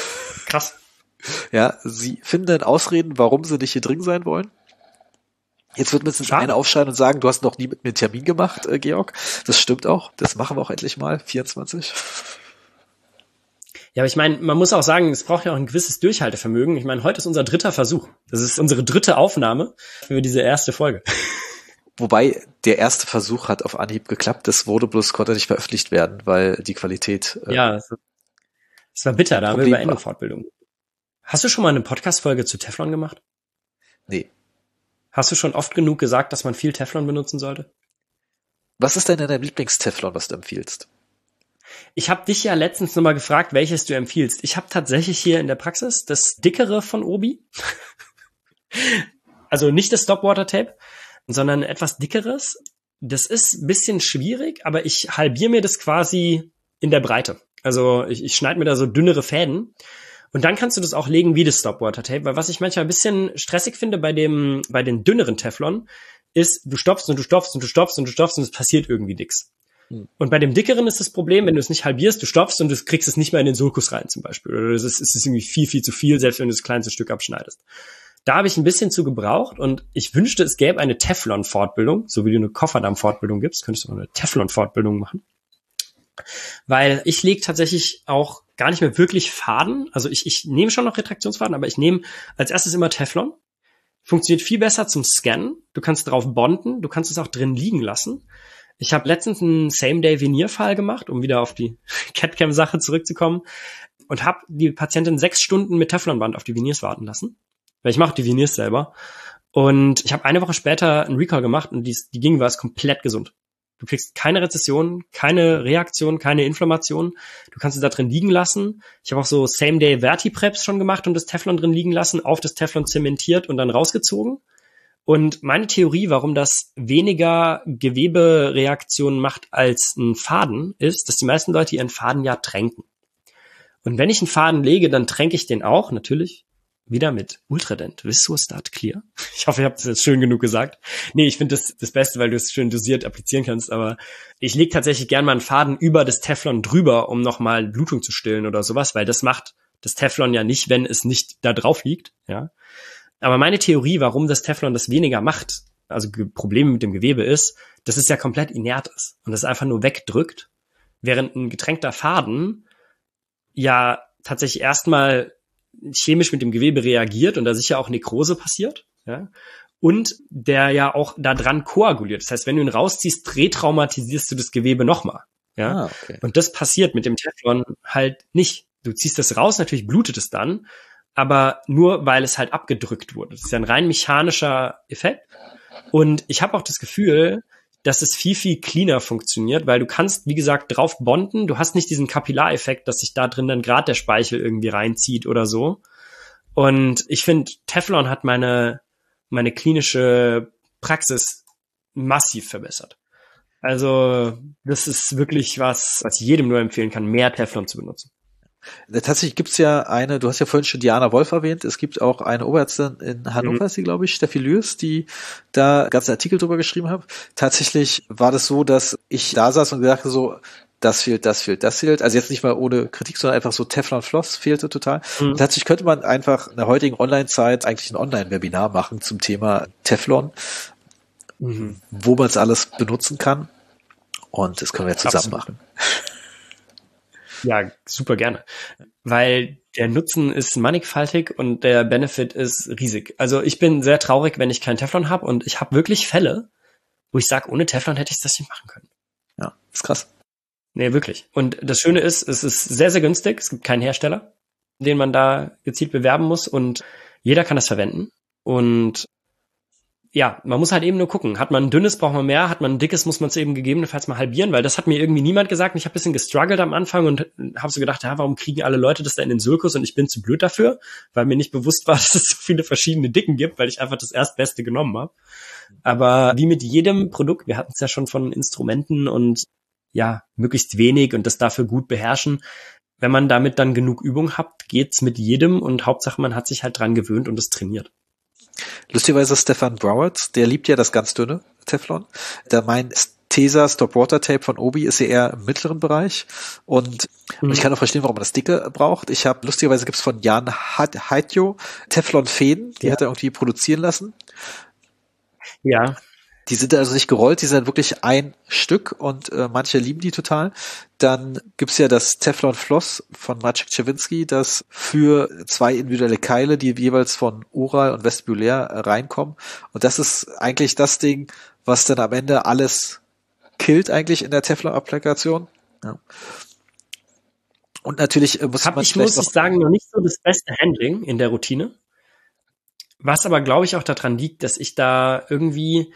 S2: Krass.
S1: Ja, sie finden dann Ausreden, warum sie nicht hier drin sein wollen. Jetzt wird mindestens einer aufschreien und sagen, du hast noch nie mit mir einen Termin gemacht, äh, Georg. Das stimmt auch. Das machen wir auch endlich mal. vierundzwanzig.
S2: Ja, aber ich meine, man muss auch sagen, es braucht ja auch ein gewisses Durchhaltevermögen. Ich meine, heute ist unser dritter Versuch. Das ist unsere dritte Aufnahme für diese erste Folge.
S1: Wobei der erste Versuch hat auf Anhieb geklappt. Das wurde bloß, konnte nicht veröffentlicht werden, weil die Qualität... Äh,
S2: ja, es war bitter. Da haben wir über Endo-Fortbildung. Hast du schon mal eine Podcast-Folge zu Teflon gemacht?
S1: Nee.
S2: Hast du schon oft genug gesagt, dass man viel Teflon benutzen sollte?
S1: Was ist denn dein Lieblingsteflon, was du empfiehlst?
S2: Ich habe dich ja letztens nochmal gefragt, welches du empfiehlst. Ich habe tatsächlich hier in der Praxis das dickere von Obi. Also nicht das Stopwater-Tape, sondern etwas dickeres. Das ist ein bisschen schwierig, aber ich halbiere mir das quasi in der Breite. Also ich, ich schneide mir da so dünnere Fäden. Und dann kannst du das auch legen wie das Stopwater-Tape, weil was ich manchmal ein bisschen stressig finde bei dem, bei den dünneren Teflon, ist, du stopfst und du stopfst und du stopfst und du stopfst und es passiert irgendwie nix. Hm. Und bei dem dickeren ist das Problem, wenn du es nicht halbierst, du stopfst und du kriegst es nicht mehr in den Sulkus rein zum Beispiel. Oder es ist, es ist irgendwie viel, viel zu viel, selbst wenn du das kleinste Stück abschneidest. Da habe ich ein bisschen zu gebraucht und ich wünschte, es gäbe eine Teflon-Fortbildung, so wie du eine Kofferdamm-Fortbildung gibst, könntest du auch eine Teflon-Fortbildung machen. Weil ich lege tatsächlich auch gar nicht mehr wirklich Faden. Also ich, ich nehme schon noch Retraktionsfaden, aber ich nehme als erstes immer Teflon. Funktioniert viel besser zum Scannen. Du kannst drauf bonden, du kannst es auch drin liegen lassen. Ich habe letztens einen Same-Day-Veneer-Fall gemacht, um wieder auf die C A D-Cam-Sache zurückzukommen, und habe die Patientin sechs Stunden mit Teflonband auf die Veneers warten lassen. Weil ich mache die Veneers selber. Und ich habe eine Woche später einen Recall gemacht und die, die Gegenwart ist komplett gesund. Du kriegst keine Rezession, keine Reaktion, keine Inflammation. Du kannst es da drin liegen lassen. Ich habe auch so Same-Day-Vertipreps schon gemacht und das Teflon drin liegen lassen, auf das Teflon zementiert und dann rausgezogen. Und meine Theorie, warum das weniger Gewebereaktionen macht als ein Faden, ist, dass die meisten Leute ihren Faden ja tränken. Und wenn ich einen Faden lege, dann tränke ich den auch, natürlich, wieder mit Ultradent Viscoelastat Clear. Ich hoffe, ich habe das jetzt schön genug gesagt. Nee, ich finde das das Beste, weil du es schön dosiert applizieren kannst, aber ich lege tatsächlich gern mal einen Faden über das Teflon drüber, um nochmal Blutung zu stillen oder sowas, weil das macht das Teflon ja nicht, wenn es nicht da drauf liegt, ja. Aber meine Theorie, warum das Teflon das weniger macht, also Probleme mit dem Gewebe ist, dass es ja komplett inert ist und es einfach nur wegdrückt, während ein getränkter Faden ja tatsächlich erstmal chemisch mit dem Gewebe reagiert und da sicher auch Nekrose passiert, ja, und der ja auch da dran koaguliert. Das heißt, wenn du ihn rausziehst, retraumatisierst du das Gewebe nochmal, ja. Ah, okay. Und das passiert mit dem Teflon halt nicht. Du ziehst das raus, natürlich blutet es dann, aber nur, weil es halt abgedrückt wurde. Das ist ja ein rein mechanischer Effekt. Und ich habe auch das Gefühl, dass es viel, viel cleaner funktioniert, weil du kannst, wie gesagt, drauf bonden. Du hast nicht diesen Kapillareffekt, dass sich da drin dann gerade der Speichel irgendwie reinzieht oder so. Und ich finde, Teflon hat meine, meine klinische Praxis massiv verbessert. Also das ist wirklich was, was ich jedem nur empfehlen kann, mehr Teflon zu benutzen.
S1: Tatsächlich gibt's ja eine, du hast ja vorhin schon Diana Wolf erwähnt, es gibt auch eine Oberärztin in Hannover, mhm. ist sie, glaube ich, Steffi Lürs, die da ganzen Artikel drüber geschrieben hat. Tatsächlich war das so, dass ich da saß und dachte so, das fehlt, das fehlt, das fehlt. Also jetzt nicht mal ohne Kritik, sondern einfach so Teflon-Floss fehlte total. Mhm. Und tatsächlich könnte man einfach in der heutigen Online-Zeit eigentlich ein Online-Webinar machen zum Thema Teflon, mhm. wo man es alles benutzen kann. Und das können wir jetzt zusammen Absolut. machen.
S2: Ja, super gerne. Weil der Nutzen ist mannigfaltig und der Benefit ist riesig. Also ich bin sehr traurig, wenn ich keinen Teflon habe und ich habe wirklich Fälle, wo ich sage, ohne Teflon hätte ich das nicht machen können.
S1: Ja, ist krass.
S2: Nee, wirklich. Und das Schöne ist, es ist sehr, sehr günstig. Es gibt keinen Hersteller, den man da gezielt bewerben muss und jeder kann das verwenden. Und ja, man muss halt eben nur gucken. Hat man ein dünnes, braucht man mehr. Hat man ein dickes, muss man es eben gegebenenfalls mal halbieren, weil das hat mir irgendwie niemand gesagt. Und ich habe ein bisschen gestruggelt am Anfang und habe so gedacht, ja, warum kriegen alle Leute das da in den Sulkus und ich bin zu blöd dafür, weil mir nicht bewusst war, dass es so viele verschiedene Dicken gibt, weil ich einfach das Erstbeste genommen habe. Aber wie mit jedem Produkt, wir hatten es ja schon von Instrumenten und ja, möglichst wenig und das dafür gut beherrschen. Wenn man damit dann genug Übung hat, geht's mit jedem und Hauptsache man hat sich halt dran gewöhnt und es trainiert.
S1: Lustigerweise Stefan Broward, der liebt ja das ganz dünne Teflon. Der meint, Tesa Stopwater Tape von Obi ist ja eher im mittleren Bereich und, mhm. und ich kann auch verstehen, warum man das dicke braucht. Ich habe, lustigerweise gibt's von Jan Heitjo Teflon Fäden, die ja. hat er irgendwie produzieren lassen.
S2: Ja.
S1: Die sind also nicht gerollt, die sind wirklich ein Stück und äh, manche lieben die total. Dann gibt's ja das Teflon Floss von Maciek Czerwinski, das für zwei individuelle Keile, die jeweils von oral und vestibulär äh, reinkommen. Und das ist eigentlich das Ding, was dann am Ende alles killt eigentlich in der Teflon-Applikation. Ja. Und natürlich äh, muss
S2: Hab
S1: man
S2: ich,
S1: vielleicht
S2: muss ich sagen, noch nicht so das beste Handling in der Routine. Was aber, glaube ich, auch daran liegt, dass ich da irgendwie,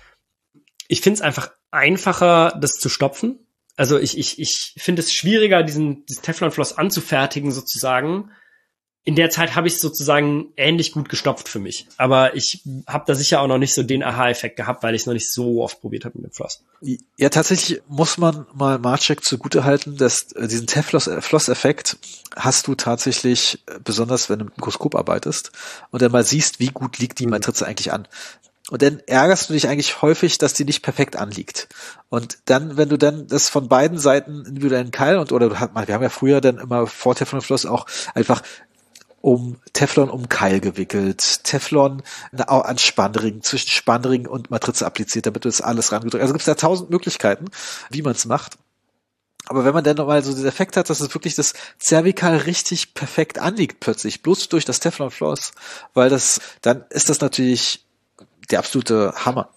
S2: ich finde es einfach einfacher, das zu stopfen. Also ich, ich, ich finde es schwieriger, diesen, dieses Teflonfloss anzufertigen sozusagen. In der Zeit habe ich es sozusagen ähnlich gut gestopft für mich. Aber ich habe da sicher auch noch nicht so den Aha-Effekt gehabt, weil ich es noch nicht so oft probiert habe mit dem Floss.
S1: Ja, tatsächlich muss man mal Maciek zugutehalten, dass äh, diesen Teflon-Floss-Effekt hast du tatsächlich, äh, besonders wenn du mit dem Mikroskop arbeitest und dann mal siehst, wie gut liegt die Matrize eigentlich an. Und dann ärgerst du dich eigentlich häufig, dass die nicht perfekt anliegt. Und dann, wenn du dann das von beiden Seiten individuellen Keil und oder du hast, wir haben ja früher dann immer vor Teflonfloss auch einfach um Teflon um Keil gewickelt, Teflon an Spannring, zwischen Spannring und Matrize appliziert, damit du das alles rangedrückt. Also gibt es da tausend Möglichkeiten, wie man es macht. Aber wenn man dann nochmal so diesen Effekt hat, dass es wirklich das Zervikal richtig perfekt anliegt plötzlich, bloß durch das Teflonfloss, weil das, dann ist das natürlich der absolute Hammer.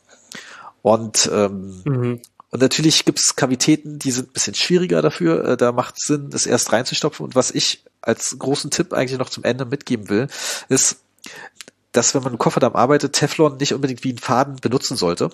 S1: Und ähm, mhm. Und natürlich gibt's Kavitäten, die sind ein bisschen schwieriger dafür. Da macht es Sinn, das erst reinzustopfen. Und was ich als großen Tipp eigentlich noch zum Ende mitgeben will, ist, dass wenn man im Kofferdamm arbeitet, Teflon nicht unbedingt wie einen Faden benutzen sollte,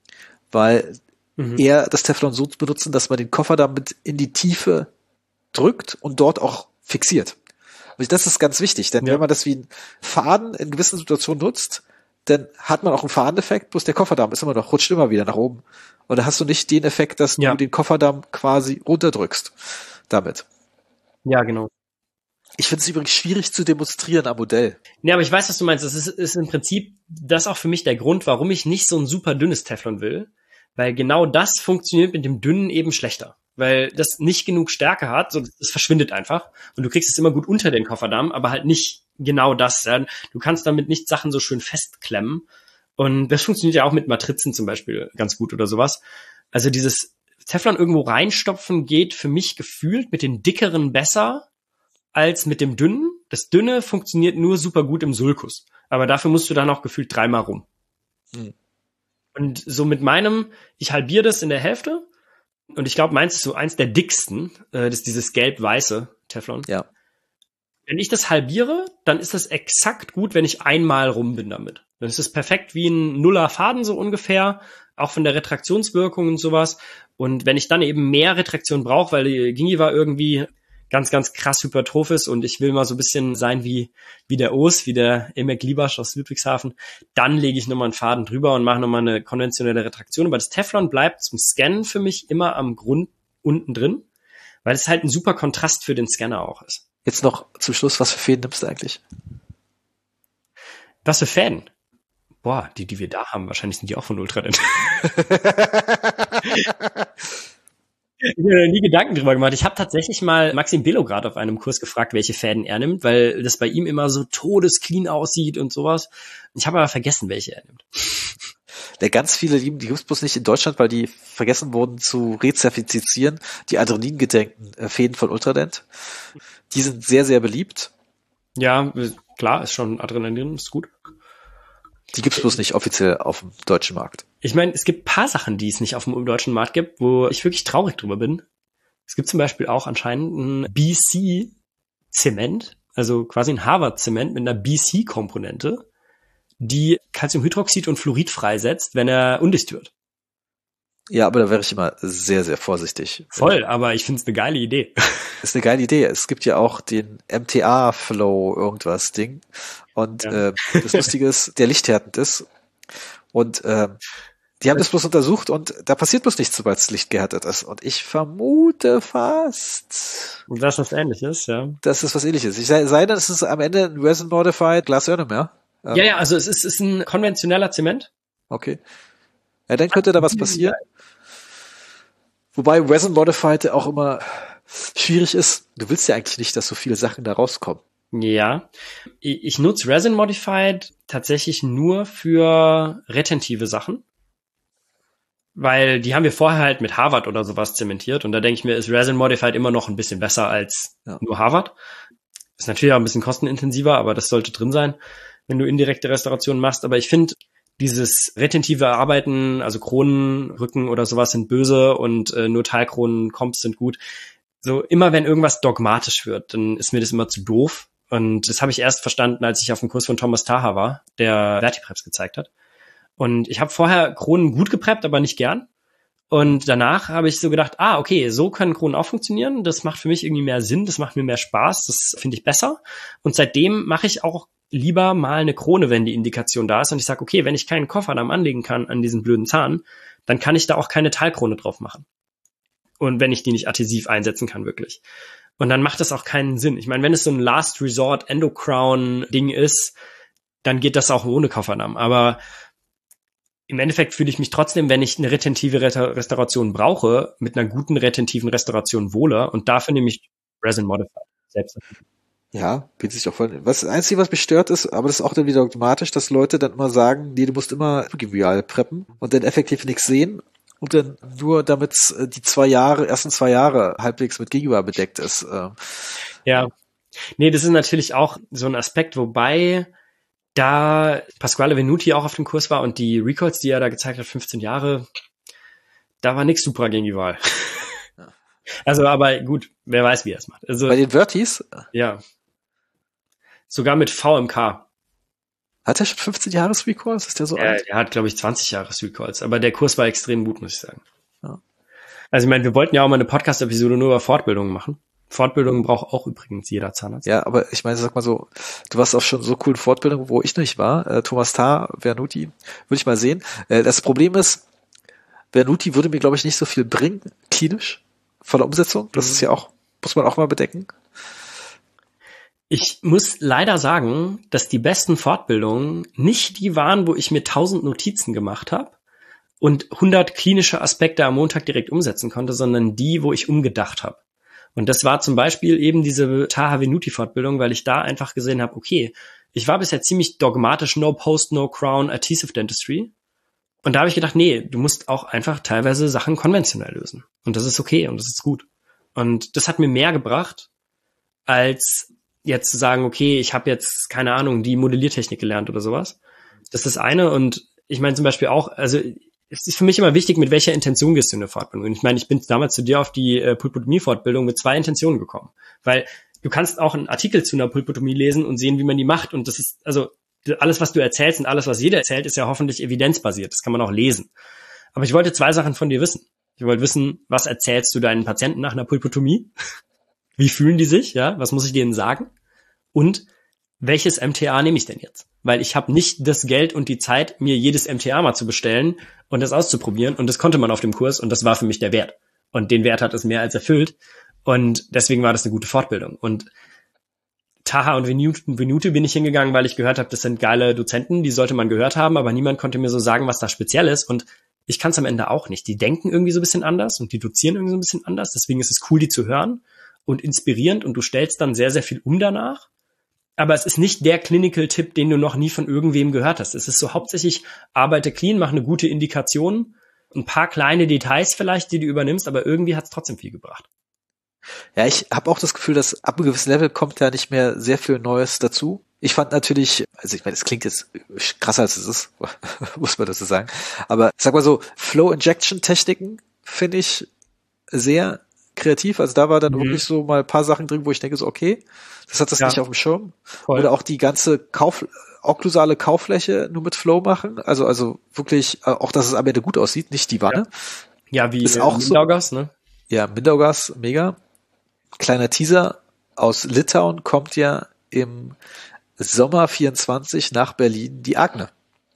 S1: weil mhm. eher das Teflon so benutzen, dass man den Kofferdamm mit in die Tiefe drückt und dort auch fixiert. Und das ist ganz wichtig, denn ja. wenn man das wie einen Faden in gewissen Situationen nutzt, dann hat man auch einen Fadeneffekt, bloß der Kofferdamm ist immer noch, rutscht immer wieder nach oben. Und da hast du nicht den Effekt, dass ja. du den Kofferdamm quasi runterdrückst damit.
S2: Ja, genau.
S1: Ich finde es übrigens schwierig zu demonstrieren am Modell.
S2: Ja, aber ich weiß, was du meinst. Das ist, ist im Prinzip das auch für mich der Grund, warum ich nicht so ein super dünnes Teflon will. Weil genau das funktioniert mit dem dünnen eben schlechter. Weil das nicht genug Stärke hat, so es verschwindet einfach. Und du kriegst es immer gut unter den Kofferdamm, aber halt nicht genau das. Ja. Du kannst damit nicht Sachen so schön festklemmen. Und das funktioniert ja auch mit Matrizen zum Beispiel ganz gut oder sowas. Also dieses Teflon irgendwo reinstopfen geht für mich gefühlt mit den dickeren besser als mit dem dünnen. Das dünne funktioniert nur super gut im Sulkus. Aber dafür musst du dann auch gefühlt dreimal rum. Hm. Und so mit meinem, ich halbiere das in der Hälfte. Und ich glaube, meins ist so eins der dicksten. Äh, das ist dieses gelb-weiße Teflon.
S1: Ja.
S2: Wenn ich das halbiere, dann ist das exakt gut, wenn ich einmal rum bin damit. Dann ist es perfekt wie ein Nuller Faden so ungefähr, auch von der Retraktionswirkung und sowas. Und wenn ich dann eben mehr Retraktion brauche, weil die Gingiva irgendwie ganz, ganz krass hypertroph ist und ich will mal so ein bisschen sein wie wie der Oos, wie der Emek Liebasch aus Ludwigshafen, dann lege ich nochmal einen Faden drüber und mache nochmal eine konventionelle Retraktion. Aber das Teflon bleibt zum Scannen für mich immer am Grund unten drin, weil es halt ein super Kontrast für den Scanner auch ist.
S1: Jetzt noch zum Schluss, was für Fäden nimmst du eigentlich?
S2: Was für Fäden? Boah, die, die wir da haben, wahrscheinlich sind die auch von Ultradent. Ich habe mir nie Gedanken drüber gemacht. Ich habe tatsächlich mal Maxim Belograd auf einem Kurs gefragt, welche Fäden er nimmt, weil das bei ihm immer so todesclean aussieht und sowas. Ich habe aber vergessen, welche er nimmt.
S1: Der ganz viele lieben, die gibt's bloß nicht in Deutschland, weil die vergessen wurden zu rezertifizieren, die adreningedenkten Fäden von Ultradent. Die sind sehr, sehr beliebt.
S2: Ja, klar, ist schon Adrenalin, ist gut.
S1: Die gibt's bloß nicht offiziell auf dem deutschen Markt.
S2: Ich meine, es gibt paar Sachen, die es nicht auf dem deutschen Markt gibt, wo ich wirklich traurig drüber bin. Es gibt zum Beispiel auch anscheinend ein B C-Zement, also quasi ein Harvard-Zement mit einer B C-Komponente, die Calciumhydroxid und Fluorid freisetzt, wenn er undicht wird.
S1: Ja, aber da wäre ich immer sehr, sehr vorsichtig.
S2: Voll, aber ich finde es eine geile Idee.
S1: Ist eine geile Idee. Es gibt ja auch den M T A-Flow irgendwas Ding. Und ja. äh, das Lustige ist, der lichthärtend ist. Und äh, die haben das bloß untersucht und da passiert bloß nichts, sobald das Licht gehärtet ist. Und ich vermute fast,
S2: dass das ähnlich ist, ja.
S1: Dass es was ähnliches ist. Ich sei, sei denn, es ist am Ende ein Resin Modified Glass Ionomer.
S2: Ähm, ja, ja, also es ist, ist ein konventioneller Zement.
S1: Okay. Ja, dann könnte da was passieren. Wobei Resin Modified auch immer schwierig ist. Du willst ja eigentlich nicht, dass so viele Sachen da rauskommen.
S2: Ja, ich, ich nutze Resin Modified tatsächlich nur für retentive Sachen, weil die haben wir vorher halt mit Harvard oder sowas zementiert und da denke ich mir, ist Resin Modified immer noch ein bisschen besser als ja. nur Harvard. Ist natürlich auch ein bisschen kostenintensiver, aber das sollte drin sein, wenn du indirekte Restaurationen machst. Aber ich finde, dieses retentive Arbeiten, also Kronen, Rücken oder sowas sind böse und äh, nur Teilkronen, Comps sind gut. So immer wenn irgendwas dogmatisch wird, dann ist mir das immer zu doof. Und das habe ich erst verstanden, als ich auf dem Kurs von Thomas Taha war, der Vertipreps gezeigt hat. Und ich habe vorher Kronen gut gepreppt, aber nicht gern. Und danach habe ich so gedacht, ah, okay, so können Kronen auch funktionieren. Das macht für mich irgendwie mehr Sinn, das macht mir mehr Spaß, das finde ich besser. Und seitdem mache ich auch lieber mal eine Krone, wenn die Indikation da ist. Und ich sage, okay, wenn ich keinen Kofferdamm anlegen kann an diesen blöden Zahn, dann kann ich da auch keine Teilkrone drauf machen. Und wenn ich die nicht adhesiv einsetzen kann, wirklich. Und dann macht das auch keinen Sinn. Ich meine, wenn es so ein Last Resort Endocrown-Ding ist, dann geht das auch ohne Kofferdamm. Aber im Endeffekt fühle ich mich trotzdem, wenn ich eine retentive Restauration brauche, mit einer guten retentiven Restauration wohler. Und dafür nehme ich Resin Modified selbst.
S1: Ja, bietet sich auch voll. Was, das Einzige, was mich stört ist, aber das ist auch dann wieder dogmatisch, dass Leute dann immer sagen, nee, du musst immer real preppen und dann effektiv nichts sehen und dann nur damit die zwei Jahre, ersten zwei Jahre halbwegs mit Gegenüber bedeckt ist.
S2: Ja. Nee, das ist natürlich auch so ein Aspekt, wobei da Pasquale Venuti auch auf dem Kurs war und die Recoils, die er da gezeigt hat, fünfzehn Jahre, da war nichts super gegen die Wahl. Ja. Also, aber gut, wer weiß, wie er es macht. Also,
S1: bei den Vertis?
S2: Ja. Sogar mit V M K.
S1: Hat er schon fünfzehn Jahres Recoils? Ist der so
S2: ja,
S1: alt?
S2: Er hat, glaube ich, zwanzig Jahres Recoils. Aber der Kurs war extrem gut, muss ich sagen. Ja. Also, ich meine, wir wollten ja auch mal eine Podcast-Episode nur über Fortbildungen machen. Fortbildungen braucht auch übrigens jeder Zahnarzt.
S1: Ja, aber ich meine, sag mal so, du warst auch schon so coolen Fortbildungen, wo ich nicht war. Äh, Thomas Taha, Venuti, würde ich mal sehen. Äh, das Problem ist, Venuti würde mir, glaube ich, nicht so viel bringen, klinisch, von der Umsetzung. Das mhm. ist ja auch, muss man auch mal bedenken.
S2: Ich muss leider sagen, dass die besten Fortbildungen nicht die waren, wo ich mir tausend Notizen gemacht habe und hundert klinische Aspekte am Montag direkt umsetzen konnte, sondern die, wo ich umgedacht habe. Und das war zum Beispiel eben diese Taha Venuti Fortbildung, weil ich da einfach gesehen habe, okay, ich war bisher ziemlich dogmatisch, no post, no crown, adhesive dentistry. Und da habe ich gedacht, nee, du musst auch einfach teilweise Sachen konventionell lösen. Und das ist okay und das ist gut. Und das hat mir mehr gebracht, als jetzt zu sagen, okay, ich habe jetzt, keine Ahnung, die Modelliertechnik gelernt oder sowas. Das ist das eine. Und ich meine zum Beispiel auch, also es ist für mich immer wichtig, mit welcher Intention gehst du in eine Fortbildung. Und ich meine, ich bin damals zu dir auf die äh, Pulpotomie-Fortbildung mit zwei Intentionen gekommen. Weil du kannst auch einen Artikel zu einer Pulpotomie lesen und sehen, wie man die macht. Und das ist, also alles, was du erzählst und alles, was jeder erzählt, ist ja hoffentlich evidenzbasiert. Das kann man auch lesen. Aber ich wollte zwei Sachen von dir wissen. Ich wollte wissen, was erzählst du deinen Patienten nach einer Pulpotomie? Wie fühlen die sich? Ja, was muss ich denen sagen? Und welches M T A nehme ich denn jetzt? Weil ich habe nicht das Geld und die Zeit, mir jedes M T A mal zu bestellen und das auszuprobieren. Und das konnte man auf dem Kurs und das war für mich der Wert. Und den Wert hat es mehr als erfüllt. Und deswegen war das eine gute Fortbildung. Und Taha und Venuti bin ich hingegangen, weil ich gehört habe, das sind geile Dozenten, die sollte man gehört haben, aber niemand konnte mir so sagen, was da speziell ist. Und ich kann es am Ende auch nicht. Die denken irgendwie so ein bisschen anders und die dozieren irgendwie so ein bisschen anders. Deswegen ist es cool, die zu hören und inspirierend. Und du stellst dann sehr, sehr viel um danach. Aber es ist nicht der Clinical-Tipp, den du noch nie von irgendwem gehört hast. Es ist so hauptsächlich, arbeite clean, mach eine gute Indikation, ein paar kleine Details vielleicht, die du übernimmst, aber irgendwie hat es trotzdem viel gebracht.
S1: Ja, ich habe auch das Gefühl, dass ab einem gewissen Level kommt ja nicht mehr sehr viel Neues dazu. Ich fand natürlich, also ich meine, es klingt jetzt krasser als es ist, muss man dazu sagen, aber sag mal so, Flow-Injection-Techniken finde ich sehr kreativ, also da war dann mhm. wirklich so mal ein paar Sachen drin, wo ich denke so, okay, das hat das ja. nicht auf dem Schirm. Voll. Oder auch die ganze Kauf, okklusale Kauffläche nur mit Flow machen, also also wirklich, auch dass es am Ende gut aussieht, nicht die Wanne.
S2: Ja, ja wie
S1: ist auch
S2: Mindaugas, so, ne?
S1: Ja, Mindaugas, mega. Kleiner Teaser, aus Litauen kommt ja im Sommer vierundzwanzig nach Berlin die Agne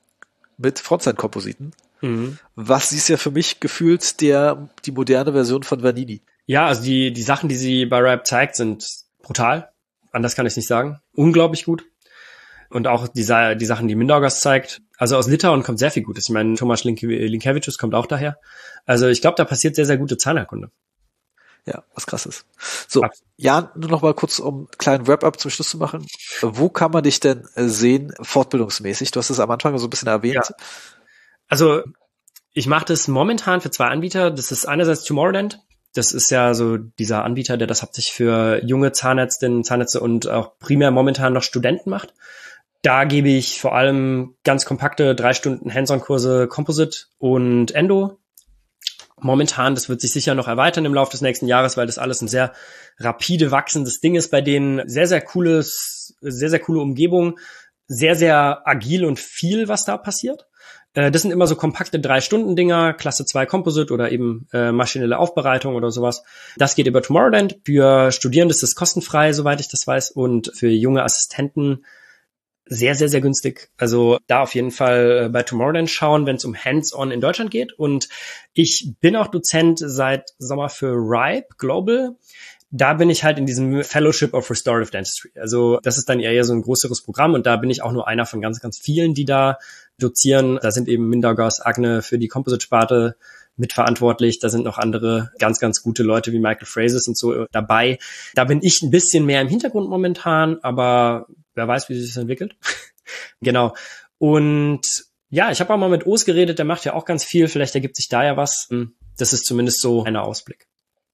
S1: mit Frontseitenkompositen. Mhm. Was ist ja für mich gefühlt der die moderne Version von Vanini.
S2: Ja, also die die Sachen, die sie bei Rap zeigt, sind brutal. Anders kann ich nicht sagen. Unglaublich gut. Und auch die, die Sachen, die Mindaugas zeigt. Also aus Litauen kommt sehr viel Gutes. Ich meine, Tomasz Linkevicius kommt auch daher. Also ich glaube, da passiert sehr, sehr gute Zahnheilkunde.
S1: Ja, was krass ist. So, Jan, nur noch mal kurz, um einen kleinen Wrap-up zum Schluss zu machen. Wo kann man dich denn sehen, fortbildungsmäßig? Du hast es am Anfang so ein bisschen erwähnt.
S2: Ja. Also, ich mache das momentan für zwei Anbieter. Das ist einerseits Tomorrowland. Das ist ja so dieser Anbieter, der das hauptsächlich für junge Zahnärztinnen, Zahnärzte und auch primär momentan noch Studenten macht. Da gebe ich vor allem ganz kompakte drei Stunden Hands-on-Kurse Composite und Endo. Momentan, das wird sich sicher noch erweitern im Laufe des nächsten Jahres, weil das alles ein sehr rapide wachsendes Ding ist bei denen. Sehr, sehr cooles, sehr, sehr coole Umgebung. Sehr, sehr agil und viel, was da passiert. Äh, das sind immer so kompakte drei-Stunden-Dinger, Klasse zwei Composite oder eben äh, maschinelle Aufbereitung oder sowas. Das geht über Tomorrowland. Für Studierende ist das kostenfrei, soweit ich das weiß. Und für junge Assistenten sehr, sehr, sehr günstig. Also da auf jeden Fall bei Tomorrowland schauen, wenn es um Hands-on in Deutschland geht. Und ich bin auch Dozent seit Sommer für RIPE Global. Da bin ich halt in diesem Fellowship of Restorative Dentistry. Also das ist dann eher so ein größeres Programm und da bin ich auch nur einer von ganz, ganz vielen, die da dozieren. Da sind eben Mindaugas, Agne für die Composite-Sparte mitverantwortlich. Da sind noch andere ganz, ganz gute Leute wie Michael Frazes und so dabei. Da bin ich ein bisschen mehr im Hintergrund momentan, aber wer weiß, wie sich das entwickelt. Genau. Und ja, ich habe auch mal mit Urs geredet, der macht ja auch ganz viel. Vielleicht ergibt sich da ja was. Das ist zumindest so ein Ausblick.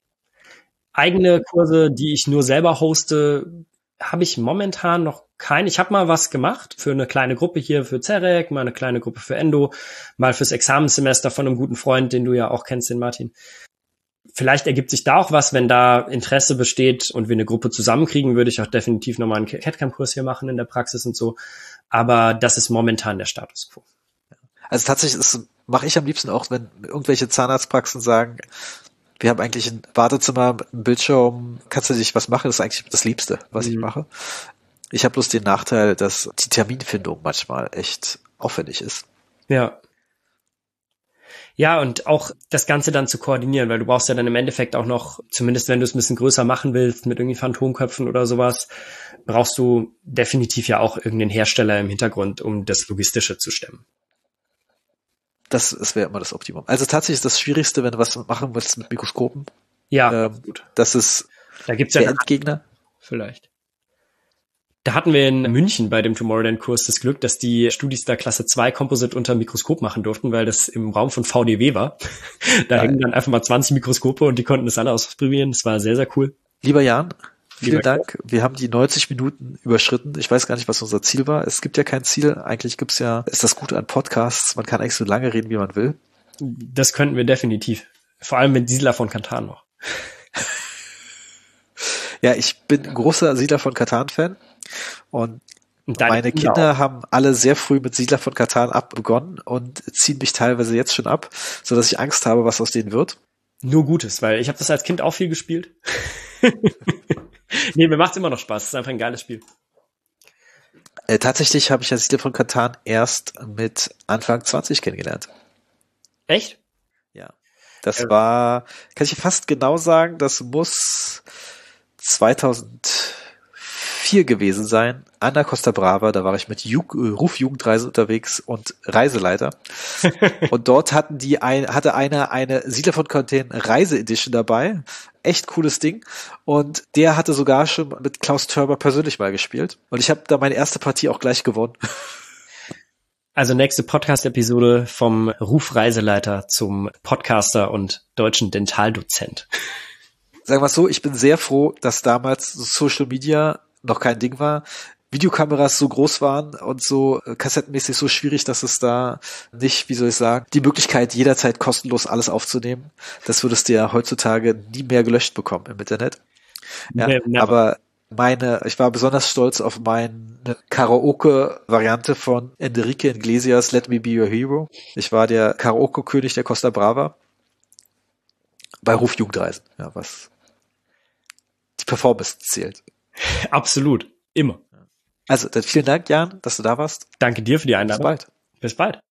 S2: Eigene Kurse, die ich nur selber hoste, habe ich momentan noch keinen. Ich habe mal was gemacht für eine kleine Gruppe hier für Zerek, mal eine kleine Gruppe für Endo, mal fürs Examenssemester von einem guten Freund, den du ja auch kennst, den Martin. Vielleicht ergibt sich da auch was, wenn da Interesse besteht und wir eine Gruppe zusammenkriegen, würde ich auch definitiv nochmal einen C A D-C A M-Kurs hier machen in der Praxis und so. Aber das ist momentan der Status quo.
S1: Also tatsächlich ist, mache ich am liebsten auch, wenn irgendwelche Zahnarztpraxen sagen, wir haben eigentlich ein Wartezimmer mit einem Bildschirm, kannst du dich was machen? Das ist eigentlich das Liebste, was mhm. ich mache. Ich habe bloß den Nachteil, dass die Terminfindung manchmal echt aufwendig ist.
S2: Ja. Ja, und auch das Ganze dann zu koordinieren, weil du brauchst ja dann im Endeffekt auch noch, zumindest wenn du es ein bisschen größer machen willst, mit irgendwie Phantomköpfen oder sowas, brauchst du definitiv ja auch irgendeinen Hersteller im Hintergrund, um das Logistische zu stemmen.
S1: Das, das wäre immer das Optimum. Also tatsächlich ist das Schwierigste, wenn du was machen willst mit Mikroskopen.
S2: Ja,
S1: ähm, gut. Das ist
S2: da gibt's ja
S1: der Endgegner.
S2: Vielleicht. Da hatten wir in München bei dem Tomorrowland-Kurs das Glück, dass die Studis da Klasse zwei Composite unter Mikroskop machen durften, weil das im Raum von V D W war. Da hängen dann einfach mal zwanzig Mikroskope und die konnten das alle ausprobieren. Das war sehr, sehr cool.
S1: Lieber Jan, vielen
S2: Lieber
S1: Dank.
S2: Klaus.
S1: Wir haben die neunzig Minuten überschritten. Ich weiß gar nicht, was unser Ziel war. Es gibt ja kein Ziel. Eigentlich gibt's ja, ist das Gute an Podcasts. Man kann eigentlich so lange reden, wie man will.
S2: Das könnten wir definitiv. Vor allem mit Siedler von Catan noch.
S1: Ja, ich bin großer Siedler von Catan-Fan. Und meine Kinder, Kinder haben alle sehr früh mit Siedler von Catan abbegonnen und ziehen mich teilweise jetzt schon ab, so dass ich Angst habe, was aus denen wird.
S2: Nur Gutes, weil ich habe das als Kind auch viel gespielt. Nee, mir macht's immer noch Spaß. Es ist einfach ein geiles Spiel.
S1: Äh, tatsächlich habe ich ja Siedler von Catan erst mit Anfang zwanzig kennengelernt.
S2: Echt?
S1: Ja. Das äh. war, kann ich fast genau sagen, das muss zweitausendvier gewesen sein, an der Costa Brava, da war ich mit Ju- Rufjugendreise unterwegs und Reiseleiter. Und dort hatten die ein, hatte einer eine Siedler von Catan Reise Edition dabei. Echt cooles Ding. Und der hatte sogar schon mit Klaus Törber persönlich mal gespielt. Und ich habe da meine erste Partie auch gleich gewonnen.
S2: Also nächste Podcast-Episode vom Rufreiseleiter zum Podcaster und deutschen Dentaldozent.
S1: Sagen wir es so, ich bin sehr froh, dass damals Social Media noch kein Ding war, Videokameras so groß waren und so kassettenmäßig so schwierig, dass es da nicht, wie soll ich sagen, die Möglichkeit jederzeit kostenlos alles aufzunehmen. Das würdest du ja heutzutage nie mehr gelöscht bekommen im Internet. Ja, nee, aber meine, ich war besonders stolz auf meine Karaoke-Variante von Enrique Iglesias Let Me Be Your Hero. Ich war der Karaoke-König der Costa Brava bei Rufjugendreisen, ja, was die Performance zählt.
S2: Absolut. Immer.
S1: Also, dann vielen Dank, Jan, dass du da warst.
S2: Danke dir für die Einladung.
S1: Bis bald.
S2: Bis bald.